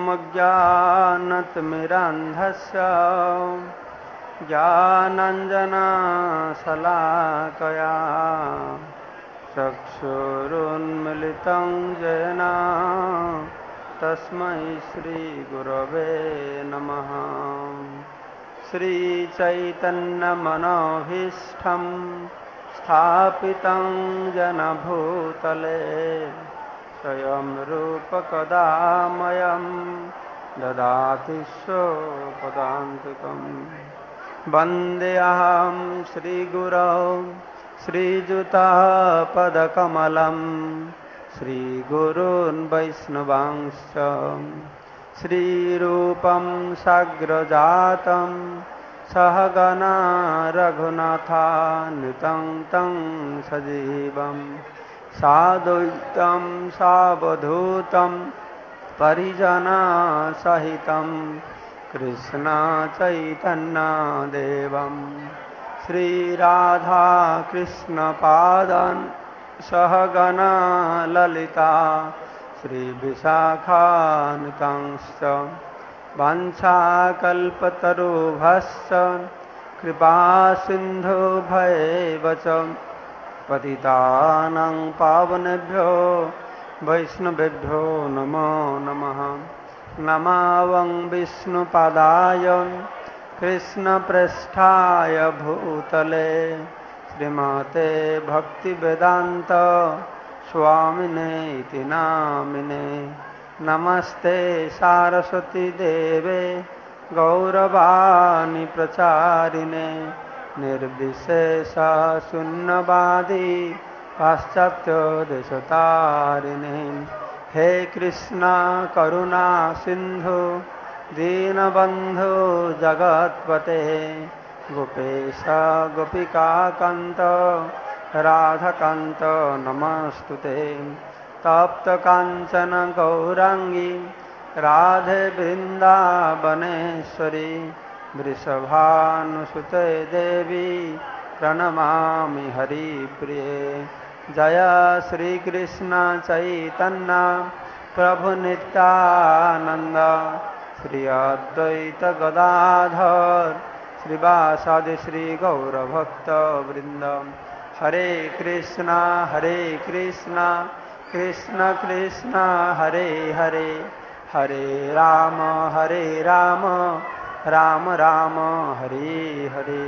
ज्ञानतिमिरान्धस्य ज्ञानाञ्जनशलाकया चक्षुरुन्मीलितं येन तस्मै श्रीगुरवे नमः। श्रीचैतन्यमनोभीष्टं स्थापितं जनभूतले स्वयं रूप कदा मह्यं ददाति स्वपदान्तिकम्। वन्देऽहं श्रीगुरौ श्रीयुतापदकमलं श्रीगुरून् वैष्णवांश्च श्रीरूपं साग्रजातं सहगणा रघुनाथान्वितं तं सजीवं साद्वैतं सावधूतं परिजनसहितं कृष्ण चैतन्यदेवं श्रीराधा कृष्णपादान् सहगणा ललिता श्रीविशाखान्वितांश्च वाञ्छाकल्पतरुभ्यश्च कृपासिन्धुभ्येव च पतितानां पावनेभ्यो वैष्णवेभ्यो नमो नमः। नमामि विष्णुपादाय कृष्णप्रेष्ठाय भूतले श्रीमते भक्तिवेदान्त स्वामिने इति नामिने। नमस्ते सारस्वती देवे गौरवाणी प्रचारिणे निर्विशेष शून्यवादी पाश्चात्य देशतारिणे। हे कृष्ण करुणा सिंधु दीनबंधु जगत्पते गोपेश गोपिकाकांत राधाकांत नमस्तुते। तप्त कांचन गौरांगी राधे वृंदावनेश्वरी वृषभानुसुते देवी प्रणमामि हरिप्रिये। जय श्री कृष्ण चैतन्य प्रभु नित्यानंद श्री अद्वैत गदाधर श्रीवासादि श्री गौरभक्त वृंद। हरे कृष्ण कृष्ण कृष्ण हरे हरे हरे राम राम राम हरे हरे।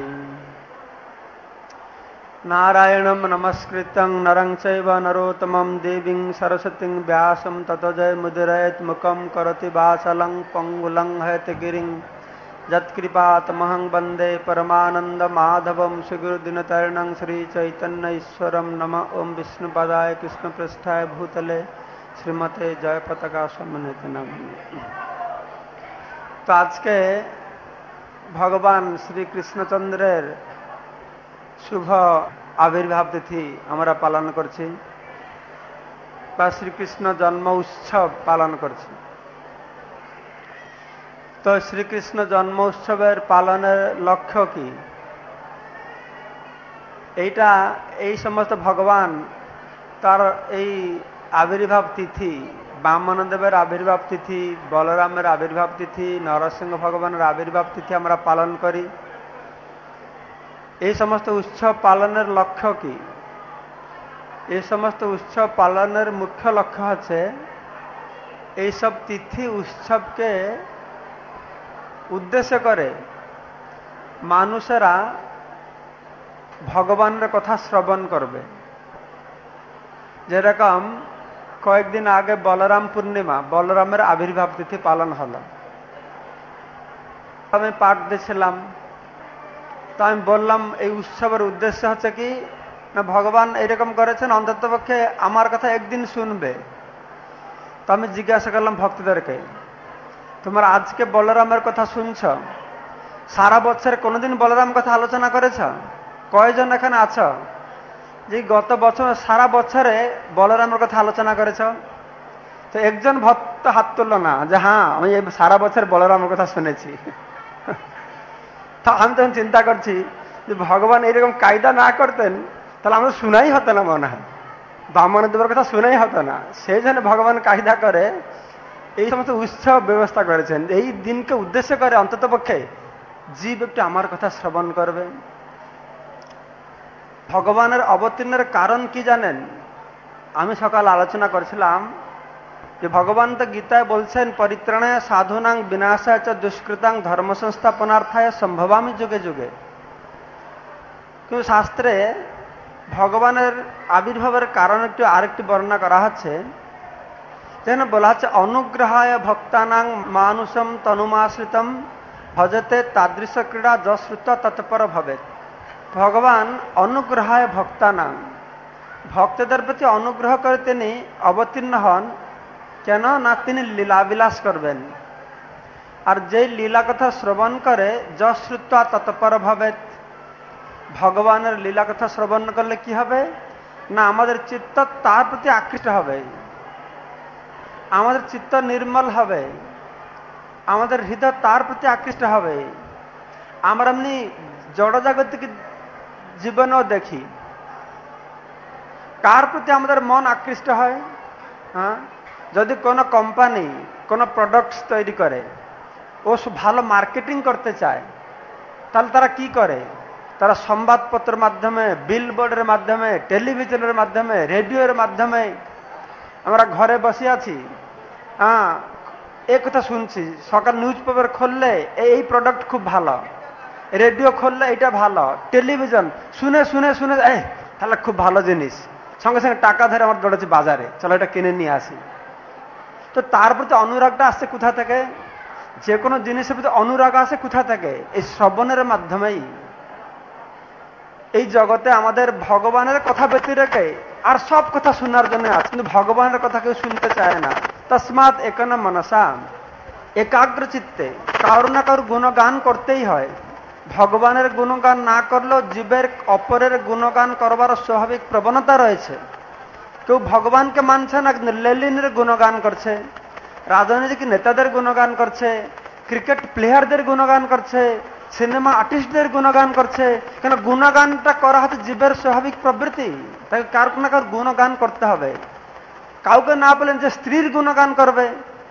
नारायणं नमस्कृतं नरं चैव नरोत्तमं देवीं सरस्वतीं व्यासं ततो जयमुदीरयेत्। मुखं करोति वाचालं पङ्गुलं हैतगिरिं यत्कृपातमहं वन्दे परमानन्दमाधवं श्रीगुरुदीनतारिणं श्रीचैतन्यईश्वरं। नमः। ओं विष्णुपदाय कृष्णप्रेष्ठाय भूतले श्रीमते जयपताका सम्मानित नमः। तो आज के भगवान श्री कृष्णचंद्रेर शुभ आविर्भाव तिथि हमारा पालन करछि बा श्रीकृष्ण जन्म उत्सव पालन करछि। तो श्रीकृष्ण जन्म उत्सवेर पालनेर लक्ष्य की एटा এই समस्त भगवान तार এই आविर्भाव तिथि बामनदेवेर आविर्भाव तिथि बलरामेर आविर्भाव तिथि नरसिंह भगवानेर आविर्भाव तिथि हमारा पालन करी। এই समस्त उत्सव पालनेर लक्ष्य की এই समस्त उत्सव पालनेर मुख्य लक्ष्य है এই सब तिथि उत्सव के उद्देश्य करे मानुषेरा भगवान कथा श्रवण करबे। जेरकम कয়েক दिन आगे बलराम पूर्णिमा बलरामेर आविर्भाव तिथि पालन हलो। हमें पाठ दिएछिलाम तो आमी बोललाम এই उत्सवेर उद्देश्य হচ্ছে কি ना भगवान एरकम करेছেন অন্ততপক্ষে আমার কথা একদিন শুনবে। তো আমি জিজ্ঞাসা করলাম ভক্তদেরকে তোমরা আজকে বলরামের কথা শুনছ সারা বছর কোনোদিন বলরাম কথা আলোচনা করেছ? কয়জন এখানে আছো যে গত বছর সারা বছরে বলরামের কথা আলোচনা করেছ? তো একজন ভক্ত হাত তুলল না যে হ্যাঁ আমি এই সারা বছর বলরামের কথা শুনেছি। তো আমি তখন চিন্তা করছি যে ভগবান এরকম কায়দা না করতেন তাহলে আমরা শোনাই হতো না, মনে হয় বামনদেবের কথা শোনাই হতো না। সেই জন্য ভগবান কায়দা করে এই সমস্ত উৎসব ব্যবস্থা করেছেন। এই দিনকে উদ্দেশ্য করে অন্তত পক্ষে জীব একটু আমার কথা শ্রবণ করবে। ভগবানের অবতীর্ণের কারণ কি জানেন? আমি সকাল আলোচনা করেছিলাম যে ভগবান তো গীতায় বলছেন, পরিত্রাণায় সাধুনাং বিনাশায় চ দুষ্কৃতাং ধর্ম সংস্থাপনার্থায় সম্ভবামি যুগে যুগে। কিন্তু শাস্ত্রে ভগবানের আবির্ভাবের কারণ একটু আরেকটি বর্ণনা করা হচ্ছে। যেখানে বলা হচ্ছে, অনুগ্রহায় ভক্তানাং মানুষম তনুমাশ্রিতম ভজতে তাদৃশ ক্রীড়া যশ্রুত তৎপর ভবে। ভগবান অনুগ্রহায় ভক্তানাং, ভক্তদের প্রতি অনুগ্রহ করে তিনি অবতীর্ণ হন। কেন না? তিনি লীলাবিলাস করবেন। আর যেই লীলা কথা শ্রবণ করে যশ্রুত তৎপর ভবে, ভগবানের লীলা কথা শ্রবণ করলে কি হবে না? আমাদের চিত্ত তার প্রতি আকৃষ্ট হবে, আমাদের চিত্ত নির্মল হবে, আমাদের হৃদয় তার প্রতি আকৃষ্ট হবে। আমরা এমনি জড়জাগতিক জীবনেও দেখি কার প্রতি আমাদের মন আকৃষ্ট হয়। হ্যাঁ, যদি কোনো কোম্পানি কোনো প্রোডাক্টস তৈরি করে, ও ভালো মার্কেটিং করতে চায়, তাহলে তারা কি করে? তারা সংবাদপত্রের মাধ্যমে, বিলবোর্ডের মাধ্যমে, টেলিভিশনের মাধ্যমে, রেডিওর মাধ্যমে, আমরা ঘরে বসে আছি, এ কথা শুনছি, সকাল নিউজ পেপার খুললে এই প্রোডাক্ট খুব ভালো, রেডিও খুললে এটা ভালো, টেলিভিশন শুনে শুনে শুনে তাহলে খুব ভালো জিনিস, সঙ্গে সঙ্গে টাকা ধরে আমার দৌড়াচ্ছি বাজারে, চলো এটা কিনে নিয়ে আসি। তো তার প্রতি অনুরাগটা আসছে কোথা থেকে? যে কোনো জিনিসের প্রতি অনুরাগ আসে কোথা থেকে? এই শ্রবণের মাধ্যমেই। এই জগতে আমাদের ভগবানের কথা ব্যতিরেকে আর সব কথা শোনার জন্য আছে, কিন্তু ভগবানের কথা কেউ শুনতে চায় না। তসমাৎ একন মনসা, একাগ্র চিত্তে কারো না কারো গুণগান করতেই হয়। ভগবানের গুণগান না করলেও জীবের অপরের গুণগান করবার স্বাভাবিক প্রবণতা রয়েছে। কেউ ভগবানকে মানছে না, কিন্তু লেলিনের গুণগান করছে, রাজনৈতিক নেতাদের গুণগান করছে, ক্রিকেট প্লেয়ারদের গুণগান করছে, সিনেমা আর্টিস্টদের গুণগান করছে। কেন? গুণগানটা করা হচ্ছে জীবের স্বাভাবিক প্রবৃত্তি, তাকে কার না কার গুণগান করতে হবে। কাউকে না বলেন যে স্ত্রীর গুণগান করবে,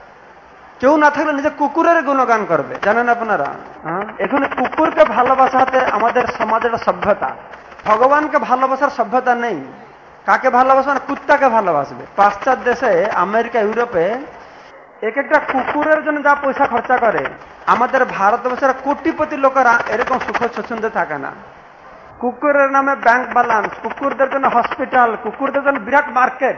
কেউ না থাকলে নিজে কুকুরের গুণগান করবে। জানেন আপনারা, এখানে কুকুরকে ভালোবাসাতে আমাদের সমাজের সভ্যতা, ভগবানকে ভালোবাসার সভ্যতা নেই। কাকে ভালোবাসবে না? কুত্তাকে ভালোবাসবে। পাশ্চাত্য দেশে, আমেরিকা, ইউরোপে এক একটা কুকুরের জন্য যা পয়সা খরচা করে, আমাদের ভারতবর্ষের কোটিপতি লোকেরা এরকম সুখ স্বচ্ছন্দে থাকে না। কুকুরের নামে ব্যাংক ব্যালেন্স, কুকুরদের জন্য হসপিটাল, কুকুরদের জন্য বিরাট মার্কেট,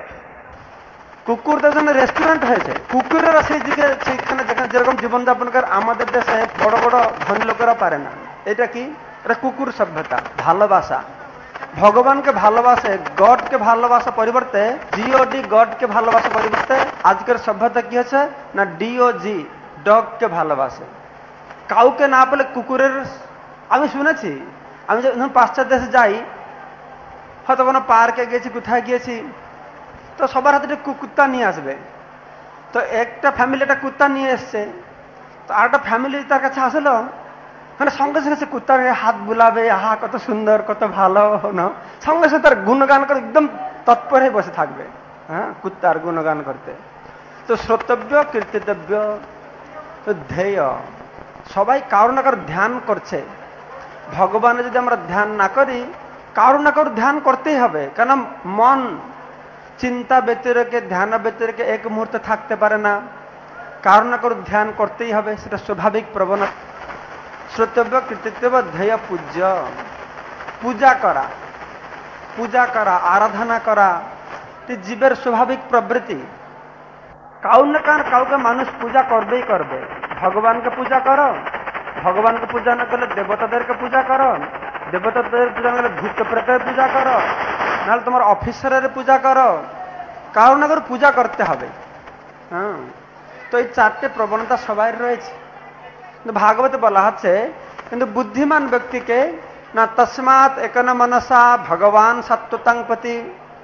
কুকুরদের জন্য রেস্টুরেন্ট হয়েছে। কুকুরেরা সেইখানে যেখানে যেরকম জীবনযাপন করে আমাদের দেশে বড় বড় ধনী লোকেরা পারে না। এটা কি? এটা কুকুর সভ্যতা, ভালোবাসা। ভগবানকে ভালোবাসে, গডকে ভালোবাসা পরিবর্তে, জিওডি গডকে ভালোবাসা পরিবর্তে আজকের সভ্যতা কি হচ্ছে না? ডিওজি ডগকে ভালোবাসে। কাউকে না পেলে কুকুরের, আমি শুনেছি, আমি যখন পাশ্চাত্য দেশে যাই, হয়তো কোনো পার্কে গেছি, কোথায় গিয়েছি, তো সবার হাতে একটা কুত্তা নিয়ে আসবে। তো একটা ফ্যামিলি একটা কুত্তা নিয়ে এসছে, তো আর একটা ফ্যামিলি তার কাছে আসলো, মানে সঙ্গে সঙ্গে সে কুত্তার হাত বুলাবে, আহা কত সুন্দর, কত ভালো, সঙ্গে সঙ্গে তার গুণগান করে একদম তৎপর হয়ে বসে থাকবে। হ্যাঁ, কুত্তার গুণগান করতে। তো শ্রোতব্য, কীর্তিতব্য, তো ধ্যেয়, সবাই কারো না কারো ধ্যান করছে। ভগবানের যদি আমরা ধ্যান না করি, কারো না কারো ধ্যান করতেই হবে। কেন? মন চিন্তা ব্যতিরেকে, ধ্যান ব্যতিরেকে এক মুহূর্তে থাকতে পারে না, কারো না কারো ধ্যান করতেই হবে, সেটা স্বাভাবিক প্রবণতা। শ্রোতব্য, কীর্তিতব্য, ধ্যেয়, পূজ্য, পূজা করা, পূজা করা, আরাধনা করা জীবের স্বাভাবিক প্রবৃত্তি। কাউ না কাউকে মানুষ পূজা করবেই করবে। ভগবানকে পূজা করো, ভগবানকে পূজা না করলে দেবতাদেরকে পূজা করো, দেবতাদের পূজা না করলে ভূত প্রেতের পূজা করো, নাহলে তোমার অফিসারের পূজা করো, কারো না কারো পূজা করতে হবে। হ্যাঁ, তো এই চারটে প্রবণতা সবাই রয়েছে। কিন্তু ভাগবতে বলা হচ্ছে, কিন্তু বুদ্ধিমান ব্যক্তিকে না তস্মাৎ একন মনসা ভগবান সাত্ত্বতাং প্রতি,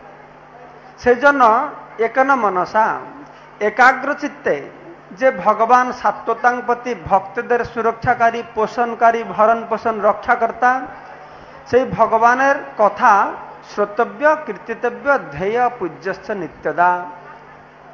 সেই জন্য একন মনসা, একাগ্র চিত্তে যে ভগবান সাত্ত্বতাং প্রতি, ভক্তদের সুরক্ষাকারী, পোষণকারী, ভরণ পোষণ রক্ষাকর্তা, সেই ভগবানের কথা শ্রোতব্য, কীর্তিতব্য, ধ্যেয়, পূজ্যশ্চ নিত্যদা।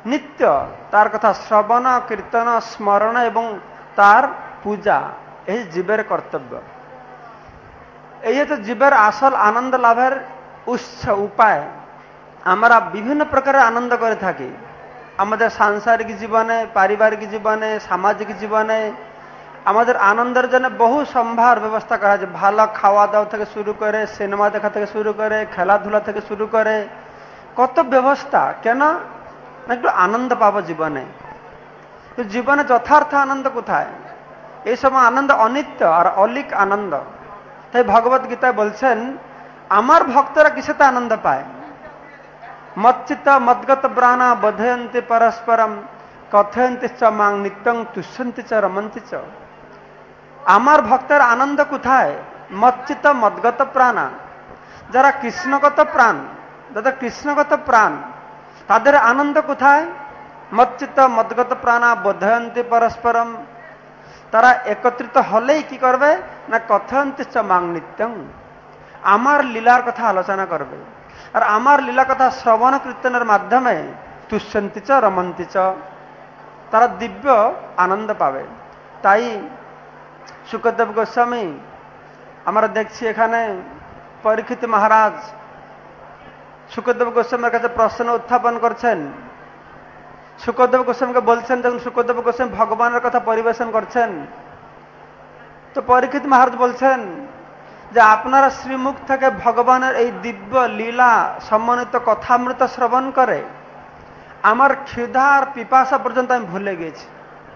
নিত্য তার কথা শ্রবণ কীর্তন স্মরণ এবং তার পূজা, এই জীবের কর্তব্য। এই তো জীবের আসল আনন্দ লাভের উৎস উপায়। আমরা বিভিন্ন প্রকারের আনন্দ করে থাকি আমাদের সাংসারিক জীবনে, পারিবারিক জীবনে, সামাজিক জীবনে। আমাদের আনন্দের জন্য বহু সম্ভার ব্যবস্থা করা আছে। ভালো খাওয়া দাওয়া থেকে শুরু করে, সিনেমা দেখা থেকে শুরু করে, খেলাধুলা থেকে শুরু করে কত ব্যবস্থা। কেন? একটু আনন্দ পাবো জীবনে। জীবনে যথার্থ আনন্দ কোথায়? এই সময় আনন্দ অনিত্য আর অলিক আনন্দ। তাই ভগবত গীতায় বলছেন, আমার ভক্তরা কিসেতে আনন্দ পায়? মচ্চিত্ত মদ্গত প্রাণা বোধয়ন্তি পরস্পরম কথয়ন্তি চ মাং নিত্যং তুষ্যন্তি চ রমন্তি চ। আমার ভক্তের আনন্দ কোথায়? মচ্চিত্ত মদ্গত প্রাণা, যারা কৃষ্ণগত প্রাণ, যাদের কৃষ্ণগত প্রাণ, তাদের আনন্দ কোথায়? মচ্চিত্ত মদ্গত প্রাণা বোধয়ন্তি পরস্পরম, তারা একত্রিত হলেই কি করবে না কথয়ন্তি চ মাং নিত্যং, আমার লীলার কথা আলোচনা করবে। আর আমার লীলা কথা শ্রবণ কীর্তনের মাধ্যমে তুষ্যন্তি চ রমন্তি চ, তারা দিব্য আনন্দ পাবে। তাই শুকদেব গোস্বামী, আমরা দেখছি এখানে পরীক্ষিত মহারাজ শুকদেব গোস্বামীর কাছে প্রশ্ন উত্থাপন করছেন। শুকদেব গোস্বামীকে বলছেন, যখন শুকদেব গোস্বামী ভগবানের কথা পরিবেশন করছেন, তো পরীক্ষিত মহারাজ বলছেন যে আপনারা শ্রীমুখ থেকে ভগবানের এই দিব্য লীলা সম্মানিত কথামৃত শ্রবণ করে আমার ক্ষুধা আর পিপাসা পর্যন্ত আমি ভুলে গিয়েছি,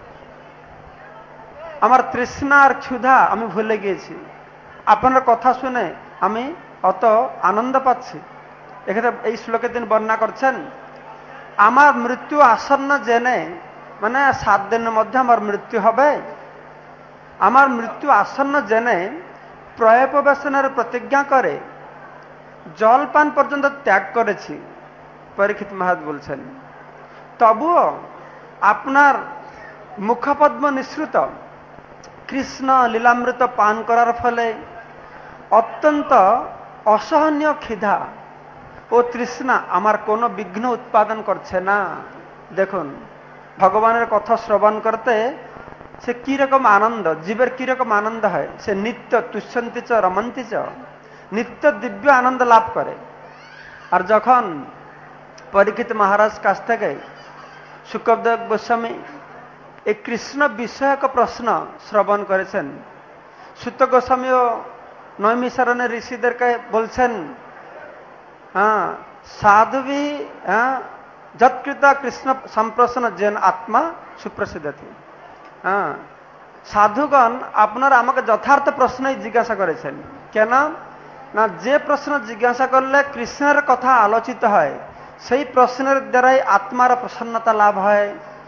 আমার তৃষ্ণা আর ক্ষুধা আমি ভুলে গিয়েছি। আপনার কথা শুনে আমি অত আনন্দ পাচ্ছি। এখানে এই শ্লোকে তিনি বর্ণনা করছেন, আমার মৃত্যু আসন্ন জেনে, মানে 7 দিনের মধ্যে আমার মৃত্যু হবে, আমার মৃত্যু আসন্ন জেনে প্রয়োপবেশনের প্রতিজ্ঞা করে জলপান পর্যন্ত ত্যাগ করেছি। পরীক্ষিত মহারাজ বলছেন, তবুও আপনার মুখপদ্ম নিঃসৃত কৃষ্ণ লীলামৃত পান করার ফলে অত্যন্ত অসহনীয় খিদা ও তৃষ্ণা আমার কোনো বিঘ্ন উৎপাদন করছে না। দেখুন, ভগবানের কথা শ্রবণ করতে সে কিরকম আনন্দ, জীবের কিরকম আনন্দ হয়। সে নিত্য তুষ্যন্তি চ রমন্তি চ, নিত্য দিব্য আনন্দ লাভ করে। আর যখন পরীক্ষিত মহারাজ কাছ থেকে শুকদেব গোস্বামী এই কৃষ্ণ বিষয়ক প্রশ্ন শ্রবণ করেছেন, সুত গোস্বামীও নৈমিষারণ্যের ঋষিদেরকে বলছেন, সাধুবি যৎকৃত কৃষ্ণ সম্প্রসন্ন যেন আত্মা সুপ্রসিদ্ধতি। সাধুগণ আপনারা আমাকে যথার্থ প্রশ্নই জিজ্ঞাসা করেছেন। কেন না, যে প্রশ্ন জিজ্ঞাসা করলে কৃষ্ণের কথা আলোচিত হয়, সেই প্রশ্নের দ্বারাই আত্মার প্রসন্নতা লাভ হয়।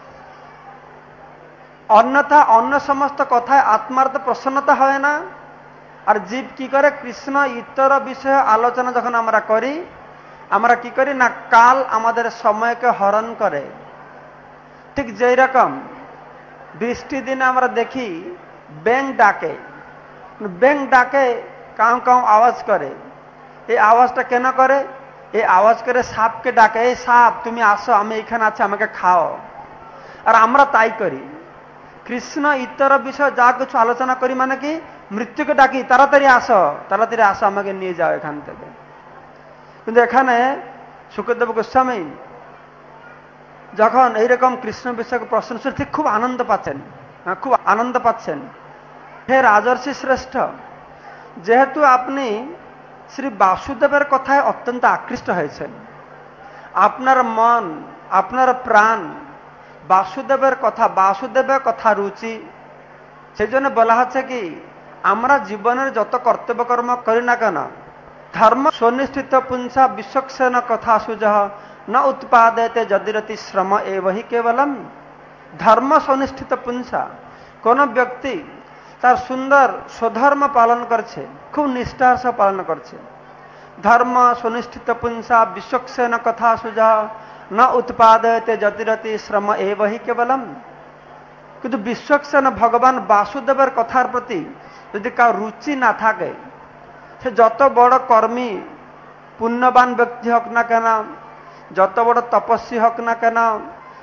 অন্যথা অন্য সমস্ত কথায় আত্মার তো প্রসন্নতা হয় না। আর জীব কি করে? কৃষ্ণ ইতর বিষয়ে আলোচনা যখন আমরা করি, আমরা কি করি না, কাল আমাদের সময়কে হরণ করে। ঠিক যেই রকম বৃষ্টি দিনে আমরা দেখি ব্যাঙ ডাকে, ব্যাঙ ডাকে কাউ কাউ আওয়াজ করে। এই আওয়াজটা কেন করে? এই আওয়াজ করে সাপকে ডাকে, এই সাপ তুমি আসো, আমি এখানে আছি, আমাকে খাও। আর আমরা তাই করি। কৃষ্ণ ইতর বিষয় যা কিছু আলোচনা করি মানে কি, মৃত্যুকে ডাকি, তাড়াতাড়ি আসো, তাড়াতাড়ি আসো, আমাকে নিয়ে যাও এখান থেকে। কিন্তু এখানে শুকদেব গোস্বামী যখন এইরকম কৃষ্ণ বিষয়ক প্রশ্ন শুনতে খুব আনন্দ পাচ্ছেন, খুব আনন্দ পাচ্ছেন। হে রাজর্ষি শ্রেষ্ঠ, যেহেতু আপনি শ্রী বাসুদেবের কথায় অত্যন্ত আকৃষ্ট হয়েছেন, আপনার মন, আপনার প্রাণ বাসুদেবের কথা রুচি, সেই জন্য বলা হচ্ছে কি, আমরা জীবনের যত কর্তব্যকর্ম করি না কেন, ধর্ম সুনিষ্ঠিত পুংসা বিশ্বক্ষণ কথা সুজহ ন উৎপাদয়তে যদিরতি শ্রম এবহি কেবলম। ধর্ম সুনিষ্ঠিত পুংসা, কোন ব্যক্তি তার সুন্দর স্বধর্ম পালন করছে, খুব নিষ্ঠার সহ পালন করছে, ধর্ম সুনিষ্ঠিত পুংসা বিশ্বক্ষণ কথা সুজহ ন উৎপাদয়তে যদিরতি শ্রম এবহি কেবলম। কিন্তু বিশ্বক্ষণ ভগবান বাসুদেবের কথার প্রতি যদি কারো রুচি না থাকে, সে যত বড় কর্মী পুণ্যবান ব্যক্তি হোক না কেন, যত বড় তপস্বী হোক না কেন,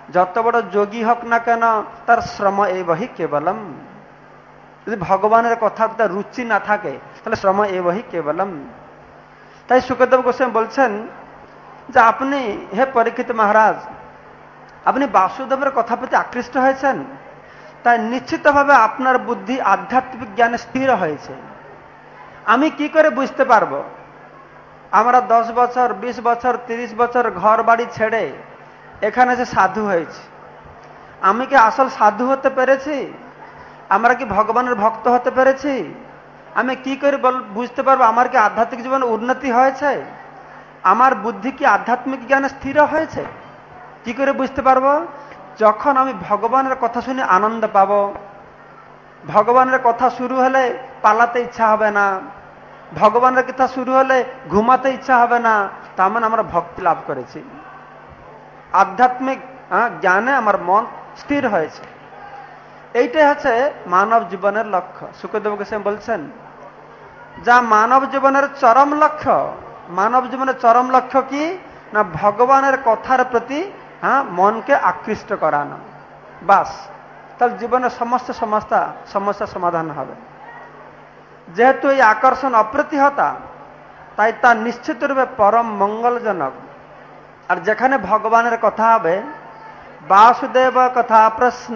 যত বড় যোগী হোক না কেন তার শ্রম এবহি কেবলম। যদি ভগবানের কথা তার রুচি না থাকে তাহলে শ্রম এবহি কেবলম। তাই সুখদেব গোস্বামী বলছেন যে আপনি, হে পরীক্ষিত মহারাজ, আপনি বাসুদেবের কথা প্রতি আকৃষ্ট হয়েছেন, তাই নিশ্চিতভাবে আপনার বুদ্ধি আধ্যাত্মিক জ্ঞানে স্থির হয়েছে। আমি কি করে বুঝতে পারবো? আমরা 10 বছর, 20 বছর, 30 বছর ঘর বাড়ি ছেড়ে এখানে যে সাধু হয়েছে, আমি কি আসল সাধু হতে পেরেছি? আমরা কি ভগবানের ভক্ত হতে পেরেছি? আমি কি করে বুঝতে পারবো আমার কি আধ্যাত্মিক জীবনে উন্নতি হয়েছে? আমার বুদ্ধি কি আধ্যাত্মিক জ্ঞানে স্থির হয়েছে? কি করে বুঝতে পারবো? যখন আমি ভগবানের কথা শুনে আনন্দ পাবো, ভগবানের কথা শুরু হলে পালাতে ইচ্ছা হবে না, ভগবানের কথা শুরু হলে ঘুমাতে ইচ্ছা হবে না, তার মানে আমরা ভক্তি লাভ করেছি, আধ্যাত্মিক জ্ঞানে আমার মন স্থির হয়েছে। এইটাই হচ্ছে মানব জীবনের লক্ষ্য। সুখদেব গোস্বামী বলছেন যা মানব জীবনের চরম লক্ষ্য। মানব জীবনের চরম লক্ষ্য কি না? ভগবানের কথার প্রতি মনকে আকৃষ্ট করানো, বাস। তাহলে জীবনের সমস্ত সমস্যা সমাধান হবে। যেহেতু এই আকর্ষণ অপ্রতিহতা, তাই তা নিশ্চিত রূপে পরম মঙ্গলজনক। আর যেখানে ভগবানের কথা হবে, বাসুদেব কথা প্রশ্ন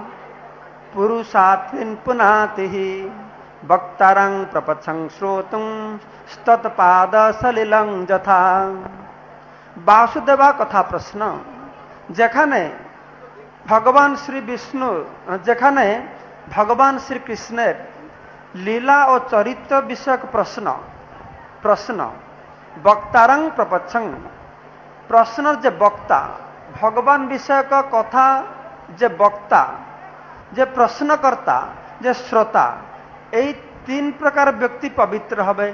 পুরুষাত্মিন পুনাতিহি বক্তারং প্রপচ্ছং শ্রোতুং স্তৎপাদ সলিলং যথা। বাসুদেবা কথা প্রশ্ন, যেখানে ভগবান শ্রী বিষ্ণু, যেখানে ভগবান শ্রীকৃষ্ণের লীলা ও চরিত্র বিষয়ক প্রশ্ন বক্তারং প্রপচ্ছং, প্রশ্নের যে বক্তা, ভগবান বিষয়ক কথা যে বক্তা, যে প্রশ্নকর্তা, যে শ্রোতা, এই 3 প্রকার ব্যক্তি পবিত্র হবে।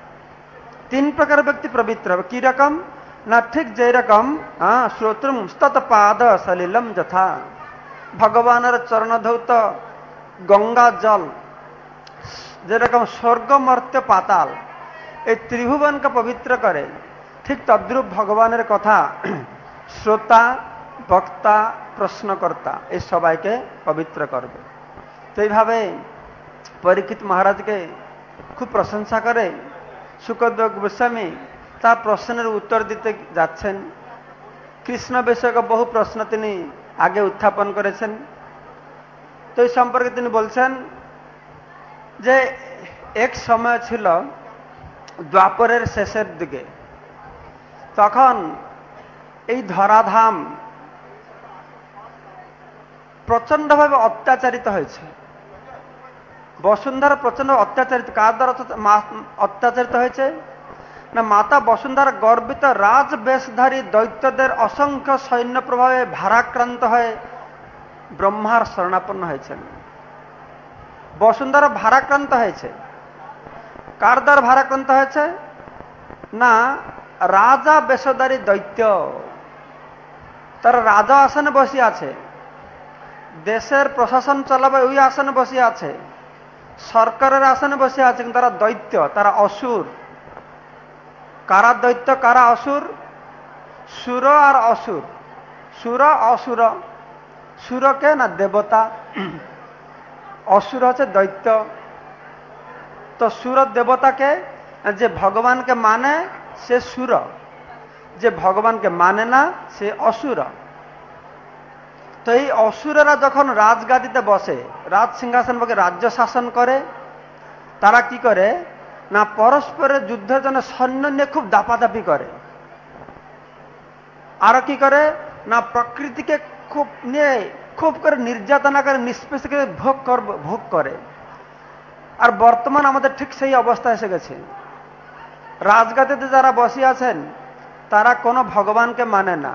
3 প্রকার ব্যক্তি পবিত্র হবে। কি রকম না? ঠিক যেই রকম শ্রোত্রম স্তৎপাদ সলিলম যথা, ভগবানের চরণধৌত গঙ্গা জল যেরকম স্বর্গ মর্ত্য পাতাল এই ত্রিভুবনকে পবিত্র করে, ঠিক তদ্রূপ ভগবানের কথা শ্রোতা, বক্তা, প্রশ্নকর্তা এই সবাইকে পবিত্র করবে। তো এইভাবে পরীক্ষিত মহারাজকে খুব প্রশংসা করে সুখদেব গোস্বামী তার প্রশ্নের উত্তর দিতে যাচ্ছেন। কৃষ্ণ বিষয়ক বহু প্রশ্ন তিনি আগে উত্থাপন করেছেন। তো এই সম্পর্কে তিনি বলছেন যে এক সময় ছিল দ্বাপরের শেষের দিকে, তখন এই ধরাধাম প্রচন্ডভাবে অত্যাচারিত হয়েছে। বসুন্ধরা প্রচন্ড অত্যাচারিত। কার দ্বারা অত্যাচারিত হয়েছে না? মাতা বসুন্ধরা গর্বিত রাজবেশধারী দৈত্যদের অসংখ্য সৈন্য প্রভাবে ভারাক্রান্ত হয়ে ব্রহ্মার শরণাপন্ন হয়েছেন। বসুন্ধরা ভারাক্রান্ত হয়েছে। কার দ্বারা ভারাক্রান্ত হয়েছে না? রাজা বেশধারী দৈত্য। তারা রাজা আসনে বসে আছে, দেশের প্রশাসন চালাবে ওই আসনে বসে আছে, সরকারের আসনে বসে আছে, কিন্তু তারা দৈত্য, তারা অসুর। কারা দৈত্য, কারা অসুর? সুর আর অসুর। সুর অসুর। সুরকে না দেবতা, অসুর হচ্ছে দৈত্য। তো সুর দেবতাকে, যে ভগবানকে মানে সে সুর, যে ভগবানকে মানে না সে অসুর। তো এই অসুরেরা যখন রাজগাদিতে বসে, রাজ সিংহাসন বসে রাজ্য শাসন করে, তারা কি করে না পরস্পরের যুদ্ধের জন্য সৈন্য নিয়ে খুব দাপাদাপি করে। আর কি করে না প্রকৃতিকে খুব নিয়ে খুব করে নির্যাতনা করে, নিষ্পেষকে ভোগ করে। আর বর্তমান আমাদের ঠিক সেই অবস্থা এসে গেছে। রাজগাদিতে যারা বসে আছেন তারা কোনো ভগবানকে মানে না,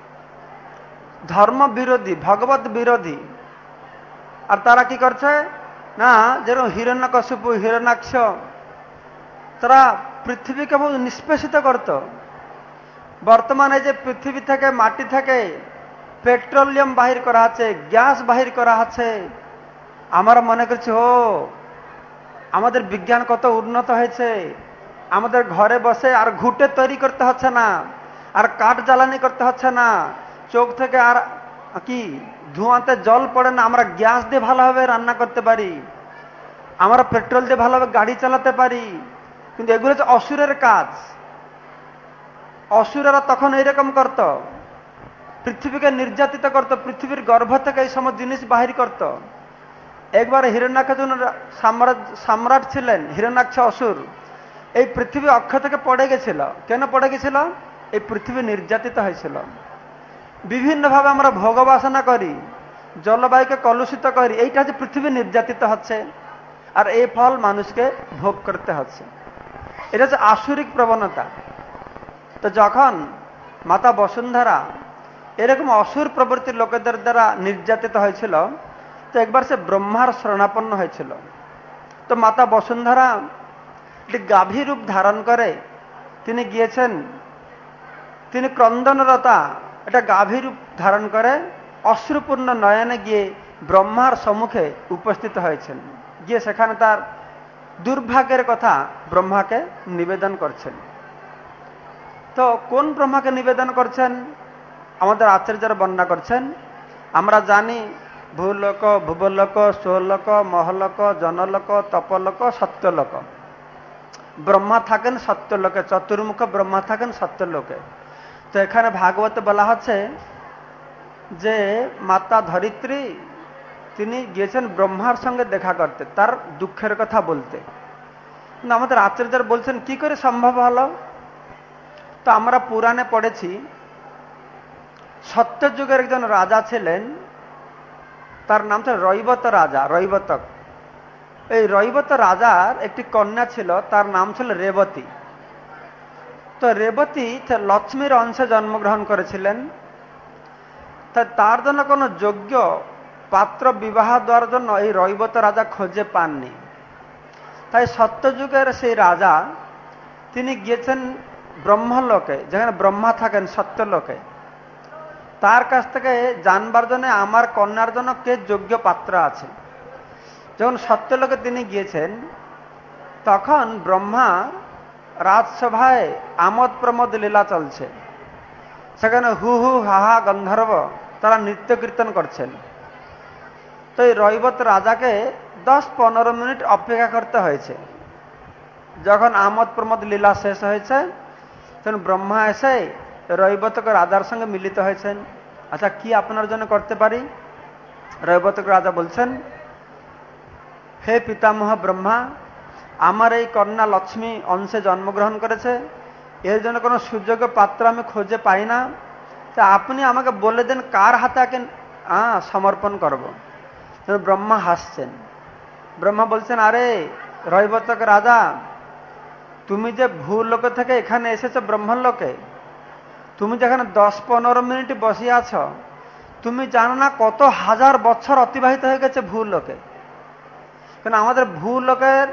ধর্ম বিরোধী, ভগবত বিরোধী। আর তারা কি করছে না, যেরকম হিরণ্যকশিপু, হিরণ্যাক্ষ, তারা পৃথিবীকে বহু নিষ্পেষিত করত। বর্তমানে যে পৃথিবী থেকে, মাটি থেকে পেট্রোলিয়াম বাহির করা হচ্ছে, গ্যাস বাহির করা হচ্ছে, আমরা মনে করছি ও আমাদের বিজ্ঞান কত উন্নত হয়েছে, আমাদের ঘরে বসে আর ঘুঁটে তৈরি করতে হচ্ছে না, আর কাঠ জ্বালানি করতে হচ্ছে না, চোখ থেকে আর কি ধোঁয়াতে জল পড়ে না, আমরা গ্যাস দিয়ে ভালোভাবে রান্না করতে পারি, আমরা পেট্রোল দিয়ে ভালোভাবে গাড়ি চালাতে পারি, কিন্তু এগুলো হচ্ছে অসুরের কাজ। অসুরেরা তখন এইরকম করত, পৃথিবীকে নির্যাতিত করত, পৃথিবীর গর্ভ থেকে এই সমস্ত জিনিস বাহির করত। একবার হিরণ্যাক্ষজন সম্রাট ছিলেন, হিরণ্যাক্ষ অসুর। এই পৃথিবী অক্ষ থেকে পড়ে গেছিল। কেন পড়ে গেছিল? এই পৃথিবী নির্যাতিত হয়েছিল। বিভিন্নভাবে আমরা ভোগ বাসনা করি, জলবায়ুকে কলুষিত করি, এইটা হচ্ছে পৃথিবী নির্যাতিত হচ্ছে, আর এই ফল মানুষকে ভোগ করতে হচ্ছে। এটা হচ্ছে আসুরিক প্রবণতা। তো যখন মাতা বসুন্ধরা এরকম অসুর প্রবৃত্তির লোকেদের দ্বারা নির্যাতিত হয়েছিল, তো একবার সে ব্রহ্মার শরণাপন্ন হয়েছিল। তো মাতা বসুন্ধরা একটি গাভী রূপ ধারণ করে তিনি গিয়েছেন, তিনি ক্রন্দনরতা এটা গাভী রূপ ধারণ করে অশ্রুপূর্ণ নয়নে গিয়ে ব্রহ্মার সম্মুখে উপস্থিত হয়েছেন। গিয়ে সেখানে তার দুর্ভাগ্যের কথা ব্রহ্মাকে নিবেদন করছেন। তো কোন ব্রহ্মাকে নিবেদন করছেন? আমাদের আচার্যরা বর্ণনা করছেন, আমরা জানি ভূলোক, ভুবলোক, সোলোক, মহলোক, জনলোক, তপলোক, সত্যলোক। ব্রহ্মা থাকেন সত্যলোকে, চতুর্মুখ ব্রহ্মা থাকেন সত্যলোকে। তো এখানে ভাগবতে বলা হচ্ছে যে মাতা ধরিত্রী তিনি গিয়েছেন ব্রহ্মার সঙ্গে দেখা করতে, তার দুঃখের কথা বলতে। কিন্তু আমাদের আচার্যরা বলছেন কি করে সম্ভব হলো? তো আমরা পুরাণে পড়েছি, সত্যযুগের একজন রাজা ছিলেন, তার নাম ছিল রৈবত রাজা, রৈবতক। এই রৈবত রাজার একটি কন্যা ছিল, তার নাম ছিল রেবতী। তো রেবতী লক্ষ্মীর অংশে জন্মগ্রহণ করেছিলেন। তার জন্য কোনো যোগ্য পাত্র বিবাহ দেওয়ার জন্য এই রৈবত রাজা খুঁজে পাননি। তাই সত্যযুগের সেই রাজা তিনি গিয়েছেন ব্রহ্মলোকে, যেখানে ব্রহ্মা থাকেন সত্যলোকে। তার কাছ থেকে জানবার জন্য আমার কন্যার জন্য কে যোগ্য পাত্র আছে। যখন সত্যলোকে তিনি গিয়েছেন, তখন ব্রহ্মা রাজসভায় আমোদ প্রমোদ লীলা চলছে। সেখানে হু হু হাহা গন্ধর্ব তারা নৃত্য কীর্তন করছেন। তো এই রৈবত রাজাকে 10-15 মিনিট অপেক্ষা করতে হয়েছে। যখন আমোদ প্রমোদ লীলা শেষ হয়েছে, তখন ব্রহ্মা এসে রৈবতকে রাজার সঙ্গে মিলিত হয়েছেন। আচ্ছা, কি আপনার জন্য করতে পারি? রৈবতকে রাজা বলছেন, হে পিতামহ ব্রহ্মা, আমার এই কন্যা লক্ষ্মী অংশে জন্মগ্রহণ করেছে, এর জন্য কোনো সুযোগ্য পাত্র আমি খুঁজে পাই না। তা আপনি আমাকে বলে দেন কার হাতে আগে সমর্পণ করব। ব্রহ্মা হাসছেন। ব্রহ্মা বলছেন, আরে রৈবতক রাজা, তুমি যে ভূলোক থেকে এখানে এসেছো ব্রহ্মলোকে, তুমি যেখানে 10-15 মিনিট বসে আছো, তুমি জানো না কত হাজার বছর অতিবাহিত হয়ে গেছে ভূলোকে। কেন আমাদের ভূলোকের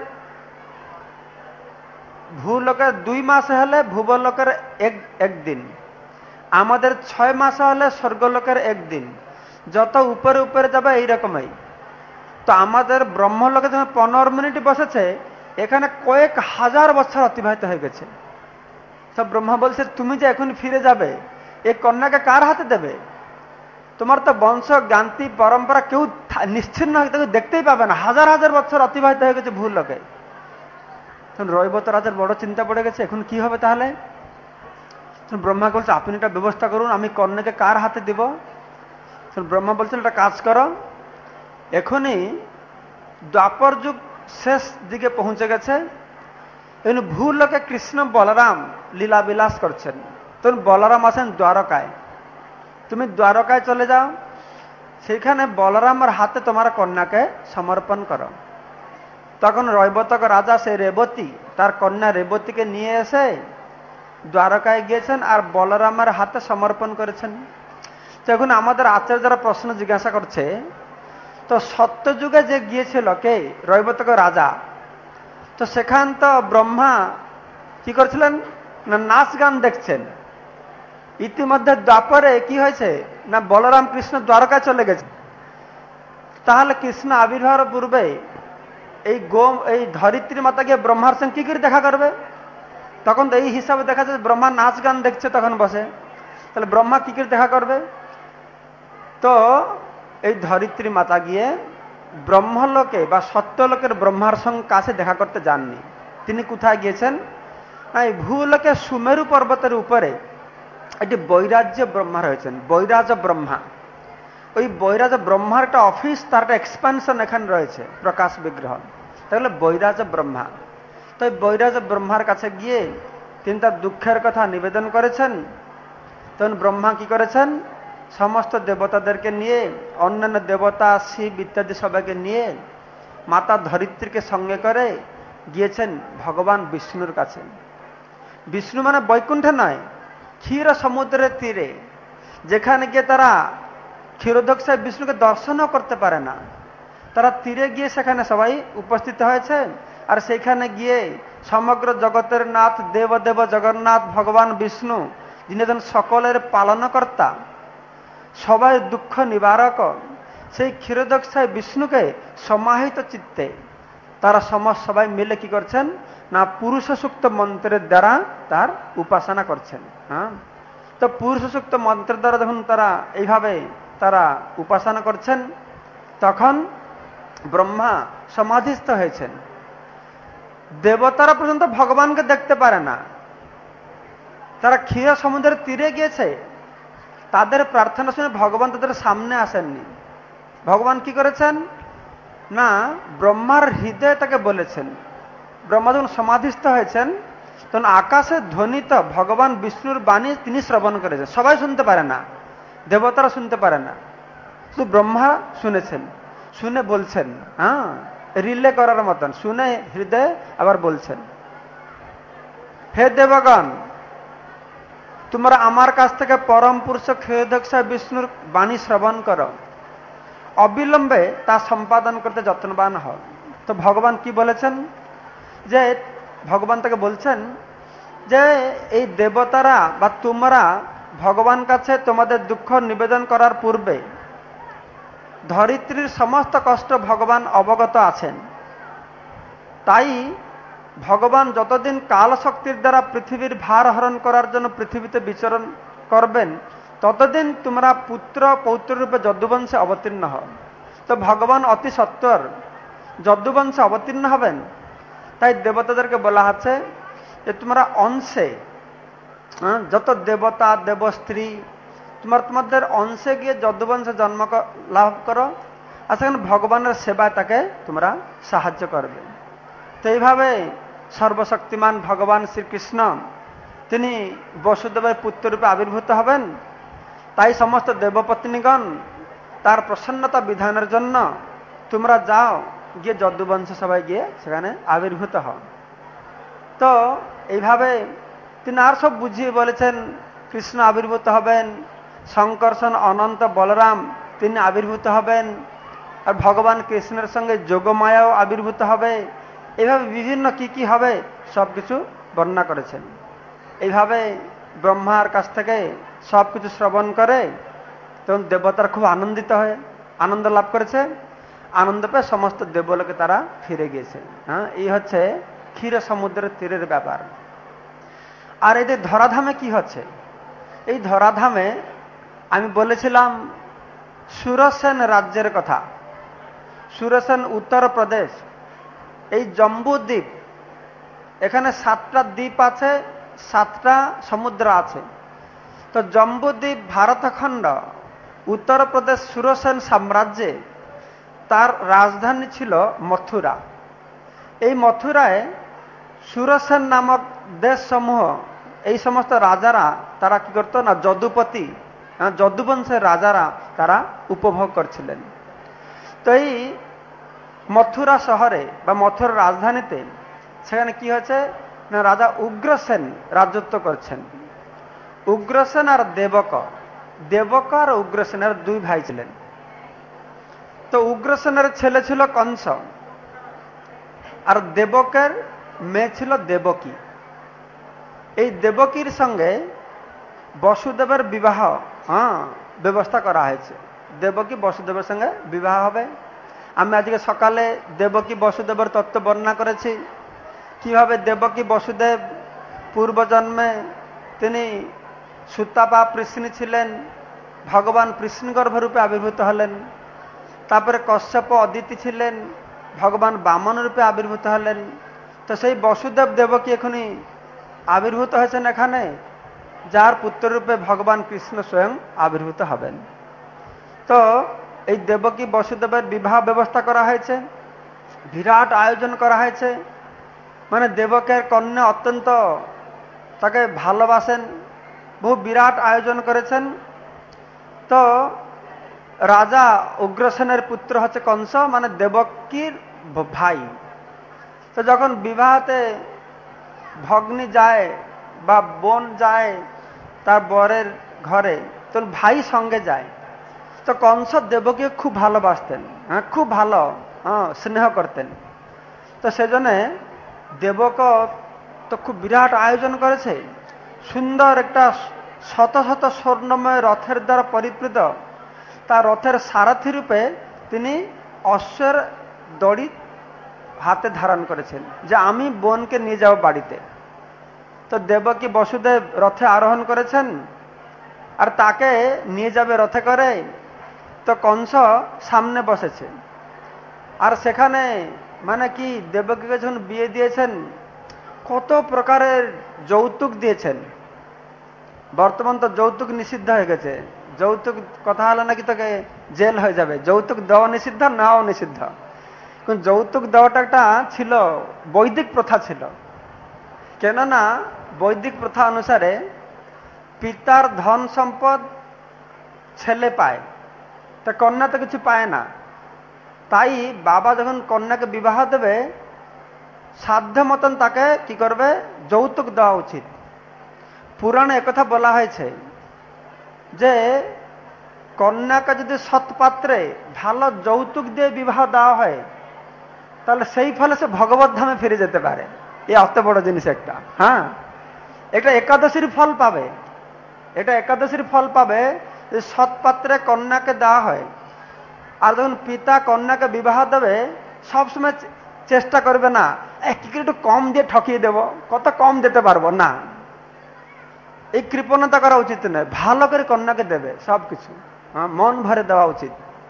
2 মাস হলে ভূবলোকের একদিন, আমাদের 6 মাস হলে স্বর্গলোকের একদিন, যত উপরে উপরে যাবে এইরকমই। তো আমাদের ব্রহ্মলোকে যখন 15 মিনিট বসেছে, এখানে কয়েক হাজার বছর অতিবাহিত হয়ে গেছে। সব ব্রহ্মা বলছে, তুমি যে এখন ফিরে যাবে, এই কন্যাকে কার হাতে দেবে? তোমার তো বংশ জ্ঞান্তি পরম্পরা কেউ নিশ্চিন্ন দেখতেই পাবে না, হাজার হাজার বছর অতিবাহিত হয়ে গেছে ভূলোকে। তখন রৈবত রাজার বড় চিন্তা পড়ে গেছে, এখন কি হবে তাহলে? ব্রহ্মা বলছে, আপনি এটা ব্যবস্থা করুন, আমি কন্যাকে কার হাতে দিব? ব্রহ্মা বলছেন, একটা কাজ করো, এখনই দ্বাপর যুগ শেষ দিকে পৌঁছে গেছে, এখন ভূলোকে কৃষ্ণ বলরাম লীলা বিলাস করছেন। তখন বলরাম আছেন দ্বারকায়, তুমি দ্বারকায় চলে যাও, সেখানে বলরামের হাতে তোমার কন্যাকে সমর্পণ করো। তখন রৈবতক রাজা সেই রেবতী, তার কন্যা রেবতীকে নিয়ে এসে দ্বারকায় গিয়েছেন আর বলরামের হাতে সমর্পণ করেছেন। তখন আমাদের আচার্যরা প্রশ্ন জিজ্ঞাসা করছে, তো সত্যযুগে যে গিয়েছিল কে? রৈবতক রাজা। তো সেখান তো ব্রহ্মা কি করছিলেন না, নাচ গান দেখছেন। ইতিমধ্যে দ্বাপরে কি হয়েছে না, বলরাম কৃষ্ণ দ্বারকায় চলে গেছে। তাহলে কৃষ্ণ আবির্ভাবের পূর্বে এই ধরিত্রী মাতা গিয়ে ব্রহ্মার সঙ্গে কি করে দেখা করবে? তখন তো এই হিসাবে দেখা যায় ব্রহ্মা নাচ গান দেখছে তখন বসে, তাহলে ব্রহ্মা কি করে দেখা করবে? তো এই ধরিত্রী মাতা গিয়ে ব্রহ্মলোকে বা সত্যলোকের ব্রহ্মার সঙ্গে কাছে দেখা করতে যাননি। তিনি কোথায় গিয়েছেন? এই ভূলোকে সুমেরু পর্বতের উপরে একটি বৈরাজ্য ব্রহ্মা রয়েছেন, বৈরাজ ব্রহ্মা। ওই বৈরাজ ব্রহ্মার একটা অফিস, তার একটা এক্সপানশন এখানে রয়েছে, প্রকাশ বিগ্রহ, তাহলে বৈরাজ ব্রহ্মা। তো এই বৈরাজ ব্রহ্মার কাছে গিয়ে তিনি তার দুঃখের কথা নিবেদন করেছেন। তখন ব্রহ্মা কি করেছেন? সমস্ত দেবতাদেরকে নিয়ে, অন্যান্য দেবতা, শিব ইত্যাদি সবাইকে নিয়ে মাতা ধরিত্রীকে সঙ্গে করে গিয়েছেন ভগবান বিষ্ণুর কাছে। বিষ্ণু মানে বৈকুণ্ঠে নয়, ক্ষীর সমুদ্রের তীরে, যেখানে গিয়ে তারা ক্ষীরোদক্ষায় বিষ্ণুকে দর্শনও করতে পারে না। তারা তীরে গিয়ে সেখানে সবাই উপস্থিত হয়েছে। আর সেখানে গিয়ে সমগ্র জগতের নাথ, দেবদেব জগন্নাথ ভগবান বিষ্ণু, যিনি একজন সকলের পালনকর্তা, সবাই দুঃখ নিবারক, সেই ক্ষীরোদক্ষায় বিষ্ণুকে সমাহিত চিত্তে তারা সবাই মিলে কি করছেন না, পুরুষ সূক্ত মন্ত্রের দ্বারা তার উপাসনা করছেন। হ্যাঁ, তো পুরুষ সূক্ত মন্ত্রের দ্বারা যখন তারা এইভাবে তারা উপাসনা করছেন, তখন ব্রহ্মা সমাধিস্থ হয়েছেন। দেবতারা পর্যন্ত ভগবানকে দেখতে পারে না। তারা ক্ষীর সমুদ্রের তীরে গিয়েছে, তাদের প্রার্থনা শুনে ভগবান তাদের সামনে আসেননি। ভগবান কি করেছেন না, ব্রহ্মার হৃদয়ে তাকে বলেছেন। ব্রহ্মা যখন সমাধিস্থ হয়েছেন, তখন আকাশে ধ্বনিত ভগবান বিষ্ণুর বাণী তিনি শ্রবণ করেছেন। সবাই শুনতে পারে না, দেবতারা শুনতে পারে না, শুধু ব্রহ্মা শুনেছেন। শুনে বলছেন, হ্যাঁ, রিলে করার মতন শুনে হৃদয়ে আবার বলছেন, হে দেবগণ, তোমরা আমার কাছ থেকে পরম পুরুষ ক্ষীরোদক্ষায় বিষ্ণুর বাণী শ্রবণ করো, অবিলম্বে তা সম্পাদন করতে যত্নবান হও। তো ভগবান কি বলেছেন? যে ভগবান তাকে বলছেন যে এই দেবতারা বা তোমরা ভগবান কাছে তোমাদের দুঃখ নিবেদন করার পূর্বে ধরিত্রীর সমস্ত কষ্ট ভগবান অবগত আছেন। তাই ভগবান যতদিন কাল শক্তির দ্বারা পৃথিবীর ভার হরণ করার জন্য পৃথিবীতে বিচরণ করবেন, ততদিন তোমরা পুত্র পৌত্র রূপে যদুবংশে অবতীর্ণ হও। তো ভগবান অতি সত্বর যদুবংশে অবতীর্ণ হবেন। তাই দেবতাদেরকে বলা আছে যে তোমরা অংশে, যত দেবতা দেবস্ত্রী, তোমাদের অংশে গিয়ে যদুবংশে জন্ম লাভ করো, আর সেখানে ভগবানের সেবায় তাকে তোমরা সাহায্য করবে। তো এইভাবে সর্বশক্তিমান ভগবান শ্রীকৃষ্ণ তিনি বসুদেবের পুত্ররূপে আবির্ভূত হবেন। তাই সমস্ত দেবপত্নীগণ তার প্রসন্নতা বিধানের জন্য তোমরা যাও, গিয়ে যদুবংশ সবাই গিয়ে সেখানে আবির্ভূত হও। তো এইভাবে তিনি আর সব বুঝিয়ে বলেছেন, কৃষ্ণ আবির্ভূত হবেন, শঙ্কর্ষণ অনন্ত বলরাম তিনি আবির্ভূত হবেন, আর ভগবান কৃষ্ণের সঙ্গে যোগমায়াও আবির্ভূত হবে। এইভাবে বিভিন্ন কি কি হবে সব কিছু বর্ণনা করেছেন। এইভাবে ব্রহ্মার কাছ থেকে সব কিছু শ্রবণ করে তখন দেবতারা খুব আনন্দিত হয়ে আনন্দ লাভ করেছে। আনন্দ পেয়ে সমস্ত দেবলোকে তারা ফিরে গিয়েছে। হ্যাঁ, এই হচ্ছে ক্ষীর সমুদ্রের তীরের ব্যাপার। আর এই যে ধরাধামে কি হচ্ছে, এই ধরাধামে আমি বলেছিলাম সুরসেন রাজ্যের কথা। সুরসেন উত্তরপ্রদেশ, এই জম্বুদ্বীপ, এখানে 7টা দ্বীপ আছে, 7টা সমুদ্র আছে। তো জম্বুদ্বীপ ভারতখণ্ড উত্তরপ্রদেশ সুরসেন সাম্রাজ্যে তার রাজধানী ছিল মথুরা। এই মথুরায় সুরসেন নামক দেশ সমূহ, এই সমস্ত রাজারা তারা কি করতো না, যদুপতি, যদুবংশের রাজারা তারা উপভোগ করছিলেন। তো এই মথুরা শহরে বা মথুরা রাজধানীতে সেখানে কি হয়েছে না, রাজা উগ্রসেন রাজত্ব করছেন। উগ্রসেন আর দেবক, দেবক আর উগ্রসেনের 2 ভাই ছিলেন। তো উগ্রসেনের ছেলে ছিল কংস, আর দেবকের মেয়ে ছিল দেবকী। এই দেবকীর সঙ্গে বসুদেবের বিবাহ ব্যবস্থা করা হয়েছে। দেবকী বসুদেবের সঙ্গে বিবাহ হবে। আমি আজকে সকালে দেবকী বসুদেবের তত্ত্ব বর্ণনা করেছি, কিভাবে দেবকী বসুদেব পূর্বজন্মে তিনি সুতাপা পৃষ্ণী ছিলেন, ভগবান কৃষ্ণগর্ভ রূপে আবির্ভূত হলেন। তারপরে কশ্যপ অদিতি ছিলেন, ভগবান বামন রূপে আবির্ভূত হলেন। তো সেই বসুদেব দেবকী এখনই আবির্ভূত হয়েছেন এখানে, যার পুত্ররূপে ভগবান কৃষ্ণ স্বয়ং আবির্ভূত হবেন। তো এই দেবকী বসুদেবের বিবাহ ব্যবস্থা করা হয়েছে, বিরাট আয়োজন করা হয়েছে। মানে দেবকের কন্যা অত্যন্ত তাকে ভালোবাসেন, বহু বিরাট আয়োজন করেছেন। তো রাজা উগ্রসেনের পুত্র হচ্ছে কংস, মানে দেবকীর ভাই। তো যখন বিবাহতে ভগ্নী যায় বা বোন যায় তার বরের ঘরে, তখন ভাই সঙ্গে যায়। তো কংস দেবকীকে খুব ভালোবাসতেন, হ্যাঁ, খুব ভালো স্নেহ করতেন। তো সেজন্য দেবক তো খুব বিরাট আয়োজন করেছে, সুন্দর একটা শত শত স্বর্ণময় রথের দ্বারা পরিবৃত। তার রথের সারথি রূপে তিনি অশ্বের দড়ি হাতে ধারণ করেছেন, যে আমি বোনকে নিয়ে যাব বাড়িতে। তো দেবকী বসুদেব রথে আরোহণ করেছেন আর তাকে নিয়ে যাবে রথে করে। তো কংস সামনে বসেছে, আর সেখানে মানে কি দেবকীকে যখন বিয়ে দিয়েছেন কত প্রকারের যৌতুক দিয়েছেন। বর্তমান তো যৌতুক নিষিদ্ধ হয়ে গেছে, যৌতুক কথা হলো নাকি তোকে জেল হয়ে যাবে। যৌতুক দেওয়া নিষিদ্ধ, নেওয়াও নিষিদ্ধ। কিন্তু যৌতুক দেওয়াটা একটা ছিল, বৈদিক প্রথা ছিল। কেননা বৈদিক প্রথা অনুসারে পিতার ধন সম্পদ ছেলে পায়, তা কন্যা তো কিছু পায় না। তাই বাবা যখন কন্যাকে বিবাহ দেবে, সাধ্য মতন তাকে কি করবে, যৌতুক দেওয়া উচিত। পুরাণে একথা বলা হয়েছে যে কন্যাকে যদি সৎপাত্রে ভালো যৌতুক দিয়ে বিবাহ দেওয়া হয়, তাহলে সেই ফলে সে ভগবত ধামে ফিরে যেতে পারে। এই অত বড় জিনিস একটা, হ্যাঁ, এটা একাদশীর ফল পাবে। এটা একাদশীর ফল পাবে যে সৎপাত্রে কন্যাকে দেওয়া হয়। আর যখন পিতা কন্যাকে বিবাহ দেবে, সবসময় চেষ্টা করবে না কি করে একটু কম দিয়ে ঠকিয়ে দেব, কত কম দিতে পারবো না, এই কৃপণতা করা উচিত নয়। ভালো করে কন্যাকে দেবে সবকিছু, মন ভরে দেওয়া উচিত।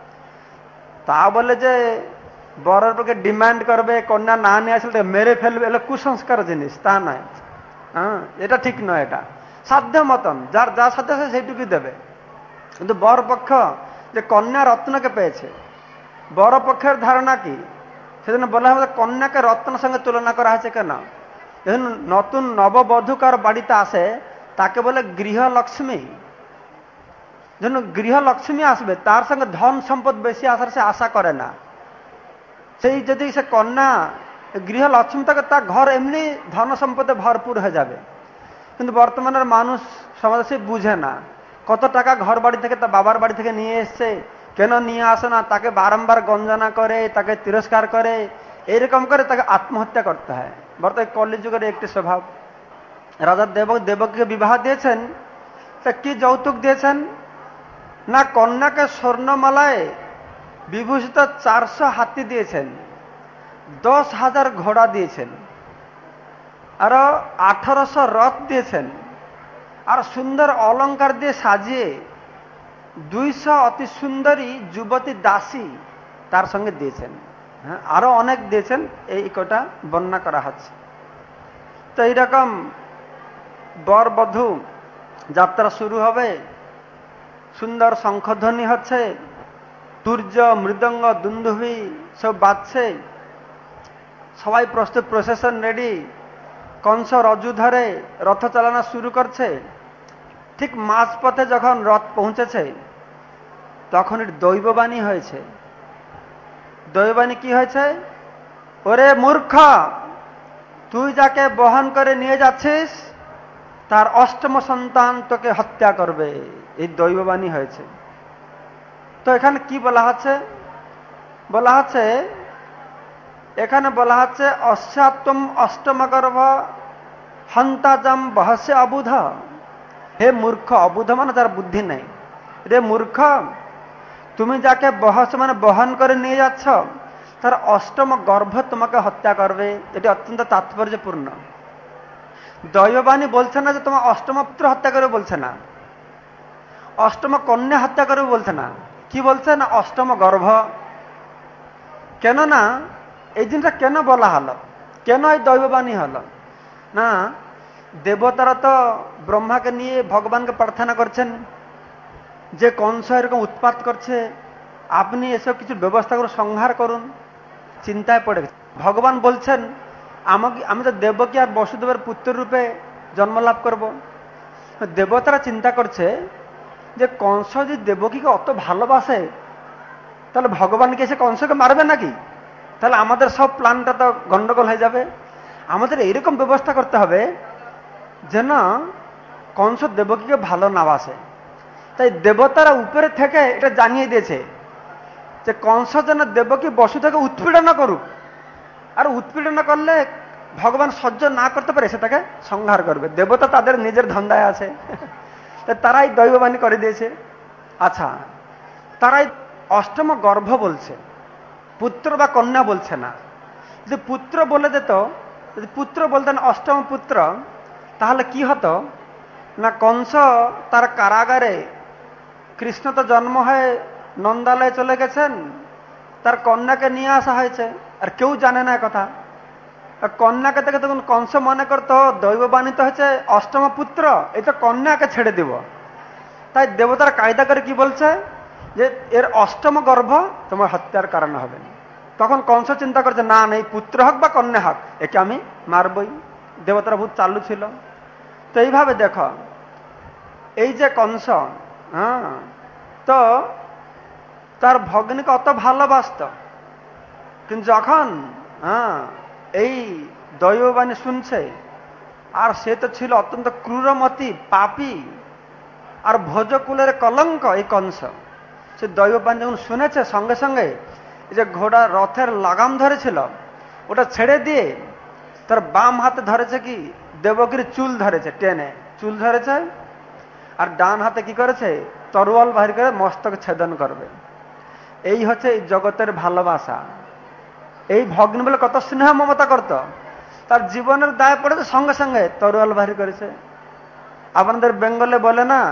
তা বলে যে বরের পক্ষে ডিমান্ড করবে, কন্যা না নিয়ে আসলে মেরে ফেলবে, এগুলো কুসংস্কার জিনিস, তা নয়। হ্যাঁ, এটা ঠিক নয়। এটা সাধ্য মতন যার যা সাধ্য আছে সেইটুকুই দেবে। কিন্তু বর পক্ষ যে কন্যা রত্নকে পেয়েছে, বড় পক্ষের ধারণা কি, সেজন্য বলা হবে কন্যাকে রত্নের সঙ্গে তুলনা করা হয়েছে। কেন? যখন নতুন নববধূ কার বাড়িতে আসে তাকে বলে গৃহলক্ষ্মী। যখন গৃহলক্ষ্মী আসবে তার সঙ্গে ধন সম্পদ বেশি আসার সে আশা করে না। সেই যদি সে কন্যা গৃহলক্ষ্মী থাকে, তার ঘর এমনি ধন সম্পদে ভরপুর হয়ে যাবে। কিন্তু বর্তমানের মানুষ সমাজে সে বুঝে না, কত টাকা ঘর বাড়ি থেকে তার বাবার বাড়ি থেকে নিয়ে এসছে, কেন নিয়ে আসে না, তাকে বারংবার গঞ্জনা করে, তাকে তিরস্কার করে, এইরকম করে তাকে আত্মহত্যা করতে হয়। বর্তমানে কলিযুগের একটি স্বভাব। রাজা দেবকীকে বিবাহ দিয়েছেন, তা কি যৌতুক দিয়েছেন না, কন্যাকে স্বর্ণমালায় বিভূষিত 400 হাতি দিয়েছেন, 10,000 ঘোড়া দিয়েছেন, আরো 1800 রথ দিয়েছেন, আর সুন্দর অলংকার দিয়ে সাজিয়ে 200 অতি সুন্দরী যুবতী দাসী তার সঙ্গে দিয়েছেন। হ্যাঁ, আরো অনেক দিয়েছেন, এই কটা বর্ণনা করা হচ্ছে। তো এইরকম বর বধূ যাত্রা শুরু হবে, সুন্দর শঙ্খধ্বনি হচ্ছে, তুর্য মৃদঙ্গ দুন্দুভি সব বাজছে, সবাই প্রস্তুত, প্রসেশন রেডি। কংস রজু ধরে রথ চালানো শুরু করছে। ঠিক মাঝপথে যখন রথ পৌঁছেছে তখন দৈববাণী হয়েছে। দৈববাণী কি হয়েছে? ওরে মূর্খ, তুই যাকে বহন করে নিয়ে যাচ্ছিস তার অষ্টম সন্তান তোকে হত্যা করবে, এই দৈববাণী হয়েছে। তো এখানে কি বলা হচ্ছে? বলা হচ্ছে এখানে বলা হচ্ছে অশ্চাত্তম অষ্টম গর্ভ হন্তাজম বহস্য অবুধ। হে মূর্খ, অবুধ মানে যার বুদ্ধি নেই। রে মূর্খ, তুমি যাকে মানে বহন করে নিয়ে যাচ্ছ তার অষ্টম গর্ভ তোমাকে হত্যা করবে। এটি অত্যন্ত তাৎপর্যপূর্ণ। দৈববাণী বলছে না যে তোমার অষ্টম পুত্র হত্যা করে, বলছে না। অষ্টম কন্যা হত্যা করবে বলছে না, কি বলছে না অষ্টম গর্ভ। কেননা এই জিনিসটা কেন বলা হলো, কেন এই দৈববাণী হলো না, দেবতারা তো ব্রহ্মাকে নিয়ে ভগবানকে প্রার্থনা করছেন যে কংস এরকম উৎপাত করছে, আপনি এসব কিছু ব্যবস্থা করে সংহার করুন। চিন্তায় পড়ে গেছে। ভগবান বলছেন আমি তো দেবকী আর বসুদেবের পুত্র রূপে জন্মলাভ করব। দেবতারা চিন্তা করছে যে কংস যদি দেবকীকে অত ভালোবাসে তাহলে ভগবানকে এসে কংসকে মারবে নাকি, তাহলে আমাদের সব প্ল্যানটা তো গন্ডগোল হয়ে যাবে। আমাদের এইরকম ব্যবস্থা করতে হবে যেন কংস দেবকীকে ভালো না বাসে। তাই দেবতারা উপরে থেকে এটা জানিয়ে দিয়েছে যে কংস যেন দেবকী বসুদেবকে উৎপীড়ন করুক, আর উৎপীড়ন করলে ভগবান সহ্য না করতে পারে সেটাকে সংহার করবে। দেবতা তাদের নিজের ধান্দায় আছে, তারাই দৈববাণী করে দিয়েছে। আচ্ছা, তারাই অষ্টম গর্ভ বলছে, পুত্র বা কন্যা বলছে না। যদি পুত্র বলে দিত, যদি পুত্র বলতেন অষ্টম পুত্র, তাহলে কি হতো না, কংস তার কারাগারে, কৃষ্ণ তো জন্ম হয়ে নন্দালয়ে চলে গেছেন, তার কন্যাকে নিয়ে আসা হয়েছে, আর কেউ জানে না কথা। কন্যাকে দেখে তখন কংস মনে করতো দৈববাণী তো হচ্ছে অষ্টম পুত্র, এই তো কন্যাকে ছেড়ে দিব। তাই দেবতার কায়দা করে কি বলছে যে এর অষ্টম গর্ভ তোমার হত্যার কারণ হবে। তখন কংস চিন্তা করছে না, এই পুত্র হোক বা কন্যা হোক, একে আমি মারবই। দেবতারা বহুত চালু ছিল। তো এইভাবে দেখো, এই যে কংস, তো তার ভগ্নীকে অত ভালোবাসত, কিন্তু যখন এই দৈববাণী শুনছে, আর সে তো ছিল অত্যন্ত ক্রূরমতি পাপী আর ভোজকুলের কলঙ্ক এই কংস, সে দৈববাণী যখন শুনেছে সঙ্গে সঙ্গে এই যে ঘোড়া রথের লাগাম ধরেছিল ওটা ছেড়ে দিয়ে তার বাম হাতে ধরেছে কি দেবকীর চুল ধরেছে, টেনে চুল ধরেছে, আর ডান হাতে কি করেছে তরোয়াল বাহির করে মস্তক ছেদন করবে। এই হচ্ছে এই জগতের ভালোবাসা। এই ভগ্ন বলে কত স্নেহ মমতা করত, তার জীবনের দায় পড়েছে, সঙ্গে সঙ্গে তরোয়াল বাহির করেছে। আপনাদের বেঙ্গলে বলে না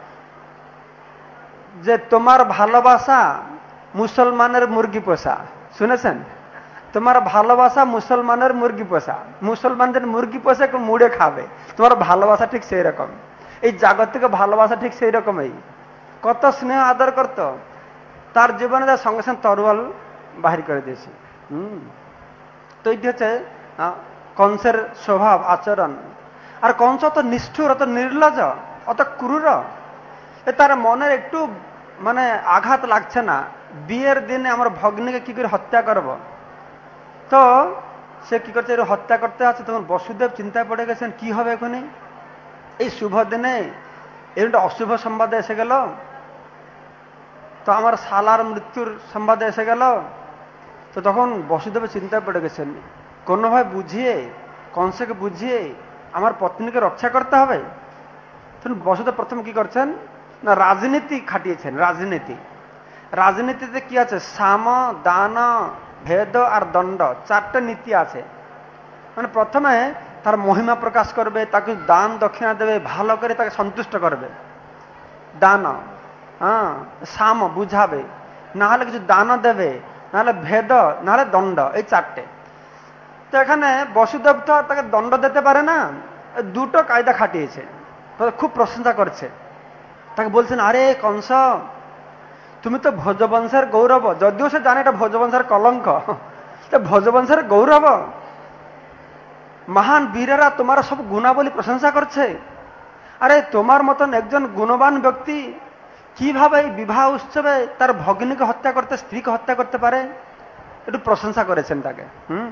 যে তোমার ভালোবাসা মুসলমানের মুরগি পোষা, শুনেছেন? তোমার ভালোবাসা মুসলমানের মুরগি পোষা, মুসলমানদের মুরগি পোষে মুড়ে খাবে, তোমার ভালোবাসা ঠিক সেই রকম। এই জাগতিক ভালোবাসা ঠিক সেই রকমই, কত স্নেহ আদর করত, তার জীবনে তার সঙ্গে সঙ্গে তরোয়াল বাহির করে দিয়েছে। তো এটি হচ্ছে কংসের স্বভাব আচরণ। আর কংস অত নিষ্ঠুর, অত নির্লজ্জ, অত ক্রূর, তার মনের একটু মানে আঘাত লাগছে না, বিয়ের দিনে আমার ভগ্নীকে কি করে হত্যা করব। তো সে কি করছে, হত্যা করতে আছে। তখন বসুদেব চিন্তায় পড়ে গেছেন কি হবে এখনই, এই শুভ দিনে এরকম অশুভ সংবাদে এসে গেল, তো আমার শালার মৃত্যুর সংবাদে এসে গেল। তো তখন বসুদেব চিন্তায় পড়ে গেছেন, কোনোভাবে বুঝিয়ে, কংসকে বুঝিয়ে আমার পত্নীকে রক্ষা করতে হবে। তখন বসুদেব প্রথম কি করছেন না, রাজনীতি খাটিয়েছেন। রাজনীতিতে কি আছে, সাম, দান, ভেদ আর দণ্ড, চারটে নীতি আছে। মানে প্রথমে তার মহিমা প্রকাশ করবে, তাকে দান দক্ষিণা দেবে, ভালো করে তাকে সন্তুষ্ট করবে, দান, সাম বুঝাবে, না হলে কিছু দান দেবে, নাহলে ভেদ, নাহলে দণ্ড, এই চারটে। তো এখানে বসুদেব তো তাকে দণ্ড দিতে পারে না, দুটো কায়দা খাটিয়েছে। খুব প্রশংসা করছে, তাকে বলছেন আরে কংস তুমি তো ভোজবংশের গৌরব, যদিও সে জানে এটা ভোজবংশের কলঙ্ক, ভোজবংশের গৌরব, মহান বীরেরা তোমার সব গুণাবলী প্রশংসা করছে। আরে তোমার মতন একজন গুণবান ব্যক্তি কিভাবে এই বিবাহ উৎসবে তার ভগ্নীকে হত্যা করতে, স্ত্রীকে হত্যা করতে পারে, একটু প্রশংসা করেছেন তাকে।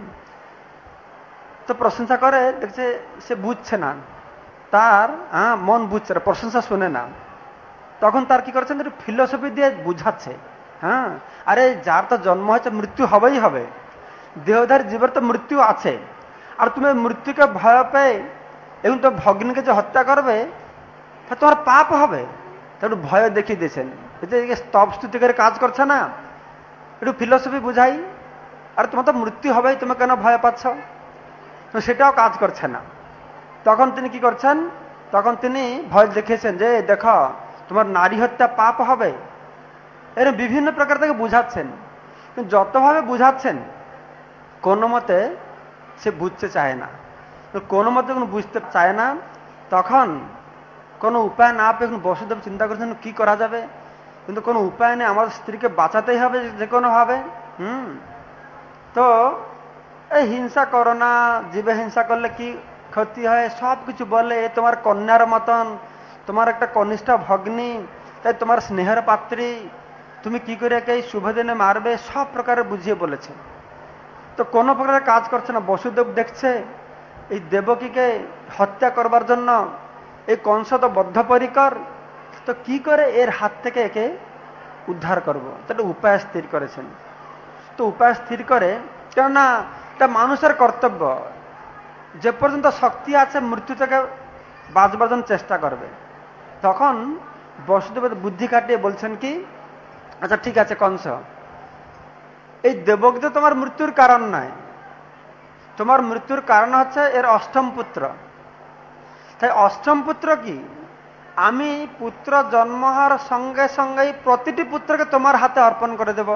তো প্রশংসা করে দেখছে সে বুঝছে না, তার মন বুঝছে না, প্রশংসা শুনে না। তখন তার কি করছেন, একটু ফিলোসফি দিয়ে বুঝাচ্ছে, আরে যার তো জন্ম হয়েছে মৃত্যু হবেই হবে, দেহধারী জীবের তো মৃত্যু আছে, আর তুমি মৃত্যুকে ভয় পেয়ে এবং তো ভগ্নীকে যে হত্যা করবে তা তোমার পাপ হবে। একটু ভয় দেখিয়ে দিয়েছেন, স্তব স্তুতি করে কাজ করছে না, একটু ফিলোসফি বুঝাই, আর তোমার তো মৃত্যু হবেই, তুমি কেন ভয় পাচ্ছ, তো সেটাও কাজ করছে না। তখন তিনি কি করছেন, তখন তিনি ভয় দেখিয়েছেন যে দেখো তোমার নারী হত্যা পাপ হবে। এর বিভিন্ন প্রকার থেকে বুঝাচ্ছেন, কিন্তু যতভাবে বুঝাচ্ছেন কোনো মতে সে বুঝতে চায় না। কোনো মতে কোনো বুঝতে চায় না। তখন কোনো উপায় না পেয়ে বসুদেব চিন্তা করছেন কি করা যাবে, কিন্তু কোনো উপায় নেই, আমার স্ত্রীকে বাঁচাতেই হবে যে কোনোভাবে। তো এই হিংসা করো না, জীবে হিংসা করলে কি ক্ষতি হয় সব কিছু বলে। তোমার কন্যার মতন, তোমার একটা কনিষ্ঠ ভগ্নী, তাই তোমার স্নেহের পাত্রী, তুমি কি করে একে শুভ দিনে মারবে, সব প্রকারে বুঝিয়ে বলেছে। তো কোনো প্রকারের কাজ করছে না। বসুদেব দেখছে এই দেবকীকে হত্যা করবার জন্য এই কংস তো বদ্ধপরিকর, তো কি করে এর হাত থেকে একে উদ্ধার করব, তো একটা উপায় স্থির করেছেন। তো উপায় স্থির করে, কেননা এটা মানুষের কর্তব্য, যে পর্যন্ত শক্তি আছে মৃত্যু থেকে বাঁচবার জন্য চেষ্টা করবে। তখন বসুদেবের বুদ্ধি কাটিয়ে বলছেন কি, আচ্ছা ঠিক আছে কংস, এই দেবকী তো তোমার মৃত্যুর কারণ নয়, তোমার মৃত্যুর কারণ হচ্ছে এর অষ্টম পুত্র। তাই অষ্টম পুত্র কি, আমি পুত্র জন্ম হওয়ার সঙ্গে সঙ্গেই প্রতিটি পুত্রকে তোমার হাতে অর্পণ করে দেব,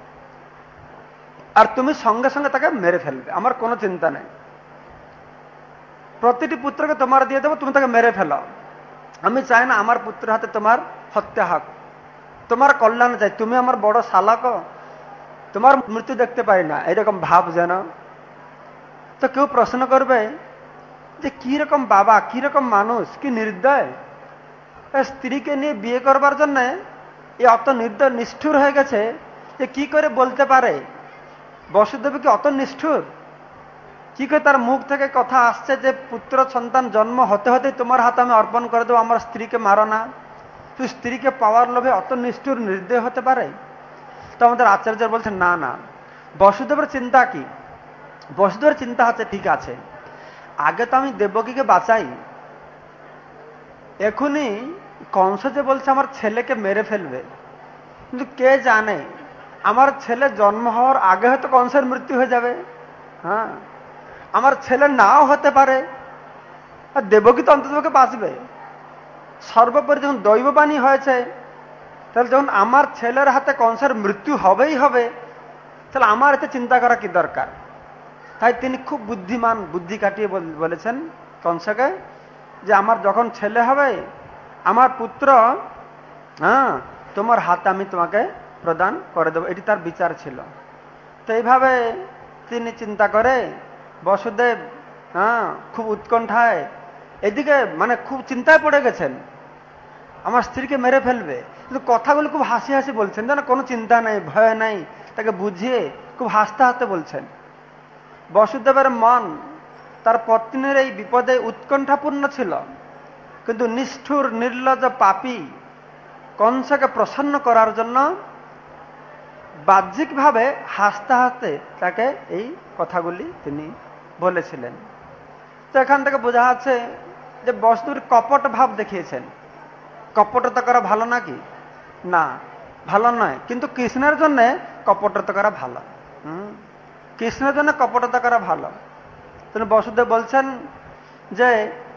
আর তুমি সঙ্গে সঙ্গে তাকে মেরে ফেলবে, আমার কোনো চিন্তা নেই। প্রতিটি পুত্রকে তোমার দিয়ে দেবো, তুমি তাকে মেরে ফেলো। আমি চাই না আমার পুত্রের হাতে তোমার হত্যা হোক, তোমার কল্যাণ চাই। তুমি আমার বড় শালাক, তোমার মৃত্যু দেখতে পাই না, এরকম ভাব যেন। তো কেউ প্রশ্ন করবে যে কি রকম বাবা, কি রকম মানুষ, কি নির্দয়, স্ত্রীকে নিয়ে বিয়ে করবার জন্য এ অত নির্দয় নিষ্ঠুর হয়ে গেছে যে কি করে বলতে পারে। বসুদেব কি অত নিষ্ঠুর? কি করে তার মুখ থেকে কথা আসছে যে পুত্র সন্তান জন্ম হতে হতে তোমার হাতে আমি অর্পণ করে দেবো, আমার স্ত্রীকে মারো না। তুই স্ত্রীকে পাওয়ার লোভে অত নিষ্ঠুর নির্দয় হতে পারে? তো আমাদের আচার্য বলছেন না না, বসুদেবের চিন্তা কি, বসুদেবের চিন্তা হচ্ছে ঠিক আছে, আগে তো আমি দেবকীকে বাঁচাই। এখনই কংস যে বলছে আমার ছেলেকে মেরে ফেলবে, কিন্তু কে জানে আমার ছেলে জন্ম হওয়ার আগে হয়তো কংসের মৃত্যু হয়ে যাবে। হ্যাঁ, আমার ছেলে নাও হতে পারে, আর দেবকী তো অন্ততপক্ষে বাঁচবে। সর্বোপরি যখন দৈববাণী হয়েছে, তাহলে যখন আমার ছেলের হাতে কংসের মৃত্যু হবেই হবে, তাহলে আমার এতে চিন্তা করা কি দরকার। তাই তিনি খুব বুদ্ধিমান, বুদ্ধি কাটিয়ে বলেছেন কংসকে যে আমার যখন ছেলে হবে, আমার পুত্র, হ্যাঁ, তোমার হাতে আমি তোমাকে প্রদান করে দেবো। এটি তার বিচার ছিল। তো এইভাবে তিনি চিন্তা করে বসুদেব, হ্যাঁ, খুব উৎকণ্ঠায়, এদিকে মানে খুব চিন্তায় পড়ে গেছেন, আমার স্ত্রীকে মেরে ফেলবে। কিন্তু কথাগুলো খুব হাসি হাসি বলছেন, যেন কোনো চিন্তা নেই, ভয় নেই, তাকে বুঝিয়ে খুব হাসতে হাসতে বলছেন। বসুদেবের মন তার পত্নীর এই বিপদে উৎকণ্ঠাপূর্ণ ছিল, কিন্তু নিষ্ঠুর নির্লজ্জ পাপী কংসকে প্রসন্ন করার জন্য বাহ্যিকভাবে হাসতে হাসতে তাকে এই কথাগুলি তিনি বলেছিলেন। তো এখান থেকে বোঝা যাচ্ছে যে বসুদেব কপট ভাব দেখিয়েছেন। কপটতা করা ভালো নাকি? না, ভালো নয়, কিন্তু কৃষ্ণের জন্য কপটতা করা ভালো। কৃষ্ণের জন্য কপটতা করা ভালো। তিনি বসুদেব বলছেন যে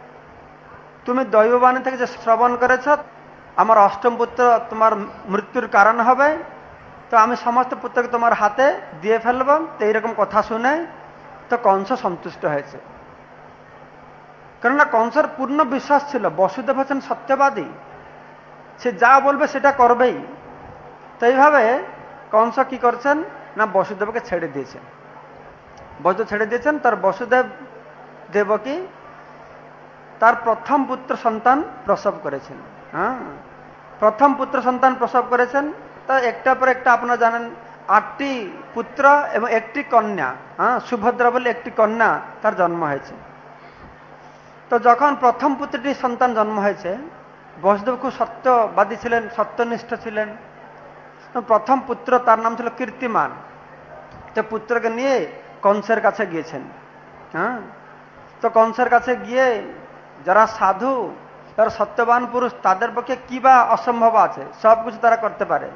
তুমি দৈববাণী থেকে যে শ্রবণ করেছ আমার অষ্টম পুত্র তোমার মৃত্যুর কারণ হবে, তো আমি সমস্ত পুত্রকে তোমার হাতে দিয়ে ফেলব। তো এইরকম কথা শুনে তো কংস সন্তুষ্ট হয়েছে, কেননা কংসের পূর্ণ বিশ্বাস ছিল বসুদেব হচ্ছেন সত্যবাদী, সে যা বলবে সেটা করবেই। তো এইভাবে কংস কি করছেন না, বসুদেবকে ছেড়ে দিয়েছেন। বসুদেব ছেড়ে দিয়েছেন, তার বসুদেব দেবকী তার প্রথম পুত্র সন্তান প্রসব করেছেন। হ্যাঁ, প্রথম পুত্র সন্তান প্রসব করেছেন। তা একটা পর একটা আপনারা জানেন 8টি পুত্র এবং 1টি কন্যা, হ্যাঁ, সুভদ্রা বলে 1টি কন্যা তার জন্ম হয়েছে। তো যখন প্রথম পুত্রটি সন্তান জন্ম হয়েছে, বসুদেব খুব সত্যবাদী ছিলেন, সত্যনিষ্ঠ ছিলেন। প্রথম পুত্র তার নাম ছিল কীর্তিমান। তো পুত্রকে নিয়ে কংসের কাছে গিয়েছেন। হ্যাঁ, তো কংসের কাছে গিয়ে যারা সাধু, যারা সত্যবান পুরুষ, তাদের পক্ষে কি বা অসম্ভব আছে, সব কিছু তারা করতে পারে।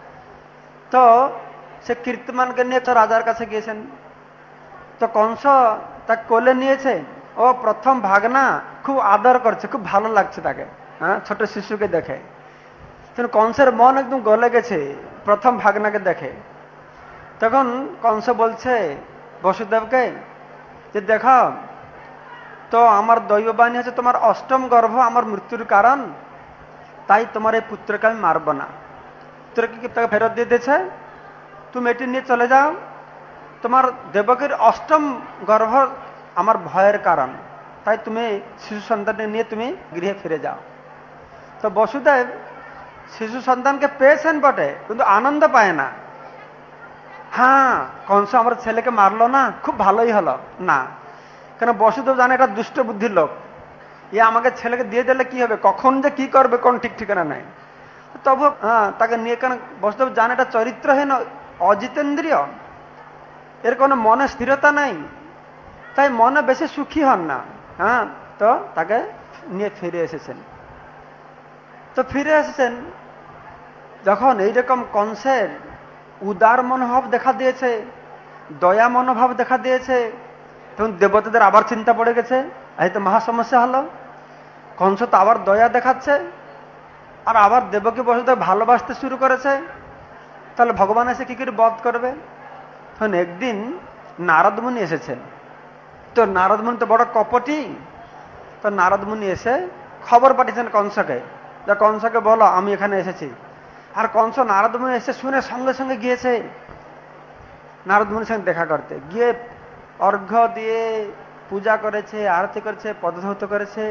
তো সে কীর্তিমানকে নিয়ে তো রাজার কাছে গিয়েছেন। তো কংস তাকে কোলে নিয়েছে, ও প্রথম ভাগনা খুব আদর করছে, খুব ভালো লাগছে তাকে, হ্যাঁ, ছোট শিশুকে দেখে। কংসের মন একদম গলে গেছে প্রথম ভাগনাকে দেখে। তখন কংস বলছে বসুদেবকে যে দেখো তো আমার দৈববাণী হচ্ছে তোমার অষ্টম গর্ভ আমার মৃত্যুর কারণ, তাই তোমার এই পুত্রকে আমি মারব না। পুত্রকে তাকে ফেরত দিয়ে দিয়েছে, তুমি এটি নিয়ে চলে যাও। তোমার দেবকীর অষ্টম গর্ভ আমার ভয়ের কারণ, তাই তুমি শিশু সন্তানকে নিয়ে তুমি গৃহে ফিরে যাও। তো বসুদেব শিশু সন্তানকে পেয়েছেন বটে, কিন্তু আনন্দ পায় না। হ্যাঁ, কংস আমার ছেলেকে মারলো না, খুব ভালোই হলো না, কেন বসুদেব জানে এটা দুষ্ট বুদ্ধির লোক, আমাকে ছেলেকে দিয়ে দিলে কি হবে, কখন যে কি করবে কোন ঠিক ঠিকানা নাই। তবু তাকে নিয়ে, কেন বসুদেব জানে এটা চরিত্রহীন, অজিতেন্দ্রিয়, এর কোনো মনে স্থিরতা নাই, তাই মনে বেশি সুখী হন না। তো তাকে নিয়ে ফিরে এসেছেন। তো ফিরে এসেছেন যখন এইরকম কংসের উদার মনোভাব দেখা দিয়েছে, দয়া মনোভাব দেখা দিয়েছে, তখন দেবতাদের আবার চিন্তা পড়ে গেছে, এই তো মহা সমস্যা হলো। কংস তো আবার দয়া দেখাচ্ছে, আর আবার দেবকী বসুদেব ভালোবাসতে শুরু করেছে, তাহলে ভগবান এসে কি করে বধ করবে। তখন একদিন নারদ মুনি এসেছেন। তো নারদ মুনি তো বড় কপটি, তো নারদ মুনি এসে খবর পাঠিয়েছেন কংসকে, যে কংসকে বলো আমি এখানে এসেছি। আর কংস নারদ মুনি এসে শুনে সঙ্গে সঙ্গে গিয়েছে নারদ মুনির সঙ্গে দেখা করতে, গিয়ে অর্ঘ্য দিয়ে পূজা করেছে, আরতি করেছে, পদধৌত করেছে,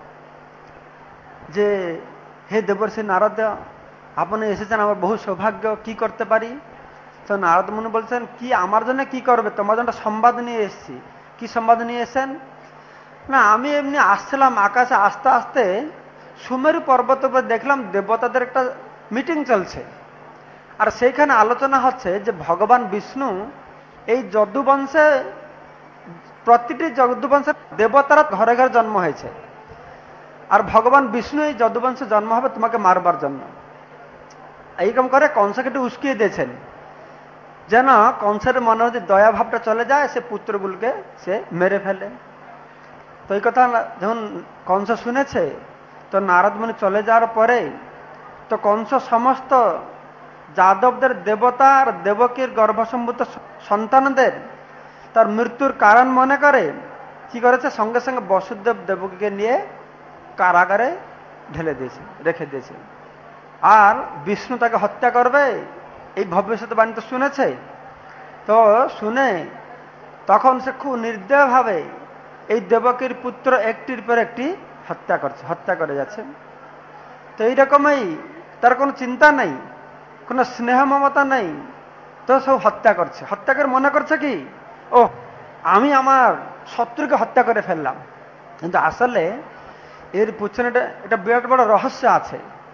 যে হে দেবর্ষি নারদ, আপনি এসেছেন, আমার বহু সৌভাগ্য, কি করতে পারি। তো নারদ মুনি বলছেন, কি আমার জন্য কি করবে, তোমার জন্য সংবাদ নিয়ে এসেছি। কি সংবাদ নিয়ে এসেছেন? না, আমি এমনি আসছিলাম আকাশে, আস্তে আস্তে সুমেরু পর্বত উপরে দেখলাম দেবতাদের একটা মিটিং চলছে, আর সেইখানে আলোচনা হচ্ছে যে ভগবান বিষ্ণু এই যদুবংশে, প্রতিটি যদুবংশের দেবতারা ঘরে ঘরে জন্ম হয়েছে, আর ভগবান বিষ্ণু এই যদুবংশে জন্ম হবে তোমাকে মারবার জন্য। এইরকম করে কংসকে একটু উস্কিয়ে দিয়েছেন, যেন কংসের মনে হচ্ছে দয়া ভাবটা চলে যায়, সে পুত্রগুলোকে সে মেরে ফেলে। তো এই কথা যখন কংস শুনেছে, তো নারদ মুনি চলে যাওয়ার পরে তো কংস সমস্ত যাদবদের, দেবতা আর দেবকীর গর্ভসম্ভূত সন্তানদের তার মৃত্যুর কারণ মনে করে কি করেছে, সঙ্গে সঙ্গে বসুদেব দেবকীকে নিয়ে কারাগারে ঢেলে দিয়েছে, রেখে দিয়েছে। আর বিষ্ণু তাকে হত্যা করবে এই ভবিষ্যৎবাণী তো শুনেছে। তো শুনে তখন সে খুব নির্দয়ভাবে এই দেবকীর পুত্র একটির পর একটি হত্যা করে যাচ্ছে। তো এইরকমই তার কোনো চিন্তা নেই, কোনো স্নেহ মমতা নেই, তো সব হত্যা করছে। হত্যা করে মনে করছে কি, ও আমি আমার শত্রুকে হত্যা করে ফেললাম। কিন্তু আসলে এর পিছনে এটা বিরাট বড় রহস্য আছে।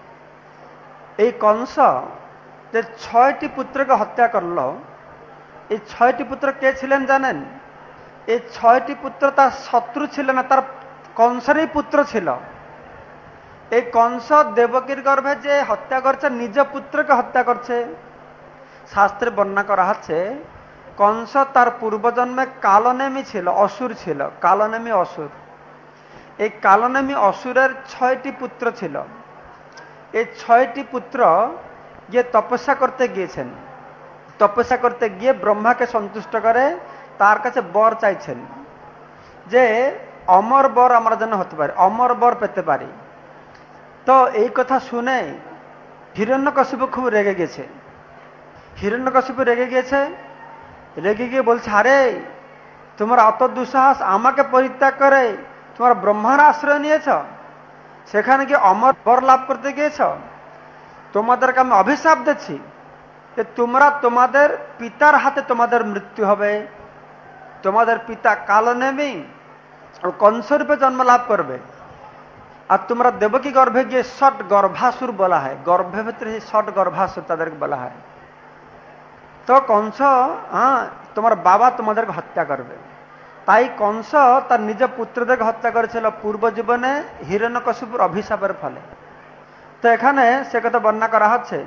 এই কংস যে 6টি পুত্রকে হত্যা করল, এই 6টি পুত্র কে ছিলেন জানেন? এই 6টি পুত্র তার শত্রু ছিল না, তার কংসেরই পুত্র ছিল। এই কংস দেবকীর গর্ভে যে হত্যা করছে, নিজ পুত্রকে হত্যা করছে। শাস্ত্রে বর্ণনা করা হচ্ছে কংস তার পূর্বজন্মে কালনেমী ছিল, অসুর ছিল, কালনেমী অসুর। এই কালনেমী অসুরের 6টি পুত্র ছিল। এই 6টি পুত্র গিয়ে তপস্যা করতে গিয়েছেন। তপস্যা করতে গিয়ে ব্রহ্মাকে সন্তুষ্ট করে তার কাছে বর চাইছেন, যে অমর বর আমরা যেন হতে পারি, অমর বর পেতে পারি। তো এই কথা শুনে হিরণ্যকশিপু খুব রেগে গেছে। হিরণ্যকশিপু রেগে গিয়েছে, রেগে গিয়ে বলছে, আরে তোমার অত দুঃসাহস, আমাকে পরিত্যাগ করে তোমার ব্রহ্মার আশ্রয় নিয়েছ, সেখানে গিয়ে অমর বর লাভ করতে গিয়েছ। তোমাদেরকে আমি অভিশাপ দিচ্ছি যে তোমরা তোমাদের পিতার হাতে তোমাদের মৃত্যু হবে। তোমাদের পিতা কালনেমী কংসরূপে জন্ম লাভ করবে, আর তোমরা দেবকী গর্ভে গিয়ে ষট গর্ভাসুর বলা হয়, গর্ভের ভিতরে ষট গর্ভাসুর তাদেরকে বলা হয়। তো কংস তোমার বাবা তোমাদেরকে হত্যা করবে। তাই কংস তার নিজ পুত্রদেরকে হত্যা করেছিল পূর্ব জীবনে হিরণ্যকশিপুর অভিশাপের ফলে। তো এখানে সে কথা বর্ণনা করা হচ্ছে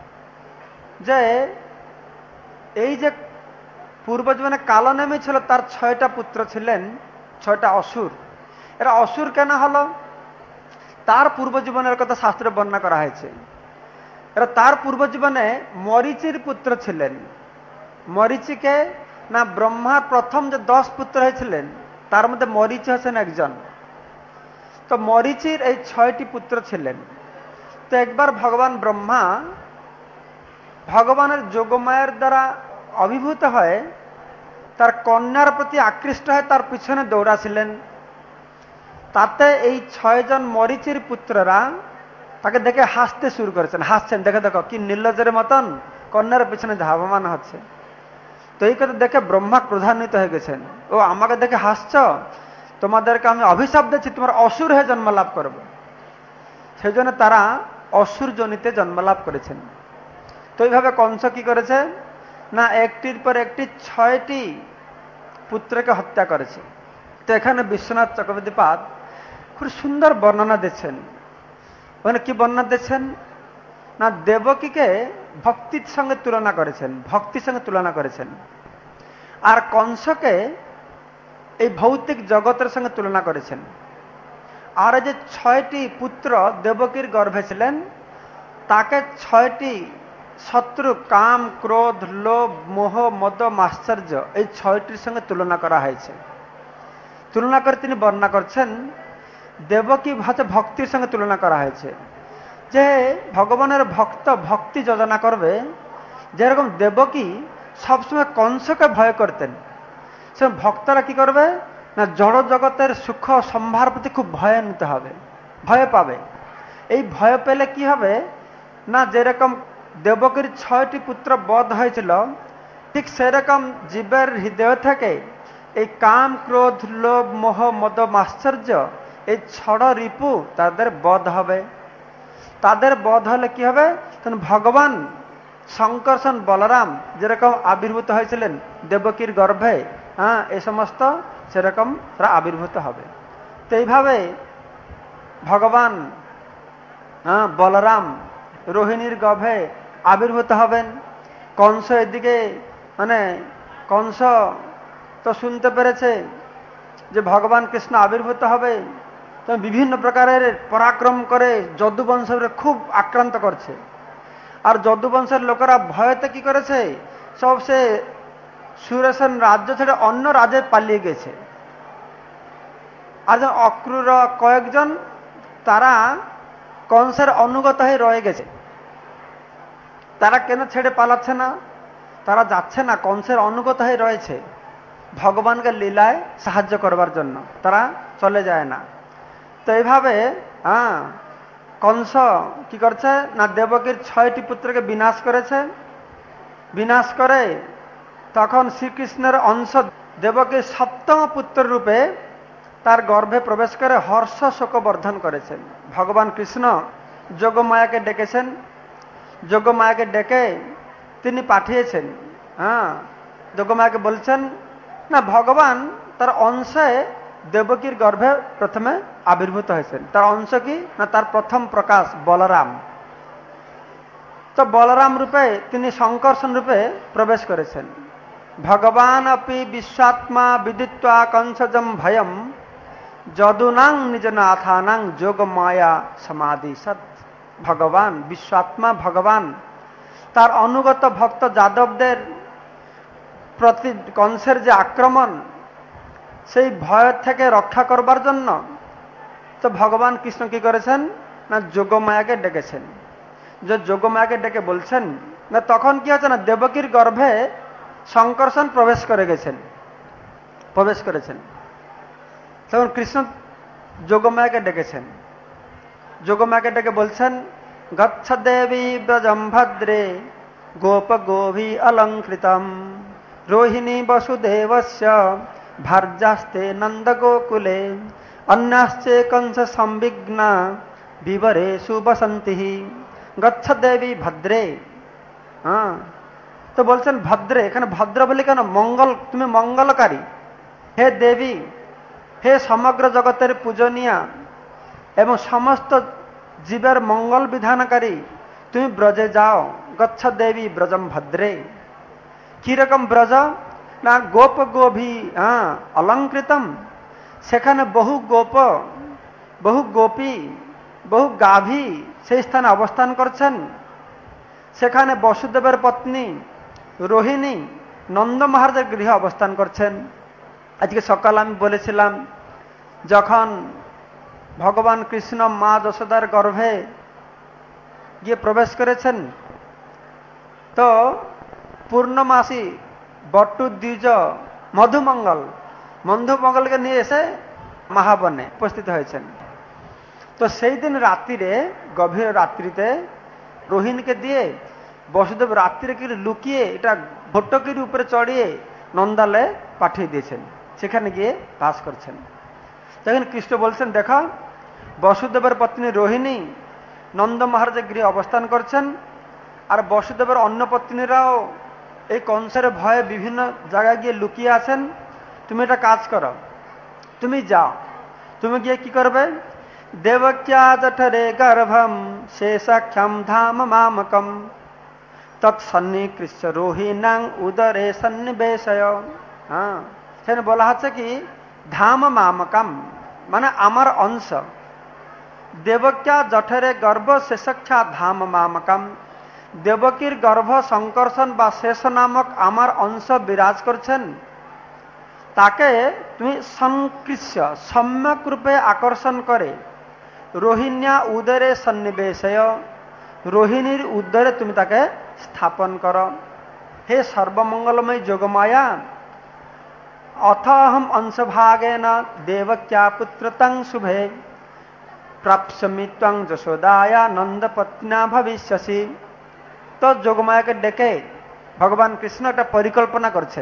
যে এই যে পূর্ব জীবনে কালনেমী ছিল, তার 6টা পুত্র ছিলেন, 6টা অসুর। এরা অসুর কেন হলো, তার পূর্ব জীবনের কথা শাস্ত্রে বর্ণনা করা হয়েছে। এরা তার পূর্ব জীবনে মরিচির পুত্র ছিলেন। মরিচিকে না ব্রহ্মার প্রথম যে 10 পুত্র হয়েছিলেন তার মধ্যে মরিচি হচ্ছেন একজন। তো মরিচির এই 6টি পুত্র ছিলেন। তো একবার ভগবান ব্রহ্মা ভগবানের যোগমায়ের দ্বারা অভিভূত হয়ে তার কন্যার প্রতি আকৃষ্ট হয়ে তার পিছনে দৌড়াছিলেন। তাতে এই 6 জন মরিচির পুত্ররা তাকে দেখে হাসতে শুরু করেছেন। হাসছেন, দেখে দেখো কি নির্লজ্জের মতন কন্যার পিছনে ধাবমান হচ্ছে। তো এই কথা দেখে ব্রহ্মা ক্রোধান্বিত হয়ে গেছেন, ও আমাকে দেখে হাসছ, তোমাদেরকে আমি অভিশাপ দিচ্ছি, তোমার অসুর হয়ে জন্ম লাভ করবে। সেই জন্য তারা অসুর জনিতে জন্ম লাভ করেছেন। তো এইভাবে কংস কি করেছে না একটির পর একটি 6টি পুত্রকে হত্যা করেছে। তো এখানে বিশ্বনাথ চক্রবর্তীপাদ খুব সুন্দর বর্ণনা দিচ্ছেন। মানে কি বর্ণনা দিচ্ছেন না দেবকীকে ভক্তির সঙ্গে তুলনা করেছেন, ভক্তির সঙ্গে তুলনা করেছেন। আর কংসকে এই ভৌতিক জগতের সঙ্গে তুলনা করেছেন। আর এই যে 6টি পুত্র দেবকীর গর্ভে ছিলেন তাকে 6টি শত্রু কাম, ক্রোধ, লোভ, মোহ, মদ, মাশ্চর্য এই 6টির সঙ্গে তুলনা করা হয়েছে। তুলনা করে তিনি বর্ণনা করছেন দেবকী হচ্ছে ভক্তির সঙ্গে তুলনা করা হয়েছে। যে ভগবানের ভক্ত ভক্তি যোজনা করবে, যেরকম দেবকী সবসময় কংসকে ভয় করতেন, সে ভক্তরা কি করবে না জড় জগতের সুখ সম্ভার প্রতি খুব ভয় নিতে হবে, ভয় পাবে। এই ভয় পেলে কি হবে না যেরকম দেবকীর 6টি পুত্র বধ হয়েছিল, ঠিক সেরকম জীবের হৃদয় থেকে এই কাম, ক্রোধ, লোভ, মোহ, মদ, মাশ্চর্য এই 6 রিপু তাদের বধ হবে। তাদের বধ হলে কি হবে, ভগবান শঙ্কর্ষণ বলরাম যেরকম আবির্ভূত হয়েছিলেন দেবকীর গর্ভে, এই সমস্ত সেরকম তারা আবির্ভূত হবে। তো এইভাবে ভগবান বলরাম রোহিণীর গর্ভে আবির্ভূত হবেন। কংস এদিকে কংস তো শুনতে পেরেছে যে ভগবান কৃষ্ণ আবির্ভূত হবে, তো বিভিন্ন প্রকারের পরাক্রম করে যদুবংশের খুব আক্রান্ত করছে। আর যদুবংশের লোকেরা ভয়তে কি করেছে, সব সে সুরেশন রাজ্য ছেড়ে অন্য রাজ্যে পালিয়ে গেছে। আর অক্রূর কয়েকজন তারা কংসের অনুগত হয়ে রয়ে গেছে। তারা কেন ছেড়ে পালাচ্ছে না, তারা যাচ্ছে না, কংসের অনুগত হয়ে রয়েছে ভগবানকে লীলায় সাহায্য করবার জন্য, তারা চলে যায় না। তো এইভাবে কংস কি করছে না দেবকীর 6টি পুত্রকে বিনাশ করেছে। বিনাশ করে তখন শ্রীকৃষ্ণের অংশ দেবকীর 7ম পুত্র রূপে তার গর্ভে প্রবেশ করে হর্ষ শোক বর্ধন করেছেন। ভগবান কৃষ্ণ যোগমায়াকে ডেকেছেন, যোগমায়াকে ডেকে তিনি পাঠিয়েছেন। যোগমায়াকে বলছেন না ভগবান তার অংশে দেবকীর গর্ভে প্রথমে আবির্ভূত হয়েছেন। তার অংশ কি না তার প্রথম প্রকাশ বলরাম। তো বলরাম রূপে তিনি শঙ্কর্ষণ রূপে প্রবেশ করেছেন। ভগবান অপি বিশ্বাত্মা বিদিত্বা কংসজম ভয়ম যদুনাং নিজনাথানাং যোগমায়া সমাধি সৎ। ভগবান বিশ্বাত্মা ভগবান তার অনুগত ভক্ত যাদবদের প্রতি কংসের যে আক্রমণ, সেই ভয় থেকে রক্ষা করবার জন্য তো ভগবান কৃষ্ণ কি করেছেন না যোগমায়াকে ডেকেছেন। যে যোগমায়াকে ডেকে বলছেন না তখন কি হচ্ছে না দেবকীর গর্ভে শঙ্কর্ষণ প্রবেশ করেছেন। তখন কৃষ্ণ যোগমায়াকে ডেকেছেন। যোগমায়াকে ডেকে বলছেন গচ্ছ দেবী ব্রজম ভদ্রে গোপ গোভী অলঙ্কৃতম রোহিণী বসুদেবস্য ভার্যাস্তে নন্দগোকুলে অন্যাশ্চে কংস সংবিঘ্না বিবরেষু বসন্তি গচ্ছ দেবী ভদ্রে। তো বলছেন ভদ্রে, এখানে ভদ্র বলে কেন, মঙ্গল, তুমি মঙ্গলকারী হে দেবী, হে সমগ্র জগতের পূজনীয়া এবং সমস্ত জীবের মঙ্গল বিধানকারী, তুমি ব্রজে যাও। গচ্ছ দেবী ব্রজম ভদ্রে। কিরকম ব্রজ না গোপ গোভী অলঙ্কৃতম, সেখানে বহু গোপ, বহু গোপী, বহু গাভী সেই স্থানে অবস্থান করছেন। সেখানে বসুদেবের পত্নী রোহিণী নন্দ মহারাজের গৃহে অবস্থান করছেন। আজকে সকাল আমি বলেছিলাম, যখন ভগবান কৃষ্ণ মা যশোদার গর্ভে গিয়ে প্রবেশ করেছেন, তো পূর্ণমাসী বট্টু দ্বিজ মধুমঙ্গলকে নিয়ে এসে মহাবনে উপস্থিত হয়েছেন। তো সেই দিন রাত্রিরে, গভীর রাত্রিতে রোহিণীকে দিয়ে বসুদেব রাত্রিরে কি লুকিয়ে এটা ভট্টকির উপরে চড়িয়ে নন্দালে পাঠিয়ে দিয়েছেন, সেখানে গিয়ে বাস করছেন। তখন কৃষ্ণ বলছেন, দেখো বসুদেবের পত্নী রোহিণী নন্দ মহারাজের গৃহে অবস্থান করছেন, আর বসুদেবের অন্য পত্নীরাও এই কংসের ভয়ে বিভিন্ন জায়গায় গিয়ে লুকিয়ে আছেন। তুমি এটা কাজ করো, তুমি যাও, তুমি গিয়ে কি করবে, দেবক্যা জঠরে গর্ভম শেষাখ্যম ধাম মামকম তৎসন্নিকৃষ্য রোহিণাং উদরে সন্নিবেশয়। হ্যাঁ, সেখানে বলা হচ্ছে কি ধাম মামকম মানে আমার অংশ, দেবক্যা জঠরে গর্ভ শেষাখ্যা ধাম মামকম, দেবকীর গর্ভ সংকর্ষণ বা শেষ নামক আমার অংশ বিরাজ করছেন, তাকে তুমি সংকৃষ্য সম্যক রূপে আকর্ষণ করে রোহিণ্যা উদরে সন্নিবেশয়, রোহিণীর উদরে তুমি তাকে স্থাপন করো। হে সর্বমঙ্গলময় যোগমায়া, অথহম অংশভাগেন দেবক্যা পুত্রতং শুভে প্রাপ্স্যামি ত্বং যশোদায়া নন্দপত্না ভবিষ্যসি। তো যোগমায়াকে ডেকে ভগবান কৃষ্ণ একটা পরিকল্পনা করছেন।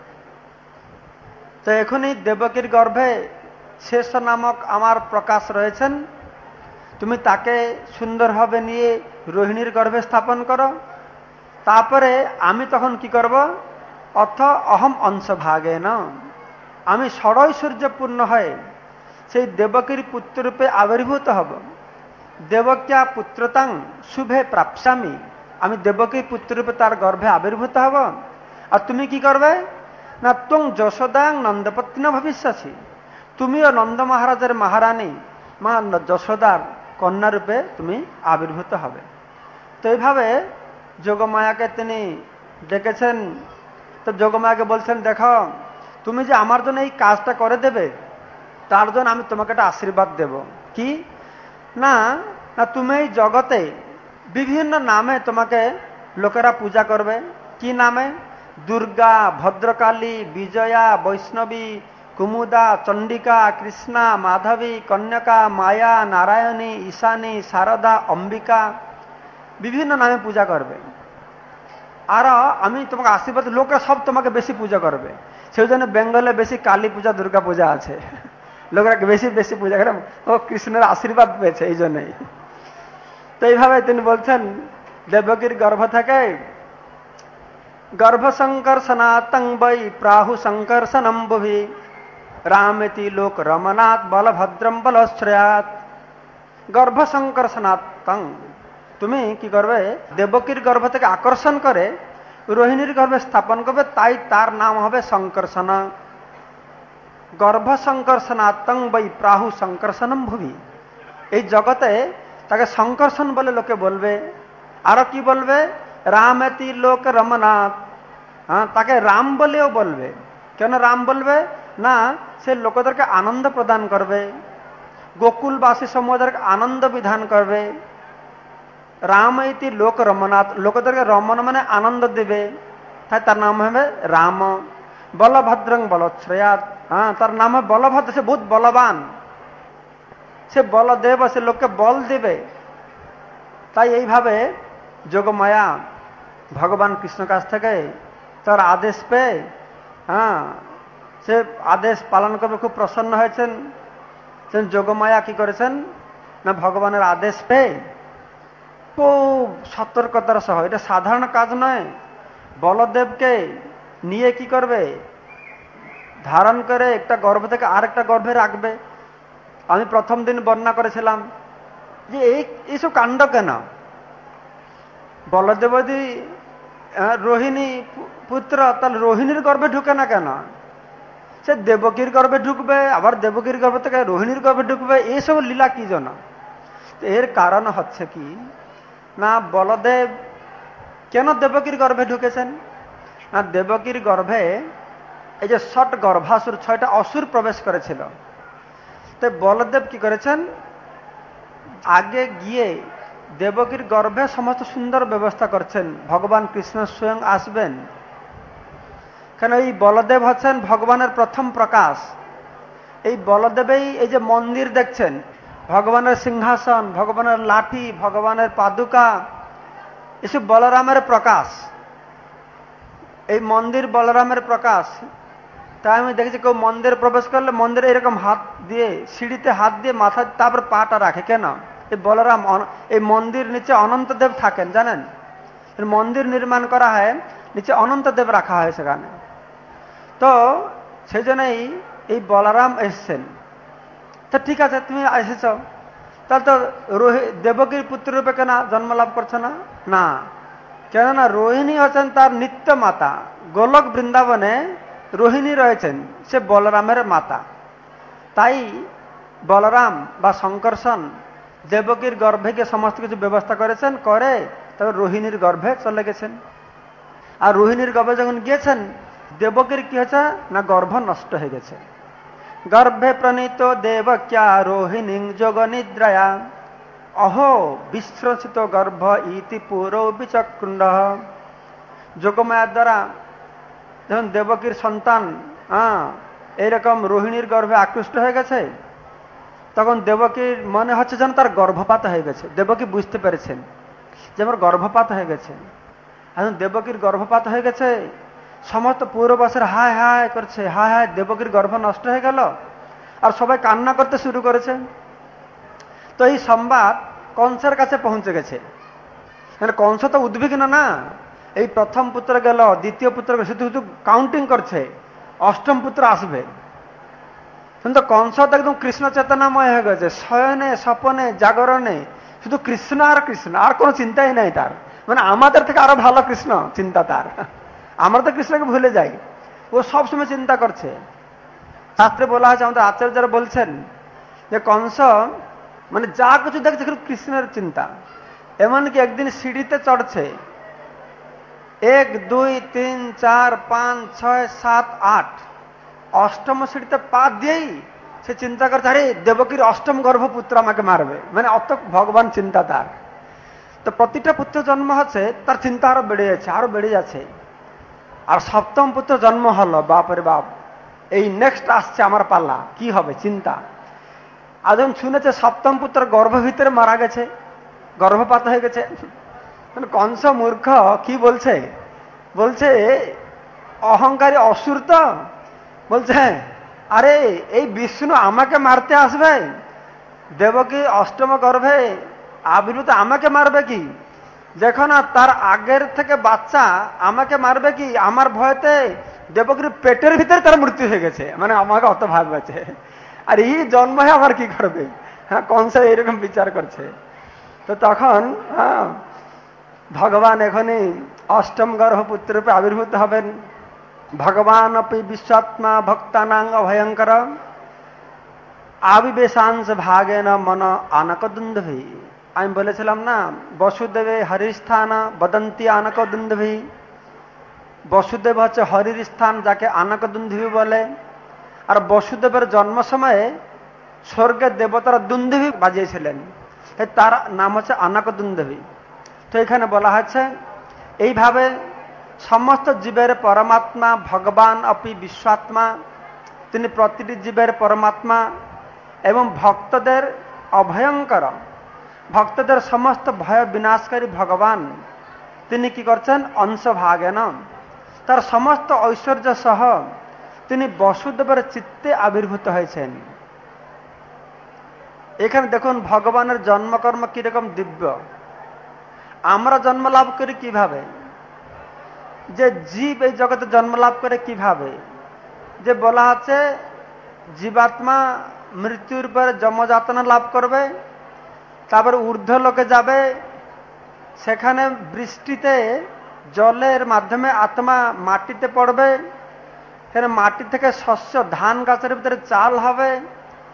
তো এখনই দেবকীর গর্ভে শেষ নামক আমার প্রকাশ রয়েছেন, তুমি তাকে সুন্দরভাবে নিয়ে রোহিণীর গর্ভে স্থাপন করো। তারপরে আমি তখন কি করব, অর্থ অহম অংশভাগে না, আমি ষড়ৈশ্বর্যপূর্ণ হয়ে সেই দেবকীর পুত্ররূপে আবির্ভূত হব। দেবক্যা পুত্রতাং শুভে প্রাপ্স্যামি, আমি দেবকীর পুত্ররূপে তার গর্ভে আবির্ভূত হব। আর তুমি কি করবে না, ত্বং যশোদাং নন্দপত্নী ভবিষ্যসি, তুমিও নন্দ মহারাজের মহারানী মা যশোদার কন্যারূপে তুমি আবির্ভূত হবে। তো এইভাবে যোগমায়াকে তিনি ডেকেছেন। তো যোগমায়াকে বলছেন, দেখো তুমি যে আমার জন্য এই কাজটা করে দেবে, তার জন্য আমি তোমাকে একটা আশীর্বাদ দেব। কি না, না তুমি এই জগতে বিভিন্ন নামে তোমাকে লোকেরা পূজা করবে। কি নামে? দুর্গা, ভদ্রকালী, বিজয়া, বৈষ্ণবী, কুমুদা, চণ্ডিকা, কৃষ্ণা, মাধবী, কন্যকা, মায়া, নারায়ণী, ঈশানী, শারদা, অম্বিকা, বিভিন্ন নামে পূজা করবে। আর আমি তোমাকে আশীর্বাদ, লোকেরা সব তোমাকে বেশি পূজা করবে। সেই জন্য বেঙ্গলে বেশি কালী পূজা, দুর্গা পূজা আছে, লোকেরা বেশি বেশি পূজা করে, ও কৃষ্ণের আশীর্বাদ পেয়েছে এই জন্যই। তো এইভাবে তিনি বলছেন, দেবকীর গর্ভ থেকে গর্ভ সংকর্ষণাতং বৈ প্রাহু সংকর্ষণম বুভি রামেতি লোক রমনাথ বলভদ্রম বলশ্রয়াত। গর্ভ সংকর্ষণাতং, তুমি কি করবে, দেবকীর গর্ভ থেকে আকর্ষণ করে রোহিণীর গর্ভে স্থাপন করবে, তাই তার নাম হবে সংকর্ষণ। গর্ভ সংকর্ষণাতং বৈ প্রাহু সংকর্ষণম ভুবি, এই জগতে তাকে সংকর্ষণ বলে লোকে বলবে। আরো কি বলবে, রামেতি লোক রমনাথ, হ্যাঁ তাকে রাম বলেও বলবে। কেন রাম বলবে না, সে লোকদেরকে আনন্দ প্রদান করবে, গোকুলবাসী সমূহদেরকে আনন্দ বিধান করবে। রাম ইতি লোক রমনাথ, লোকদেরকে রমন মানে আনন্দ দেবে, তাই তার নাম হবে রাম। বলভদ্রং বলশ্রয়াত, হ্যাঁ তার নাম হবে বলভদ্র, সে বহুত বলবান, সে বলদেব, সে লোককে বল দেবে। তাই এইভাবে যোগমায়া ভগবান কৃষ্ণ কাছ থেকে তার আদেশ পেয়ে, হ্যাঁ সে আদেশ পালন করবে, খুব প্রসন্ন হয়েছেন। যোগমায়া কি করেছেন না, ভগবানের আদেশ পেয়ে খুব সতর্কতার সহ, এটা সাধারণ কাজ নয়, বলদেবকে নিয়ে কি করবে, ধারণ করে একটা গর্ভ থেকে আরেকটা গর্ভে রাখবে। আমি প্রথম দিন বর্ণনা করেছিলাম যে এইসব কাণ্ড কেন, বলদেব যদি রোহিণী পুত্র, তাহলে রোহিণীর গর্ভে ঢুকে না কেন? সে দেবকীর গর্ভে ঢুকবে, আবার দেবকীর গর্ভ থেকে রোহিণীর গর্ভে ঢুকবে, এইসব লীলা কি জন্য? এর কারণ হচ্ছে কি না, বলদেব কেন দেবকীর গর্ভে ঢুকেছেন? না, দেবকীর গর্ভে এই যে ষট গর্ভাসুর, 6টা অসুর প্রবেশ করেছিল। তো বলদেব কি করেছেন, আগে গিয়ে দেবকীর গর্ভে সমস্ত সুন্দর ব্যবস্থা করছেন, ভগবান কৃষ্ণ স্বয়ং আসবেন। কেন এই বলদেব হচ্ছেন ভগবানের প্রথম প্রকাশ। এই বলদেবেই এই যে মন্দির দেখছেন, ভগবানের সিংহাসন, ভগবানের লাঠি, ভগবানের পাদুকা, এসব বলরামের প্রকাশ। এই মন্দির বলরামের প্রকাশ। তাই আমি দেখেছি কেউ মন্দিরে প্রবেশ করলে মন্দিরে এরকম হাত দিয়ে, সিঁড়িতে হাত দিয়ে মাথা, তারপর পাটা রাখে। কেন? এই বলরাম, এই মন্দির নিচে অনন্তদেব থাকেন, জানেন? মন্দির নির্মাণ করা হয়, নিচে অনন্তদেব রাখা হয় সেখানে। তো সেই জন্যই এই বলরাম এসছেন। তো ঠিক আছে, তুমি এসেছ, তাহলে তো দেবকীর পুত্র রূপে কেন জন্ম লাভ করছো না? না, কেননা রোহিণী হচ্ছেন তার নিত্য মাতা। গোলক বৃন্দাবনে রোহিণী রয়েছেন, সে বলরামের মাতা। তাই বলরাম বা শঙ্কর্ষণ দেবকীর গর্ভে গিয়ে সমস্ত কিছু ব্যবস্থা করেছেন, করে তবে রোহিণীর গর্ভে চলে গেছেন। আর রোহিণীর গর্ভে যখন গিয়েছেন, দেবকীর কি হয়েছে না, গর্ভ নষ্ট হয়ে গেছে। গর্ভে প্রণীত দেবক্যা রোহিণী যোগ নিদ্রায়া অহো বিস্রচিত গর্ভ ইতি পুরো বিচক্রুণ্ড। যোগমায়ার দ্বারা যখন দেবকীর সন্তান এইরকম রোহিণীর গর্ভে আকৃষ্ট হয়ে গেছে, তখন দেবকীর মনে হচ্ছে যেন তার গর্ভপাত হয়ে গেছে। দেবকী বুঝতে পেরেছেন যে আমার গর্ভপাত হয়ে গেছে। এখন দেবকীর গর্ভপাত হয়ে গেছে, সমস্ত পৌরবাসের হায় হায় করছে, হায় হায় দেবকীর গর্ভ নষ্ট হয়ে গেল, আর সবাই কান্না করতে শুরু করেছে। তো এই সংবাদ কংসের কাছে পৌঁছে গেছে। কংস তো উদ্বিগ্ন না, এই প্রথম পুত্র গেল, দ্বিতীয় পুত্র শুধু শুধু কাউন্টিং করছে, অষ্টম পুত্র আসবে। কিন্তু কংস তো একদম কৃষ্ণ চেতনাময় হয়ে গেছে, শয়নে স্বপনে জাগরণে শুধু কৃষ্ণ আর কৃষ্ণ, আর কোনো চিন্তাই নাই তার। মানে আমাদের থেকে আরো ভালো কৃষ্ণ চিন্তা তার। আমরা তো কৃষ্ণকে ভুলে যাই, ও সবসময় চিন্তা করছে। শাস্ত্রে বলা হয়েছে, আমাদের আচার্যরা বলছেন যে কংস মানে যা কিছু দেখছে কৃষ্ণের চিন্তা। এমনকি একদিন সিঁড়িতে চড়ছে, 1 2 3 4 5 6 7 8 অষ্টম সিঁড়িতে পা দিয়েই সে চিন্তা করছে, আরে দেবকীর অষ্টম গর্ভপুত্র আমাকে মারবে। মানে অত ভগবান চিন্তা তার। তো প্রতিটা পুত্র জন্ম হচ্ছে, তার চিন্তা আরো বেড়ে যাচ্ছে, আরো বেড়ে যাচ্ছে। আর সপ্তম পুত্র জন্ম হলো, বাপরে বাপ, এই নেক্সট আসছে আমার পাল্লা, কি হবে চিন্তা। আর যখন শুনেছে সপ্তম পুত্র গর্ভ ভিতরে মারা গেছে, গর্ভপাত হয়ে গেছে, মানে কংস মূর্খ কি বলছে, বলছে অহংকারী অসুর তো, বলছে আরে এই বিষ্ণু আমাকে মারতে আসবে, দেবকী অষ্টম গর্ভে আবির্ভূত আমাকে মারবে কি, যখন তার আগের থেকে বাচ্চা আমাকে মারবে কি, আমার ভয়তে দেবকীর পেটের ভিতরে তার মৃত্যু হয়ে গেছে, মানে আমাকে অত ভাবছে, আর এই জন্ম হয়ে আমার কি করবে। হ্যাঁ, কংস এরকম বিচার করছে। তো তখন ভগবান এখনই অষ্টম গর্ভপুত্র রূপে আবির্ভূত হবেন। ভগবান অপি বিশ্বাত্মা ভক্তানাং অভয়ঙ্কর আবিবেশাংশ ভাগেন মন আনকদুন্দভি। আমি বলেছিলাম না, বসুদেবে হরির স্থান বদন্তি আনকদুন্দভি। বসুদেব হচ্ছে হরির স্থান, যাকে আনকদুন্দভি বলে। আর বসুদেবের জন্ম সময়ে স্বর্গের দেবতারা দুন্দভি বাজিয়েছিলেন, তার নাম হচ্ছে আনকদুন্দভি। তো এখানে বলা হচ্ছে এইভাবে সমস্ত জীবের পরমাত্মা ভগবান অপি বিশ্বাত্মা, তিনি প্রতিটি জীবের পরমাত্মা এবং ভক্তদের অভয়ঙ্কর, ভক্তদের সমস্ত ভয় বিনাশকারী ভগবান। তিনি কি করছেন, অংশভাগেন, তার সমস্ত ঐশ্বর্য সহ তিনি বসুদেবের চিত্তে আবির্ভূত হয়েছেন। এখানে দেখুন ভগবানের জন্মকর্ম কিরকম দিব্য। আমরা জন্ম লাভ করি কিভাবে, যে জীব এই জগতে জন্ম লাভ করে কিভাবে, যে বলা আছে জীবাত্মা মৃত্যুর পরে যমযাতনা লাভ করবে, তারপরে ঊর্ধ্ব লোকে যাবে, সেখানে বৃষ্টিতে জলের মাধ্যমে আত্মা মাটিতে পড়বে, সেখানে মাটি থেকে শস্য ধান গাছের ভিতরে চাল হবে,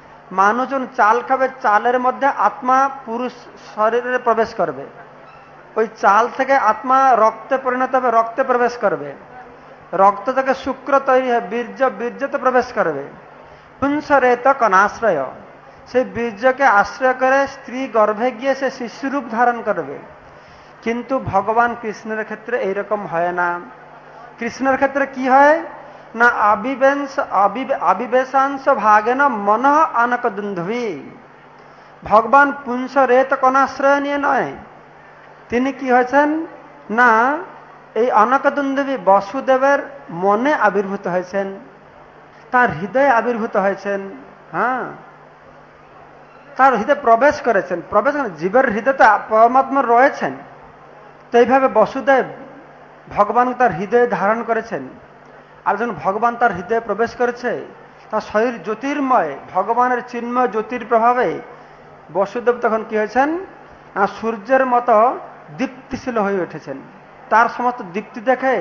মানুষজন চাল খাবে, চালের মধ্যে আত্মা পুরুষ শরীরে প্রবেশ করবে। ওই চাল থেকে আত্মা রক্তে পরিণত হবে, রক্তে প্রবেশ করবে, রক্ত থেকে শুক্র তৈরি হয়, বীর্যতে প্রবেশ করবে। পুংসরেত কণাশ্রয়, সেই বীর্যকে আশ্রয় করে স্ত্রী গর্ভে গিয়ে সে শিশুরূপ ধারণ করবে। কিন্তু ভগবান কৃষ্ণের ক্ষেত্রে এইরকম হয় না। কৃষ্ণের ক্ষেত্রে কি হয় না, আবিবেশাংশ ভাগেন মন আনক দুন্ধবী। ভগবান পুংস রেত কণাশ্রয় নিয়ে নয়, তিনি কি হয়েছেন না এই অনকদুন্দবী বসুদেবের মনে আবির্ভূত হয়েছেন, তার হৃদয়ে আবির্ভূত হয়েছেন। হ্যাঁ, তার হৃদয়ে প্রবেশ করেছেন। প্রবেশ জীবের হৃদয়তে পরমাত্মা রয়েছেন, তো এইভাবে বসুদেব ভগবান তার হৃদয়ে ধারণ করেছেন। আর যখন ভগবান তার হৃদয়ে প্রবেশ করেছে, তার শরীর জ্যোতির্ময়, ভগবানের চিন্ময় জ্যোতির প্রভাবে বসুদেব তখন কি হয়েছেন না সূর্যের মতো দীপ্তিশীল হয়ে উঠেছেন। তার সমস্ত দীপ্তি দেখে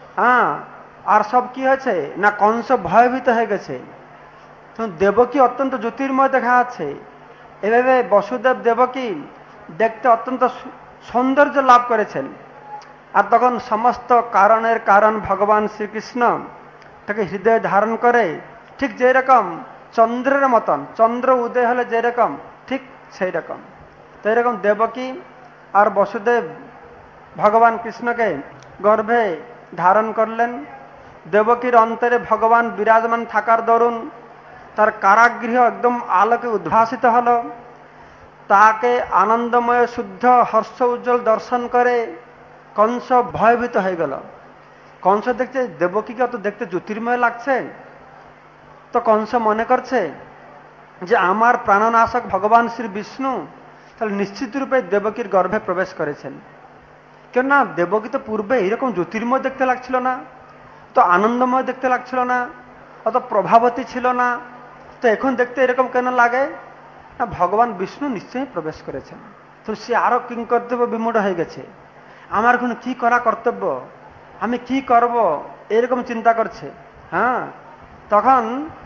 আর সব কি হয়েছে না কংস ভয়ভীত হয়ে গেছে। তখন দেবকী অত্যন্ত জ্যোতির্ময় দেখা যাচ্ছে। এভাবে বসুদেব দেবকী দেখতে অত্যন্ত সৌন্দর্য লাভ করেছেন। আর তখন সমস্ত কারণের কারণ ভগবান শ্রীকৃষ্ণ তাকে হৃদয়ে ধারণ করে, ঠিক যেরকম চন্দ্রের মতন, চন্দ্র উদয় হলে যেরকম ঠিক সেই রকম। তো এরকম দেবকী আর বসুদেব ভগবান কৃষ্ণকে গর্ভে ধারণ করলেন। দেবকীর অন্তরে ভগবান বিরাজমান থাকার দরুন তার কারাগৃহ একদম আলোকে উদ্ভাসিত হল। তাকে আনন্দময় শুদ্ধ হর্ষ উজ্জ্বল দর্শন করে কংস ভয়ভীত হয়ে গেল। কংস দেখছে দেবকীকে অত দেখতে জ্যোতির্ময় লাগছে, তো কংস মনে করছে যে আমার প্রাণনাশক ভগবান শ্রী বিষ্ণু তাহলে নিশ্চিত রূপে দেবকীর গর্ভে প্রবেশ করেছেন। কেননা দেবকী তো পূর্বে এরকম জ্যোতির্ময় দেখতে লাগছিল না, তো আনন্দময় দেখতে লাগছিল না, অত প্রভাবতী ছিল না, তো এখন দেখতে এরকম কেন লাগে না ভগবান বিষ্ণু নিশ্চয়ই প্রবেশ করেছেন। তো সে আরো কিংকর্তব্য বিমূঢ় হয়ে গেছে, আমার এখন কি করা কর্তব্য, আমি কি করব, এরকম চিন্তা করছে। হ্যাঁ, তখন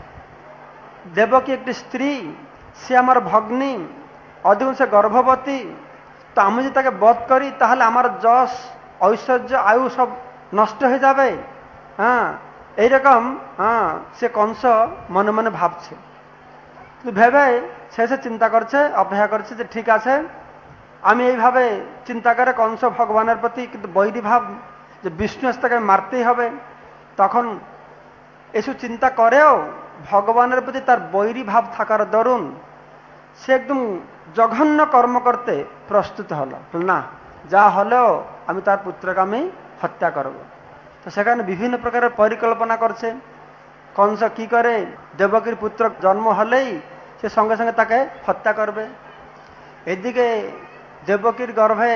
দেবকী একটি স্ত্রী, সে আমার ভগ্নী, অধিকাংশ গর্ভবতী, তো আমি যদি তাকে বধ করি তাহলে আমার যশ ঐশ্বর্য আয়ু সব নষ্ট হয়ে যাবে। হ্যাঁ, এইরকম সে কংস মনে মনে ভাবছে। ভেবে শেষে চিন্তা করছে, অপেক্ষা করছে যে ঠিক আছে, আমি এইভাবে চিন্তা করে কংস ভগবানের প্রতি কিন্তু বৈরী ভাব যে বিষ্ণু তাকে মারতেই হবে। তখন এসব চিন্তা করেও ভগবানের প্রতি তার বৈরী ভাব থাকার দরুন সে একদম জঘন্য কর্ম করতে প্রস্তুত হলো। না, যা হলেও আমি তার পুত্রকে আমি হত্যা করব। তো সেখানে বিভিন্ন প্রকারের পরিকল্পনা করছে। কংস কি করে, দেবকীর পুত্র জন্ম হলেই সে সঙ্গে সঙ্গে তাকে হত্যা করবে। এদিকে দেবকীর গর্ভে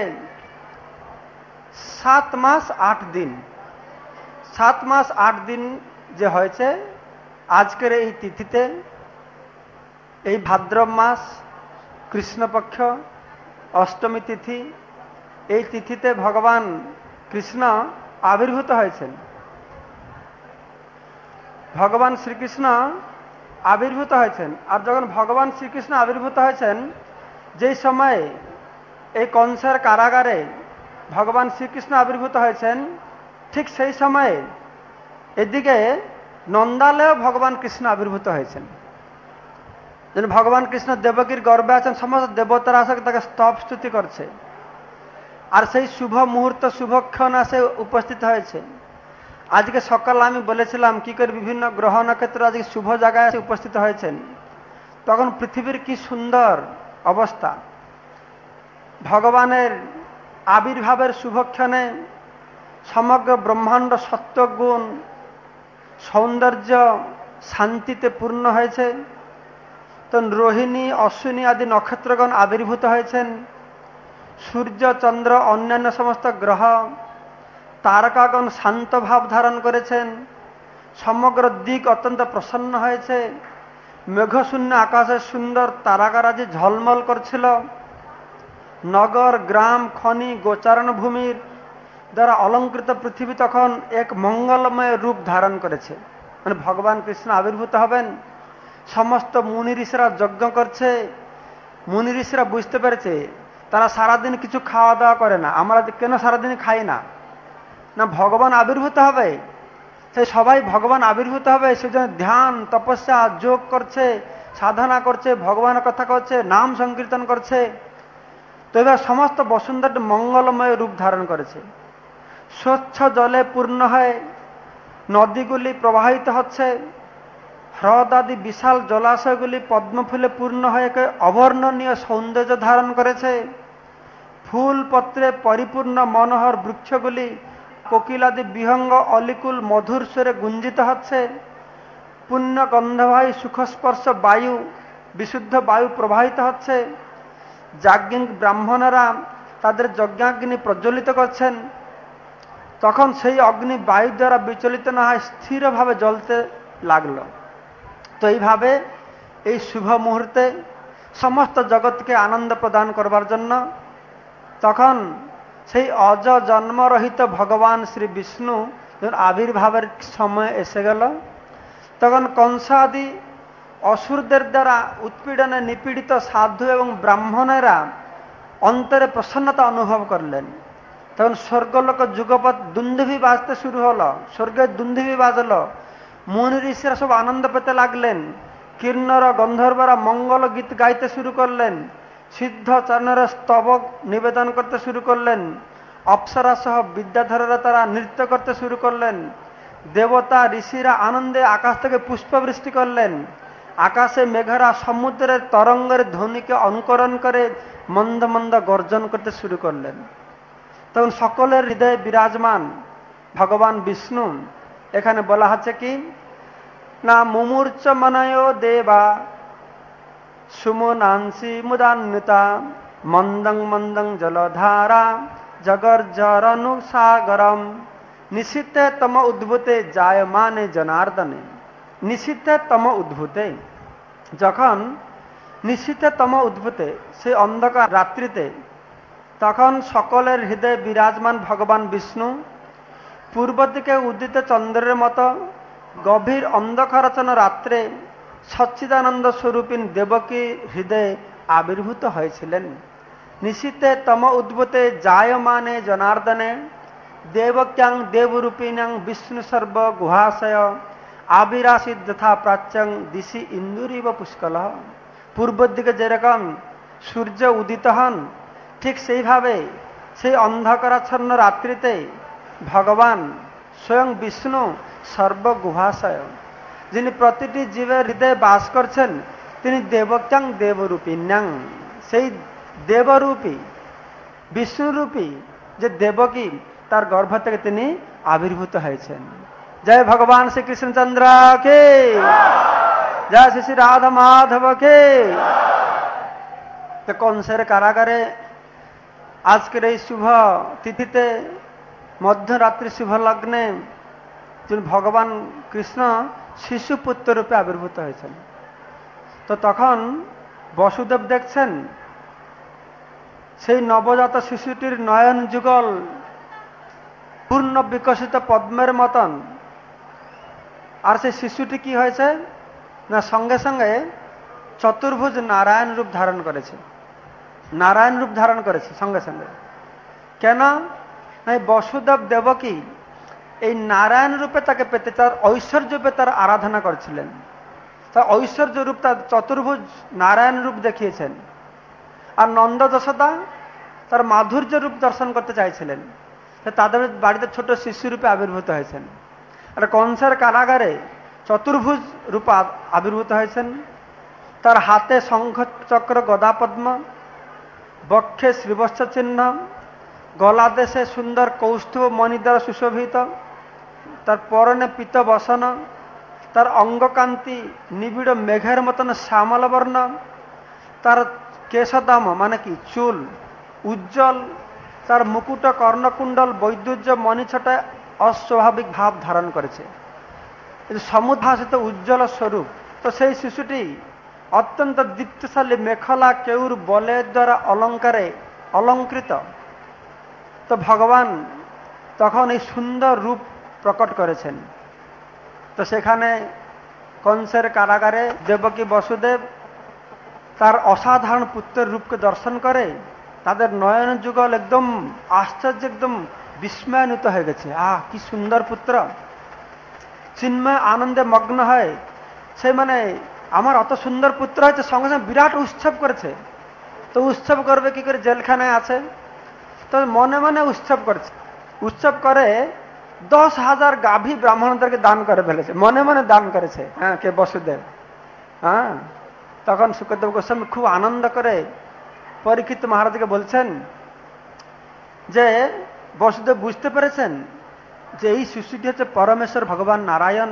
7 মাস 8 দিন, 7 মাস 8 দিন যে হয়েছে, আজকের এই তিথিতে, এই ভাদ্রব মাস কৃষ্ণপক্ষ অষ্টমী তিথি, এই তিথিতে ভগবান কৃষ্ণ আবির্ভূত হয়েছেন। ভগবান শ্রীকৃষ্ণ আবির্ভূত হয়েছেন। আর যখন ভগবান শ্রীকৃষ্ণ আবির্ভূত হয়েছেন, যেই সময়ে এই কংসের কারাগারে ভগবান শ্রীকৃষ্ণ আবির্ভূত হয়েছেন, ঠিক সেই সময়ে এদিকে নন্দালয়েও ভগবান কৃষ্ণ আবির্ভূত হয়েছেন। যেন ভগবান কৃষ্ণ দেবকীর গর্ভে আছেন, সমস্ত দেবতারা আসে তাকে স্তব স্তুতি করছে। আর সেই শুভ মুহূর্ত, শুভক্ষণ আসে উপস্থিত হয়েছে। আজকে সকাল আমি বলেছিলাম কি করে বিভিন্ন গ্রহ নক্ষত্র আজকে শুভ জায়গায় এসে উপস্থিত হয়েছেন। তখন পৃথিবীর কি সুন্দর অবস্থা। ভগবানের আবির্ভাবের শুভক্ষণে সমগ্র ব্রহ্মাণ্ড সত্যগুণ, সৌন্দর্য, শান্তিতে পূর্ণ হয়েছে। তো রোহিণী, অশ্বিনী আদি নক্ষত্রগণ আবির্ভূত হয়েছেন। সূর্য, চন্দ্র, অন্যান্য সমস্ত গ্রহ, তারকাগণ শান্ত ভাব ধারণ করেছেন। সমগ্র দিক অত্যন্ত প্রসন্ন হয়েছে। মেঘশূন্য আকাশে সুন্দর তারকারাজি ঝলমল করছিল। নগর, গ্রাম, খনি, গোচারণ ভূমির দ্বারা অলঙ্কৃত পৃথিবী তখন এক মঙ্গলময় রূপ ধারণ করেছে। মানে ভগবান কৃষ্ণ আবির্ভূত হবেন, সমস্ত মুনি ঋষিরা যজ্ঞ করছে। মুনি ঋষিরা বুঝতে পেরেছে তারা সারাদিন কিছু খাওয়া দাওয়া করে না। আমরা কেন সারাদিন খাই না? না ভগবান আবির্ভূত হবে, সেই সবাই ভগবান আবির্ভূত হবে, সেজন্য ধ্যান তপস্যা যোগ করছে, সাধনা করছে, ভগবানের কথা করছে, নাম সংকীর্তন করছে। তো এবার সমস্ত বসুন্ধরা মঙ্গলময় রূপ ধারণ করেছে। স্বচ্ছ জলে পূর্ণ হয়ে নদীগুলি প্রবাহিত হচ্ছে, হ্রদ আদি বিশাল জলাশয়গুলি পদ্মফুলে পূর্ণ হয়ে অবর্ণনীয় সৌন্দর্য ধারণ করেছে। ফুল পত্রে পরিপূর্ণ মনোহর বৃক্ষগুলি কোকিলাদি বিহঙ্গ অলিকুল মধুর স্বরে গুঞ্জিত হচ্ছে। পুণ্য গন্ধবায়ু সুখস্পর্শ বায়ু, বিশুদ্ধ বায়ু প্রবাহিত হচ্ছে। যাজ্ঞিক ব্রাহ্মণেরা তাদের যজ্ঞাগ্নি প্রজ্বলিত করছেন। তখন সেই অগ্নি বায়ু দ্বারা বিচলিত না হয় স্থিরভাবে জ্বলতে লাগলো। তো এইভাবে এই শুভ মুহূর্তে সমস্ত জগৎকে আনন্দ প্রদান করবার জন্য তখন সেই অজ জন্মরহিত ভগবান শ্রী বিষ্ণু আবির্ভাবের সময় এসে গেল। তখন কংস আদি অসুরদের দ্বারা উৎপীড়নে নিপীড়িত সাধু এবং ব্রাহ্মণেরা অন্তরে প্রসন্নতা অনুভব করলেন। তখন স্বর্গলোক যুগপৎ দুন্দুভি বাজতে শুরু হলো, স্বর্গের দুন্দুভি বাজলো, মুনি ঋষিরা সব আনন্দ পেতে লাগলেন। কিন্নর গন্ধর্বরা মঙ্গল গীত গাইতে শুরু করলেন, সিদ্ধ চরণের স্তবক নিবেদন করতে শুরু করলেন। অপ্সরা সহ বিদ্যাধরেরা তারা নৃত্য করতে শুরু করলেন। দেবতা ঋষিরা আনন্দে আকাশ থেকে পুষ্পবৃষ্টি করলেন। আকাশে মেঘেরা সমুদ্রের তরঙ্গের ধ্বনিকে অনুকরণ করে মন্দ মন্দ গর্জন করতে শুরু করলেন। তখন সকলের হৃদয়ে বিরাজমান ভগবান বিষ্ণু। এখানে বলা হচ্ছে কি না, মুমূর্চ মনয় দেবা সুমনাংসি মুদান্বিতা মন্দং মন্দং জলধারা জগর্জরনু সাগরম নিশীথে তম উদ্ভূতে জায়মানে জনার্দনে। নিশীথে তম উদ্ভূতে, যখন নিশীথে তম উদ্ভূতে সেই অন্ধকার রাত্রিতে তখন সকলের হৃদয়ে বিরাজমান ভগবান বিষ্ণু পূর্ব দিকে উদিত চন্দ্রের মতো গভীর অন্ধকারাচ্ছন্ন রাত্রে সচ্চিদানন্দ স্বরূপিন দেবকী হৃদয়ে আবির্ভূত হয়েছিলেন। নিশীথে তম উদ্ভূতে জায়মানে জনার্দনে দেবক্যাং দেবরূপিণাং বিষ্ণু সর্ব গুহাশয় আবিরাসিদ যথা প্রাচ্যং দিশি ইন্দুরিব পুষ্কল। পূর্বের দিকে যেরকম সূর্য উদিত হন, ঠিক সেইভাবে সেই অন্ধকারাচ্ছন্ন রাত্রিতে ভগবান স্বয়ং বিষ্ণু সর্বগুহাশয়, যিনি প্রতিটি জীবের হৃদয়ে বাস করছেন, তিনি দেবক্যাং দেবরূপিণাং, সেই দেবরূপী বিষ্ণুরূপী যে দেবকী, তার গর্ভ থেকে তিনি আবির্ভূত হয়েছেন। জয় ভগবান শ্রী কৃষ্ণচন্দ্র কে, জয় শ্রী শ্রী রাধা মাধব কে। তো কংসের কারাগারে আজকের এই শুভ তিথিতে মধ্যরাত্রি শুভ লগ্নে যিনি ভগবান কৃষ্ণ শিশু পুত্র রূপে আবির্ভূত হয়েছেন। তো তখন বসুদেব দেখছেন সেই নবজাত শিশুটির নয়ন যুগল পূর্ণ বিকশিত পদ্মের মতন। আর সেই শিশুটি কি হয়েছে না, সঙ্গে সঙ্গে চতুর্ভুজ নারায়ণ রূপ ধারণ করেছে। নারায়ণ রূপ ধারণ করেছে সঙ্গে সঙ্গে। কেন না, বসুদেব দেবকী এই নারায়ণ রূপে তাকে পেতে, তার ঐশ্বর্য রূপে তার আরাধনা করছিলেন। তার ঐশ্বর্য রূপ, তার চতুর্ভুজ নারায়ণ রূপ দেখিয়েছেন। আর নন্দ যশোদা তার মাধুর্য রূপ দর্শন করতে চাইছিলেন, তাদের বাড়িতে ছোট শিশু রূপে আবির্ভূত হয়েছেন। আর কংসের কারাগারে চতুর্ভুজ রূপ আবির্ভূত হয়েছেন। তার হাতে শঙ্খ চক্র গদা পদ্ম, বক্ষে শ্রীবৎস চিহ্ন, গলা দেশে সুন্দর কৌস্তুভ মণি দ্বারা সুশোভিত, তার পরনে পীত বসন, তার অঙ্গকান্তি নিবিড় মেঘের মতন শ্যামল বর্ণ, তার কেশদাম মানে কি চুল উজ্জ্বল, তার মুকুট কর্ণকুণ্ডল বৈদুর্য মণিছটায় অস্বাভাবিক ভাব ধারণ করেছে, সমুদ্ভাসিত উজ্জ্বল স্বরূপ। তো সেই শিশুটি অত্যন্ত দীপ্তশালী মেখলা কেউর বলের দ্বারা অলঙ্কারে অলঙ্কৃত। তো ভগবান তখন এই সুন্দর রূপ প্রকট করেছেন। তো সেখানে কংসের কারাগারে দেবকী বসুদেব তার অসাধারণ পুত্রের রূপকে দর্শন করে তাদের নয়ন যুগল একদম আশ্চর্য, একদম বিস্ময়ান্বিত হয়ে গেছে। কি সুন্দর পুত্র! চিন্ময় আনন্দে মগ্ন হয়। সে মানে আমার অত সুন্দর পুত্র হয়েছে, সঙ্গে সঙ্গে বিরাট উৎসব করেছে। তো উৎসব করবে কি করে? জেলখানায় আছে, তো মনে মনে উৎসব করছে। উৎসব করে 10,000 গাভী ব্রাহ্মণদেরকে দান করে ফেলেছে, মনে মনে দান করেছে। কে? বসুদেব। তখন শুকদেব গোস্বামী খুব আনন্দ করে পরীক্ষিত মহারাজকে বলছেন যে বসুদেব বুঝতে পেরেছেন যে এই শিশুটি হচ্ছে পরমেশ্বর ভগবান নারায়ণ।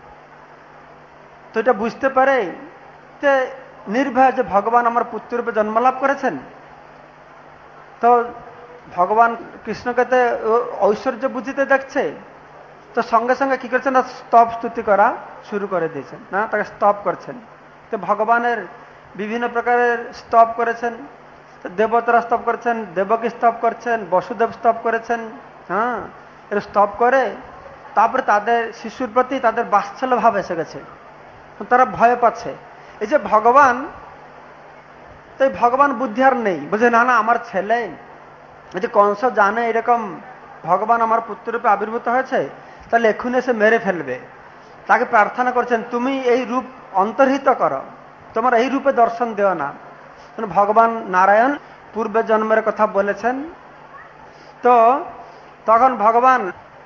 তো এটা বুঝতে পারে যে নির্ভয় যে ভগবান আমার পুত্ররূপে জন্মলাভ করেছেন। তো ভগবান কৃষ্ণকে ঐশ্বর্য বুঝিতে দেখছে, তো সঙ্গে সঙ্গে কি করছেন না, স্তব স্তুতি করা শুরু করে দিয়েছেন, না তাকে স্তব করছেন। তো ভগবানের বিভিন্ন প্রকারের স্তব করেছেন। দেবতারা স্তব করেছেন, দেবকী স্তব করছেন, বসুদেব স্তব করেছেন। এর স্তব করে তারপরে তাদের শিশুর প্রতি তাদের বাৎসল্য ভাব এসে গেছে, তারা ভয় পাচ্ছে। এই যে ভগবান, তাই ভগবান বুদ্ধি আর নেই, বুঝে না আমার ছেলে, এই যে কংস জানে এরকম ভগবান আমার পুত্ররূপে আবির্ভূত হয়েছে, তাহলে এক্ষুনি এসে মেরে ফেলবে। তাকে প্রার্থনা করছেন তুমি এই রূপ অন্তর্হিত করো, তোমার এই রূপে দর্শন দেও না। ভগবান নারায়ণ পূর্বে জন্মের কথা বলেছেন। তো তখন ভগবান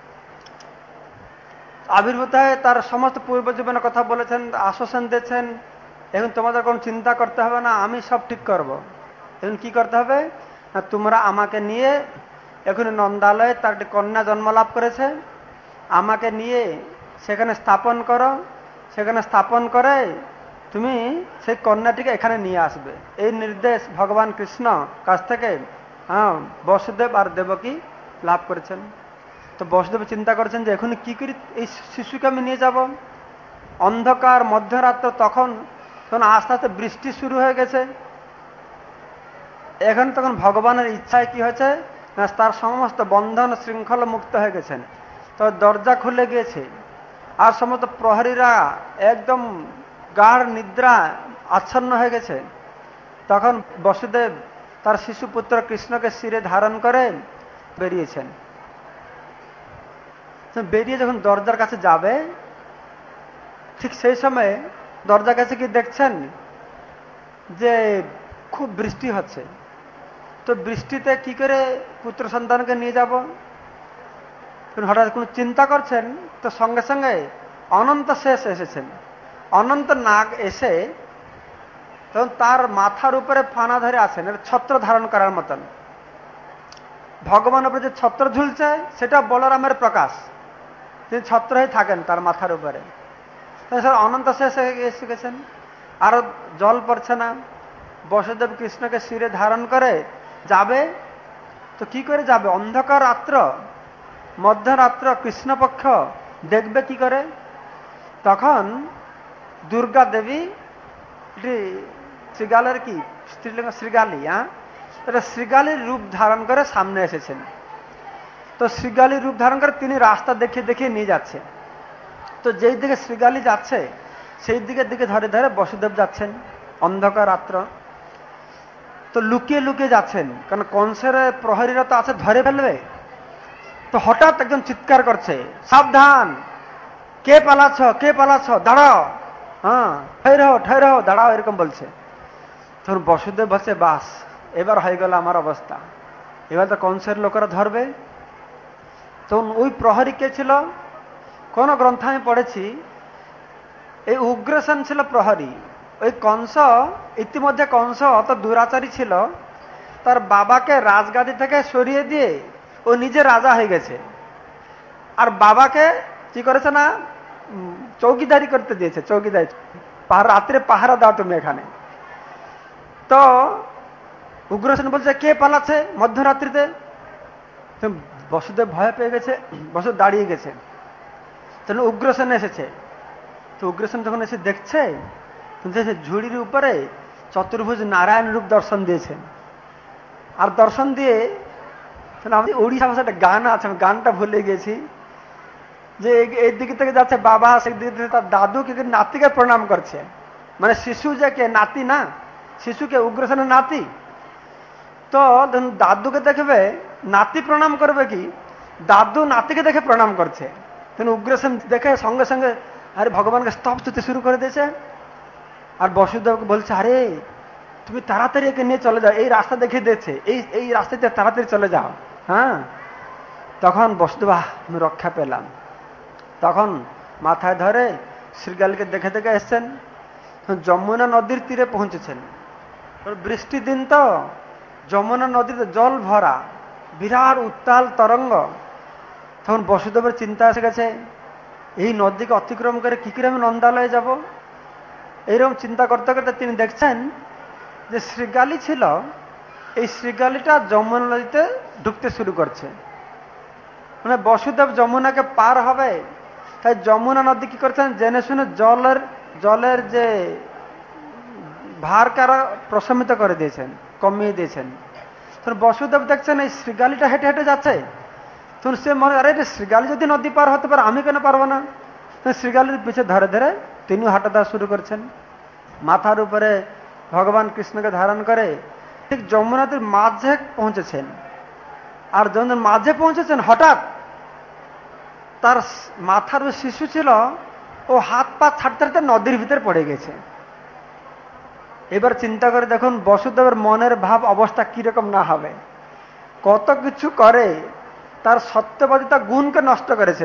আবির্ভূত হয়ে তার সমস্ত পূর্ব জীবনের কথা বলেছেন, আশ্বাসন দিয়েছেন, এখন তোমাদের কোনো চিন্তা করতে হবে না, আমি সব ঠিক করব। এখন কি করতে হবে না, তোমরা আমাকে নিয়ে এখন নন্দালয়ে তার একটি কন্যা জন্মলাভ করেছে, আমাকে নিয়ে সেখানে স্থাপন করো, সেখানে স্থাপন করে তুমি সেই কন্যাটিকে এখানে নিয়ে আসবে। এই নির্দেশ ভগবান কৃষ্ণ কাছ থেকে বসুদেব আর দেবকী লাভ করেছেন। তো বসুদেব চিন্তা করেছেন যে এখন কি করি, এই শিশুকে আমি নিয়ে যাব। অন্ধকার মধ্যরাত্র, তখন আস্তে আস্তে বৃষ্টি শুরু হয়ে গেছে। এখন তখন ভগবানের ইচ্ছায় কি হয়েছে না, তার সমস্ত বন্ধন শৃঙ্খলা মুক্ত হয়ে গেছেন। তো দরজা খুলে গিয়েছে, আর সমস্ত প্রহরীরা একদম গাঢ় নিদ্রা আচ্ছন্ন হয়ে গেছে। তখন বসুদেব তার শিশুপুত্র কৃষ্ণকে শিরে ধারণ করে বেরিয়েছেন। বেরিয়ে যখন দরজার কাছে যাবে, ঠিক সেই সময় দরজার কাছে কি দেখছেন যে খুব বৃষ্টি হচ্ছে। তো বৃষ্টিতে কি করে পুত্র সন্তানকে নিয়ে যাব, হঠাৎ কোনো চিন্তা করছেন। তো সঙ্গে সঙ্গে অনন্ত শেষ এসেছেন। অনন্ত নাগ এসে তখন তার মাথার উপরে ফানা ধরে আছেন, ছত্র ধারণ করার মতন। ভগবানের উপরে যে ছত্র ঝুলছে সেটা বলরামের প্রকাশ, তিনি ছত্র হয়ে থাকেন তার মাথার উপরে। অনন্ত শেষ এসে গেছেন, আরো জল পড়ছে না। বসুদেব কৃষ্ণকে শিরে ধারণ করে যাবে। তো কি করে যাবে? অন্ধকার রাত্র, মধ্যরাত্র, কৃষ্ণপক্ষ, দেখবে কি করে? তখন দুর্গা দেবী, শ্রীগালের কি স্ত্রীলিঙ্গ, শ্রীগালী, এটা শ্রীগালীর রূপ ধারণ করে সামনে এসেছেন। তো শ্রীগালীর রূপ ধারণ করে তিনি রাস্তা দেখিয়ে দেখিয়ে নিয়ে যাচ্ছে। তো যেই দিকে শ্রীগালী যাচ্ছে সেই দিকে ধরে ধরে বসুদেব যাচ্ছেন। অন্ধকার রাত্র, তো লুকিয়ে লুকিয়ে যাচ্ছেন, কারণ কংসের প্রহরীরা তো আছে, ধরে ফেলবে। তো হঠাৎ একজন চিৎকার করছে, সাবধান, কে পালাচ্ছ, কে পালাচ্ছ, দাঁড়াও, ঠেরাও, দাঁড়াও, এরকম বলছে। তখন বসুদেব বলছে, বাস এবার হয়ে গেল আমার অবস্থা, এবার তো কংসের লোকেরা ধরবে। তখন ওই প্রহরী কে ছিল? কোন গ্রন্থ আমি পড়েছি, এই উগ্রসেন ছিল প্রহরী। ওই কংস, ইতিমধ্যে কংস অত দুরাচারী ছিল, তার বাবাকে রাজগাদি থেকে সরিয়ে দিয়ে ও নিজে রাজা হয়ে গেছে। আর বাবাকে কি করেছে না, চৌকিদারি করতে দিয়েছে, চৌকিদারি, রাত্রে পাহারা দাও তুমি এখানে। তো উগ্রসেন বলছে, কে পালাচ্ছে মধ্যরাত্রিতে? বসুদেব ভয় পেয়ে গেছে, বসুদেব দাঁড়িয়ে গেছে। তাহলে উগ্রসেন এসেছে। তো উগ্রসেন যখন এসে দেখছে, ঝুড়ির উপরে চতুর্ভুজ নারায়ণ রূপ দর্শন দিয়েছেন। আর দর্শন দিয়ে আমাদের ওড়িশা ভাষায় একটা গান আছে, আমি গানটা ভুলে গেছি, যে এই দিকে থেকে যাচ্ছে বাবা, সেই দিকে থেকে তার দাদু কি নাতিকে প্রণাম করছে। মানে শিশু যে কে, নাতি না, শিশুকে উগ্রসেনের নাতি। তো দাদুকে দেখবে নাতি প্রণাম করবে কি, দাদু নাতিকে দেখে প্রণাম করছে। উগ্রসেন দেখে সঙ্গে সঙ্গে আরে ভগবানকে স্তব স্তুতি শুরু করে দিয়েছে। আর বসুদেবকে বলছে, আরে তুমি তাড়াতাড়ি একে নিয়ে চলে যাও, এই রাস্তা দেখিয়ে দিয়েছে, এই রাস্তাতে তাড়াতাড়ি চলে যাও। হ্যাঁ, তখন বসুদেব আমি রক্ষা পেলাম। তখন মাথায় ধরে শ্রীগালকে দেখে দেখে এসছেন, যমুনা নদীর তীরে পৌঁছেছেন। বৃষ্টির দিন তো যমুনা নদীতে জল ভরা, বিরাট উত্তাল তরঙ্গ। তখন বসুদেবের চিন্তা এসে গেছে, এই নদীকে অতিক্রম করে কি করে আমি নন্দালয়ে যাব। এইরকম চিন্তা করতে করতে তিনি দেখছেন যে শ্রীগালি ছিল, এই শ্রীগালিটা যমুনা নদীতে ঢুকতে শুরু করছে। মানে বসুদেব যমুনাকে পার হবে, তাই যমুনা নদী কি করছেন জেনে শুনে জলের যে ভারকে আরো প্রশমিত করে দিয়েছেন, কমিয়ে দিয়েছেন। তখন বসুদেব দেখছেন এই শ্রীগালিটা হেঁটে হেঁটে যাচ্ছে। তখন সে মনে, আরে শ্রীগালি যদি নদী পার হতে পারে আমি কেন পারবো না। শ্রীগালির পিছে ধরে ধরে তিনিও হাঁটা দেওয়া শুরু করছেন। মাথার উপরে ভগবান কৃষ্ণকে ধারণ করে ঠিক যমুনা নদীর মাঝে পৌঁছেছেন। আর যখন মাঝে পৌঁছেছেন, হঠাৎ তার মাথার শিশু ছিল, ও হাত পা ছাড়তে ছাড়তে নদীর ভিতরে পড়ে গেছে। এবার চিন্তা করে দেখুন বসুদেবের মনের ভাব অবস্থা কিরকম না হবে। কত কিছু করে, তার সত্যবাদিতা গুণকে নষ্ট করেছে।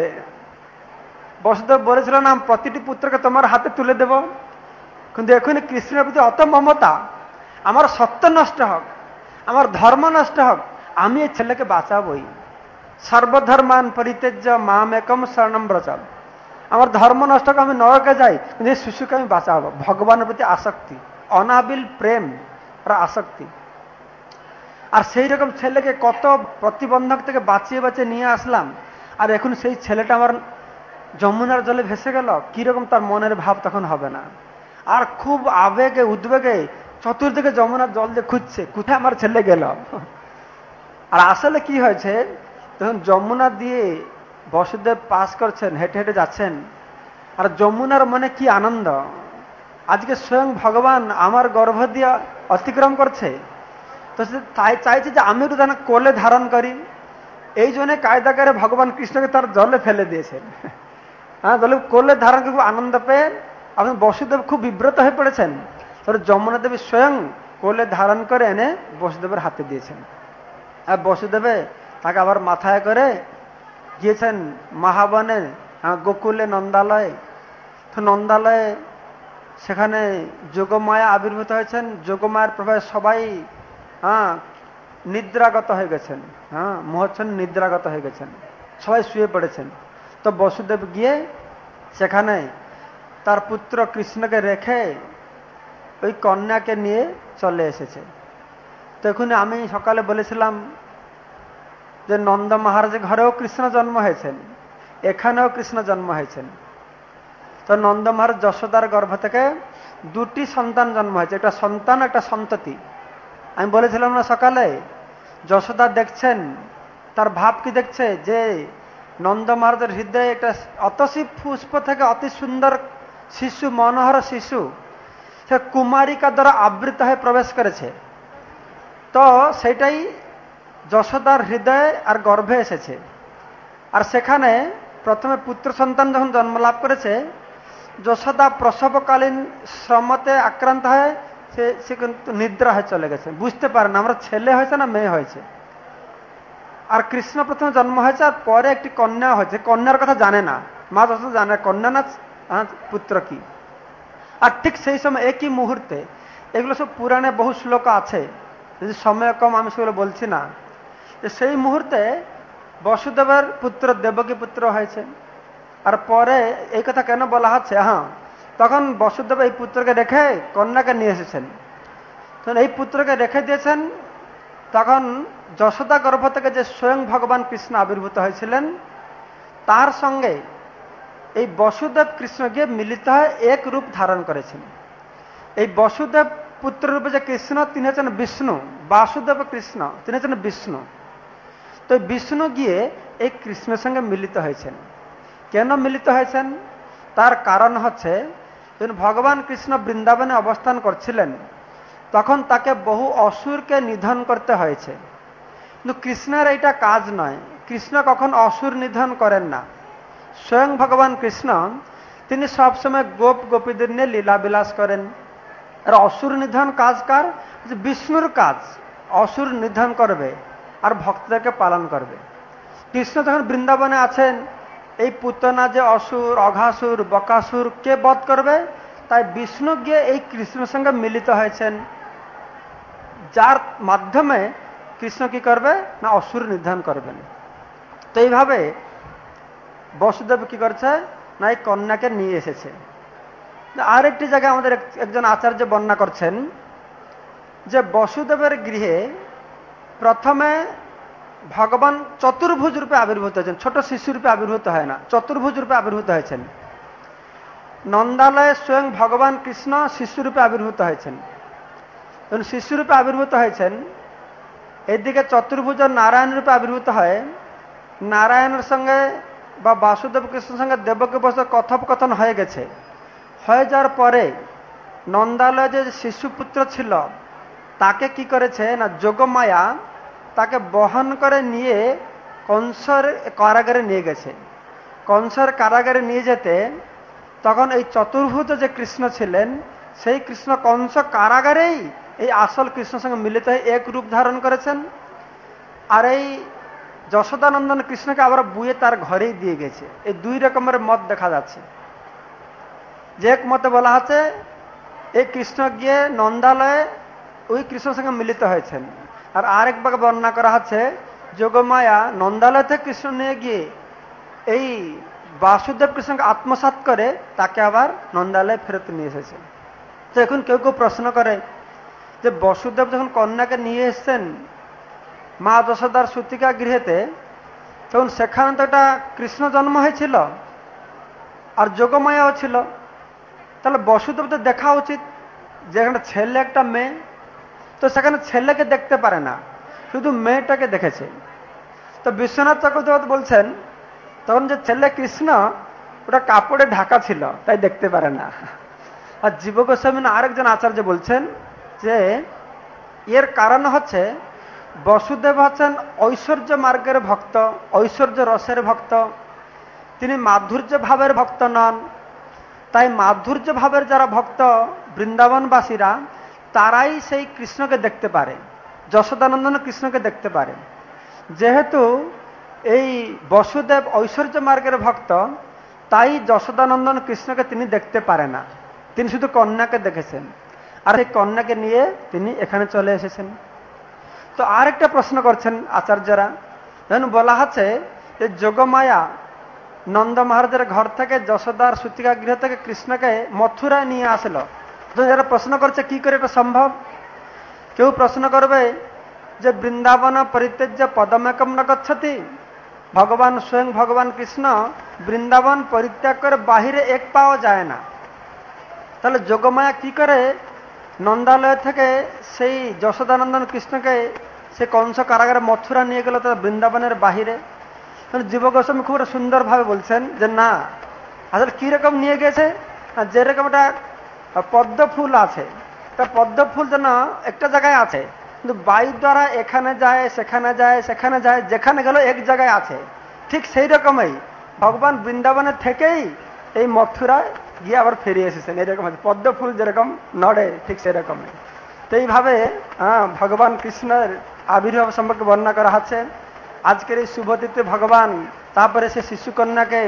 বসুদেব বলেছিল না প্রতিটি পুত্রকে তোমার হাতে তুলে দেব, কিন্তু এখন কৃষ্ণের প্রতি অত মমতা, আমার সত্য নষ্ট হোক, আমার ধর্ম নষ্ট হোক, আমি এই ছেলেকে বাঁচাবই। সর্বধর্মান পরিত্যাজ্য মাম একম শরণম ব্রজ। আমার ধর্ম নষ্ট হোক, আমি নরকে যাই, কিন্তু এই শিশুকে আমি বাঁচাবো। ভগবানের প্রতি আসক্তি, অনাবিল প্রেম আর আসক্তি। আর সেই রকম ছেলেকে কত প্রতিবন্ধক থেকে বাঁচিয়ে বাঁচিয়ে নিয়ে আসলাম, আর এখন সেই ছেলেটা আমার যমুনার জলে ভেসে গেল, কিরকম তার মনের ভাব তখন হবে না। আর খুব আবেগে উদ্বেগে চতুর্দিকে যমুনার জল দিয়ে খুঁজছে, কোথায় আমার ছেলে গেল। আর আসলে কি হয়েছে, তখন যমুনা দিয়ে বসুদেব পাস করছেন, হেঁটে হেঁটে যাচ্ছেন। আর যমুনার মনে কি আনন্দ, আজকে স্বয়ং ভগবান আমার গর্ভ দিয়ে অতিক্রম করছে। তো তাই চাইছে যে আমি একটু যেন কোলে ধারণ করি। এই জন্য কায়দাকারে ভগবান কৃষ্ণকে তার জলে ফেলে দিয়েছেন। হ্যাঁ, জলে কোলে ধারণ করে খুব আনন্দ পেয়ে আপনি বসুদেব খুব বিব্রত হয়ে পড়েছেন। তবে যমুনা দেবী স্বয়ং কোলে ধারণ করে এনে বসুদেবের হাতে দিয়েছেন। আর বসুদেবে তাকে আবার মাথায় করে গিয়েছেন মহাবনে, গোকুলে নন্দালয়ে। তো নন্দালয়ে সেখানে যোগমায়া আবির্ভূত হয়েছেন। যোগমায়ার প্রভাবে সবাই নিদ্রাগত হয়ে গেছেন। মহচ্ছন্ন নিদ্রাগত হয়ে গেছেন, সবাই শুয়ে পড়েছেন। তো বসুদেব গিয়ে সেখানে তার পুত্র কৃষ্ণকে রেখে ওই কন্যাকে নিয়ে চলে এসেছে। তখন আমি সকালে বলেছিলাম যে নন্দ মহারাজের ঘরেও কৃষ্ণ জন্ম হয়েছেন, এখানেও কৃষ্ণ জন্ম হয়েছেন। তো নন্দ মহারাজ যশোদার গর্ভ থেকে দুটি সন্তান জন্ম হয়েছে, একটা সন্তান একটা সন্ততি। আমি বলেছিলাম না সকালে, যশোদা দেখছেন, তার ভাব কি দেখছে যে নন্দ মহারাজের হৃদয়ে একটা অতসী পুষ্প থেকে অতি সুন্দর শিশু, মনোহর শিশু, সে কুমারিকা দ্বারা আবৃত হয়ে প্রবেশ করেছে। তো সেটাই যশোদার হৃদয়ে আর গর্ভে এসেছে। আর সেখানে প্রথমে পুত্র সন্তান যখন জন্ম লাভ করেছে, যশোদা প্রসবকালীন শ্রমতে আক্রান্ত হয়ে সে কিন্তু নিদ্রা হয়ে চলে গেছে, বুঝতে পারে না আমরা ছেলে হয়েছে না মেয়ে হয়েছে। আর কৃষ্ণ প্রথমে জন্ম হয়েছে, আর পরে একটি কন্যা হয়েছে, কন্যার কথা জানে না, মা যশোদা জানে কন্যা না পুত্র কি। আর ঠিক সেই সময় একই মুহূর্তে, এগুলো সব পুরাণে বহু শ্লোক আছে, যদি সময় কম আমি সেগুলো বলছি না, যে সেই মুহূর্তে বসুদেবের পুত্র দেবকী পুত্র হয়েছে। আর পরে এই কথা কেন বলা হচ্ছে, তখন বসুদেব এই পুত্রকে রেখে কন্যাকে নিয়ে এসেছেন। তখন এই পুত্রকে রেখে দিয়েছেন। তখন যশোদা গর্ভ থেকে যে স্বয়ং ভগবান কৃষ্ণ আবির্ভূত হয়েছিলেন, তার সঙ্গে এই বসুদেব কৃষ্ণ গিয়ে মিলিত হয়ে এক রূপ ধারণ করেছেন। এই বসুদেব পুত্র রূপে যে কৃষ্ণ, তিনি হচ্ছেন বিষ্ণু। বাসুদেব কৃষ্ণ, তিনি হচ্ছেন বিষ্ণু। তো বিষ্ণু গিয়ে এই কৃষ্ণের সঙ্গে মিলিত হয়েছেন। কেন মিলিত হয়েছেন, তার কারণ হচ্ছে, যখন ভগবান কৃষ্ণ বৃন্দাবনে অবস্থান করছিলেন, তখন তাকে বহু অসুরকে নিধন করতে হয়েছে। কিন্তু কৃষ্ণের এইটা কাজ নয়। কৃষ্ণ কখন অসুর নিধন করেন না। স্বয়ং ভগবান কৃষ্ণ তিনি সবসময় গোপ গোপীদের নিয়ে লীলা বিলাস করেন। আর অসুর নিধন কাজ কার? বিষ্ণুর কাজ। অসুর নিধন করবে আর ভক্তদেরকে পালন করবে। কৃষ্ণ যখন বৃন্দাবনে আছেন, এই পুতনা যে অসুর, অঘাসুর, বকাসুর কে বধ করবে? তাই বিষ্ণু গিয়ে এই কৃষ্ণের সঙ্গে মিলিত হয়েছেন, যার মাধ্যমে কৃষ্ণ কি করবে না অসুর নিধন করবেন। তো এইভাবে বসুদেব কি করছে না এই কন্যাকে নিয়ে এসেছে। আর একটি জায়গায় আমাদের একজন আচার্য বর্ণনা করছেন যে বসুদেবের গৃহে প্রথমে ভগবান চতুর্ভুজ রূপে আবির্ভূত হয়েছেন। ছোট শিশু রূপে আবির্ভূত হয় না, চতুর্ভুজ রূপে আবির্ভূত হয়েছেন। নন্দালয়ে স্বয়ং ভগবান কৃষ্ণ শিশুরূপে আবির্ভূত হয়েছেন। যখন শিশুরূপে আবির্ভূত হয়েছেন, এদিকে চতুর্ভুজ নারায়ণ রূপে আবির্ভূত হয়। নারায়ণের সঙ্গে বা বাসুদেব কৃষ্ণের সঙ্গে দেবকী বসুদেব কথোপকথন হয়ে গেছে। হয়ে যাওয়ার পরে নন্দালয়ে যে শিশুপুত্র ছিল তাকে কি করেছে না যোগমায়া তাকে বহন করে নিয়ে কংসের কারাগারে নিয়ে গেছে। কংসের কারাগারে নিয়ে যেতে তখন এই চতুর্ভুজ যে কৃষ্ণ ছিলেন, সেই কৃষ্ণ কংস কারাগারেই এই আসল কৃষ্ণের সঙ্গে মিলিত হয়ে এক রূপ ধারণ করেছেন। আর এই যশোদানন্দন কৃষ্ণকে আবার বুয়ে তার ঘরেই দিয়ে গেছে। এই দুই রকমের মত দেখা যাচ্ছে। যে এক মতে বলা আছে এই কৃষ্ণ গিয়ে নন্দালয়ে ওই কৃষ্ণের সঙ্গে মিলিত হয়েছেন। আর আরেক ভাগে বর্ণনা করা হচ্ছে যোগমায়া নন্দালয় থেকে কৃষ্ণ নিয়ে গিয়ে এই বাসুদেব কৃষ্ণকে আত্মসাৎ করে তাকে আবার নন্দালয়ে ফেরত নিয়ে এসেছেন। তো এখন কেউ কেউ প্রশ্ন করে যে বসুদেব যখন কন্যাকে নিয়ে এসছেন মা যশোদার সুতিকা গৃহেতে, তখন সেখানে তো একটা কৃষ্ণ জন্ম হয়েছিল আর যোগমায়াও ছিল। তাহলে বসুদেব তো দেখা উচিত যে এখানে ছেলে একটা মেয়ে, তো সেখানে ছেলেকে দেখতে পারে না, শুধু মেয়েটাকে দেখেছে। তো বিশ্বনাথ চক্রবর্তী বলছেন তখন যে ছেলে কৃষ্ণ ওটা কাপড়ে ঢাকা ছিল তাই দেখতে পারে না। আর জীব গোস্বামী আরেকজন আচার্য বলছেন যে এর কারণ হচ্ছে বসুদেব হচ্ছেন ঐশ্বর্য মার্গের ভক্ত, ঐশ্বর্য রসের ভক্ত, তিনি মাধুর্য ভাবের ভক্ত নন। তাই মাধুর্য ভাবের যারা ভক্ত বৃন্দাবনবাসীরা তারাই সেই কৃষ্ণকে দেখতে পারে, যশোদানন্দন কৃষ্ণকে দেখতে পারে। যেহেতু এই বসুদেব ঐশ্বর্য মার্গের ভক্ত, তাই যশোদানন্দন কৃষ্ণকে তিনি দেখতে পারে না, তিনি শুধু কন্যাকে দেখেছেন। আর এই কন্যাকে নিয়ে তিনি এখানে চলে এসেছেন। তো আর একটা প্রশ্ন করছেন আচার্যরা, যেন বলা হচ্ছে যে যোগমায়া নন্দ মহারাজের ঘর থেকে যশোদার সুতিকা গৃহ থেকে কৃষ্ণকে মথুরায় নিয়ে আসলো। তো যারা প্রশ্ন করছে কি করে এটা সম্ভব? কেউ প্রশ্ন করবে যে বৃন্দাবন পরিত্যজ্য পদমেকম ন গচ্ছতি, ভগবান স্বয়ং ভগবান কৃষ্ণ বৃন্দাবন পরিত্যাগ করে বাহিরে এক পাও যায় না। তাহলে যোগমায়া কি করে নন্দালয় থেকে সেই যশোদানন্দন কৃষ্ণকে সে কংস কারাগারে মথুরা নিয়ে গেল তার বৃন্দাবনের বাহিরে? জীব গোস্বামী খুব সুন্দরভাবে বলছেন যে না, আসলে কিরকম নিয়ে গেছে, যেরকম একটা পদ্ম ফুল আছে, তা পদ্ম ফুল যেন একটা জায়গায় আছে, কিন্তু বায়ু দ্বারা এখানে যায় সেখানে যায় সেখানে যায়, যেখানে গেল এক জায়গায় আছে। ঠিক সেই রকমই ভগবান বৃন্দাবনের থেকেই এই মথুরায় গিয়ে আবার ফিরে এসেছেন। এরকম আছে, পদ্ম ফুল যেরকম নড়ে ঠিক সেরকমই। তো এইভাবে ভগবান কৃষ্ণের আবির্ভাব সম্পর্কে বর্ণনা করা হচ্ছে। আজকের এই শুভতিথিতে ভগবান তারপরে সে শিশু কন্যাকে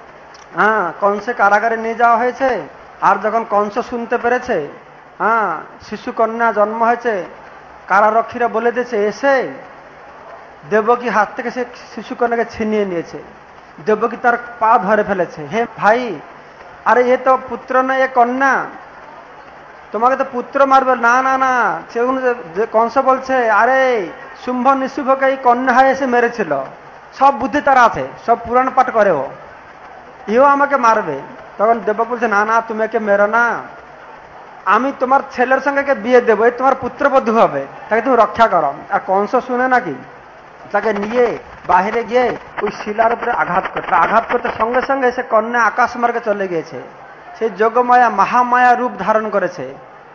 কংসে কারাগারে নিয়ে যাওয়া হয়েছে। আর যখন কংস শুনতে পেরেছে শিশু কন্যা জন্ম হয়েছে, কারারক্ষীরা বলে দিয়েছে এসে দেবকী হাত থেকে সে শিশু কন্যাকে ছিনিয়ে নিয়েছে। দেবকী তার পা ধরে ফেলেছে, হে ভাই, আরে এ তো পুত্র নয়, এ কন্যা, তোমাকে তো পুত্র মারবে। না না না, সেগুলো কংস বলছে আরে শুম্ভ নিশুভকে এই কন্যা হয় এসে মেরেছিল, সব বুদ্ধি তার আছে, সব পুরাণ পাঠ করে, ও ইও আমাকে মারবে। তখন দেবক বলছে না না, তুমি একে মেরো না, আমি তোমার ছেলের সঙ্গে বিয়ে দেবো, এই তোমার পুত্রবধূ হবে, তাকে তুমি রক্ষা করো। আর কংস শুনে নাকি, তাকে নিয়ে বাহিরে গিয়ে ওই শিলার উপরে আঘাত করতে সঙ্গে সঙ্গে সে কন্যা আকাশ মার্গে চলে গিয়েছে। সেই যোগমায়া মহামায়া রূপ ধারণ করেছে।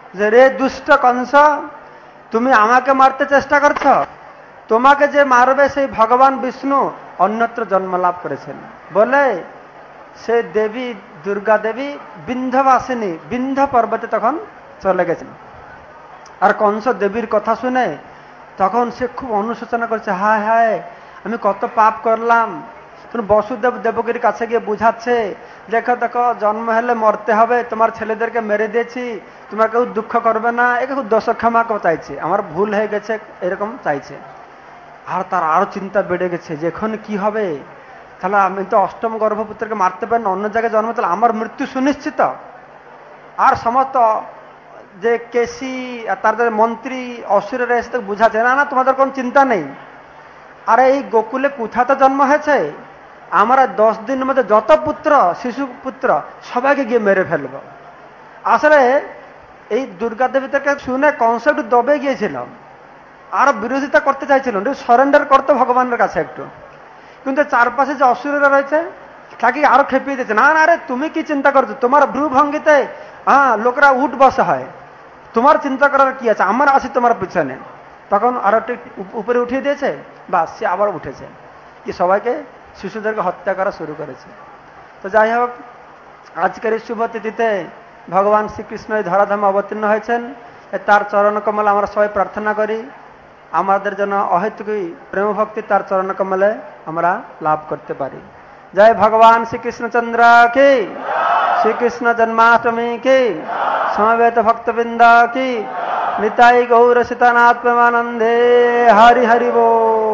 যে রে দুষ্ট কংস, তুমি আমাকে মারতে চেষ্টা করছ, তোমাকে যে মারবে সেই ভগবান বিষ্ণু অন্যত্র জন্ম লাভ করেছেন বলে সে দেবী দুর্গা দেবী বিন্ধ্যবাসিনী বিন্ধ্য পর্বতে তখন চলে গেছেন। আর কংস দেবীর কথা শুনে তখন সে খুব অনুশোচনা করছে, হায় হায় আমি কত পাপ করলাম। তখন বসুদেব দেবকীর কাছে গিয়ে বুঝাচ্ছে, দেখো দেখো জন্ম হলে মরতে হবে, তোমার ছেলেদেরকে মেরে দিয়েছি, তোমার কেউ দুঃখ করবে না, একে খুব দোষ ক্ষমা চাইছে, আমার ভুল হয়ে গেছে এরকম চাইছে। আর তার আরো চিন্তা বেড়ে গেছে যে এখন কি হবে, তাহলে আমি তো অষ্টম গর্ভপুত্রকে মারতে পারি না, অন্য জায়গায় জন্ম, তাহলে আমার মৃত্যু সুনিশ্চিত। আর সমস্ত যে কেশি তার যে মন্ত্রী অসুরেরা এসে বুঝাচ্ছে, না না তোমাদের কোন চিন্তা নেই, আর এই গোকুলে কোথাতে জন্ম হয়েছে, আমরা 10 দিনের মধ্যে যত পুত্র শিশু পুত্র সবাইকে গিয়ে মেরে ফেলব। আসলে এই দুর্গা দেবী থেকে শুনে কনসেপ্ট দবে গিয়েছিল, আর বিরোধিতা করতে চাইছিল, সরেন্ডার করতে ভগবানের কাছে একটু, কিন্তু চারপাশে যে অসুরেরা রয়েছে তাকে আরো খেপিয়ে দিয়েছে, না না আরে তুমি কি চিন্তা করছো, তোমার ভ্রু ভঙ্গিতে লোকরা উঠ বসা হয়, তোমার চিন্তা করার কি আছে, আমার আছি তোমার পিছনে। তখন আরো একটু উপরে উঠিয়ে দিয়েছে, বা সে আবার উঠেছে, কি সবাইকে শিশুদেরকে হত্যা করা শুরু করেছে। তো যাই হোক, আজকের এই শুভ তিথিতে ভগবান শ্রীকৃষ্ণ এই ধরাধামে অবতীর্ণ হয়েছেন, তার চরণ কমল আমরা সবাই প্রার্থনা করি আমাদের জন্য অহেতুকী প্রেম ভক্তি তার চরণ কমলে আমরা লাভ করতে পারি। জয় ভগবান শ্রীকৃষ্ণচন্দ্র কি, শ্রীকৃষ্ণ জন্মাষ্টমী কি, সমবেত ভক্তবৃন্দ কি, নিতাই গৌর সীতানাথ প্রেমানন্দে, হরি হরি बोल।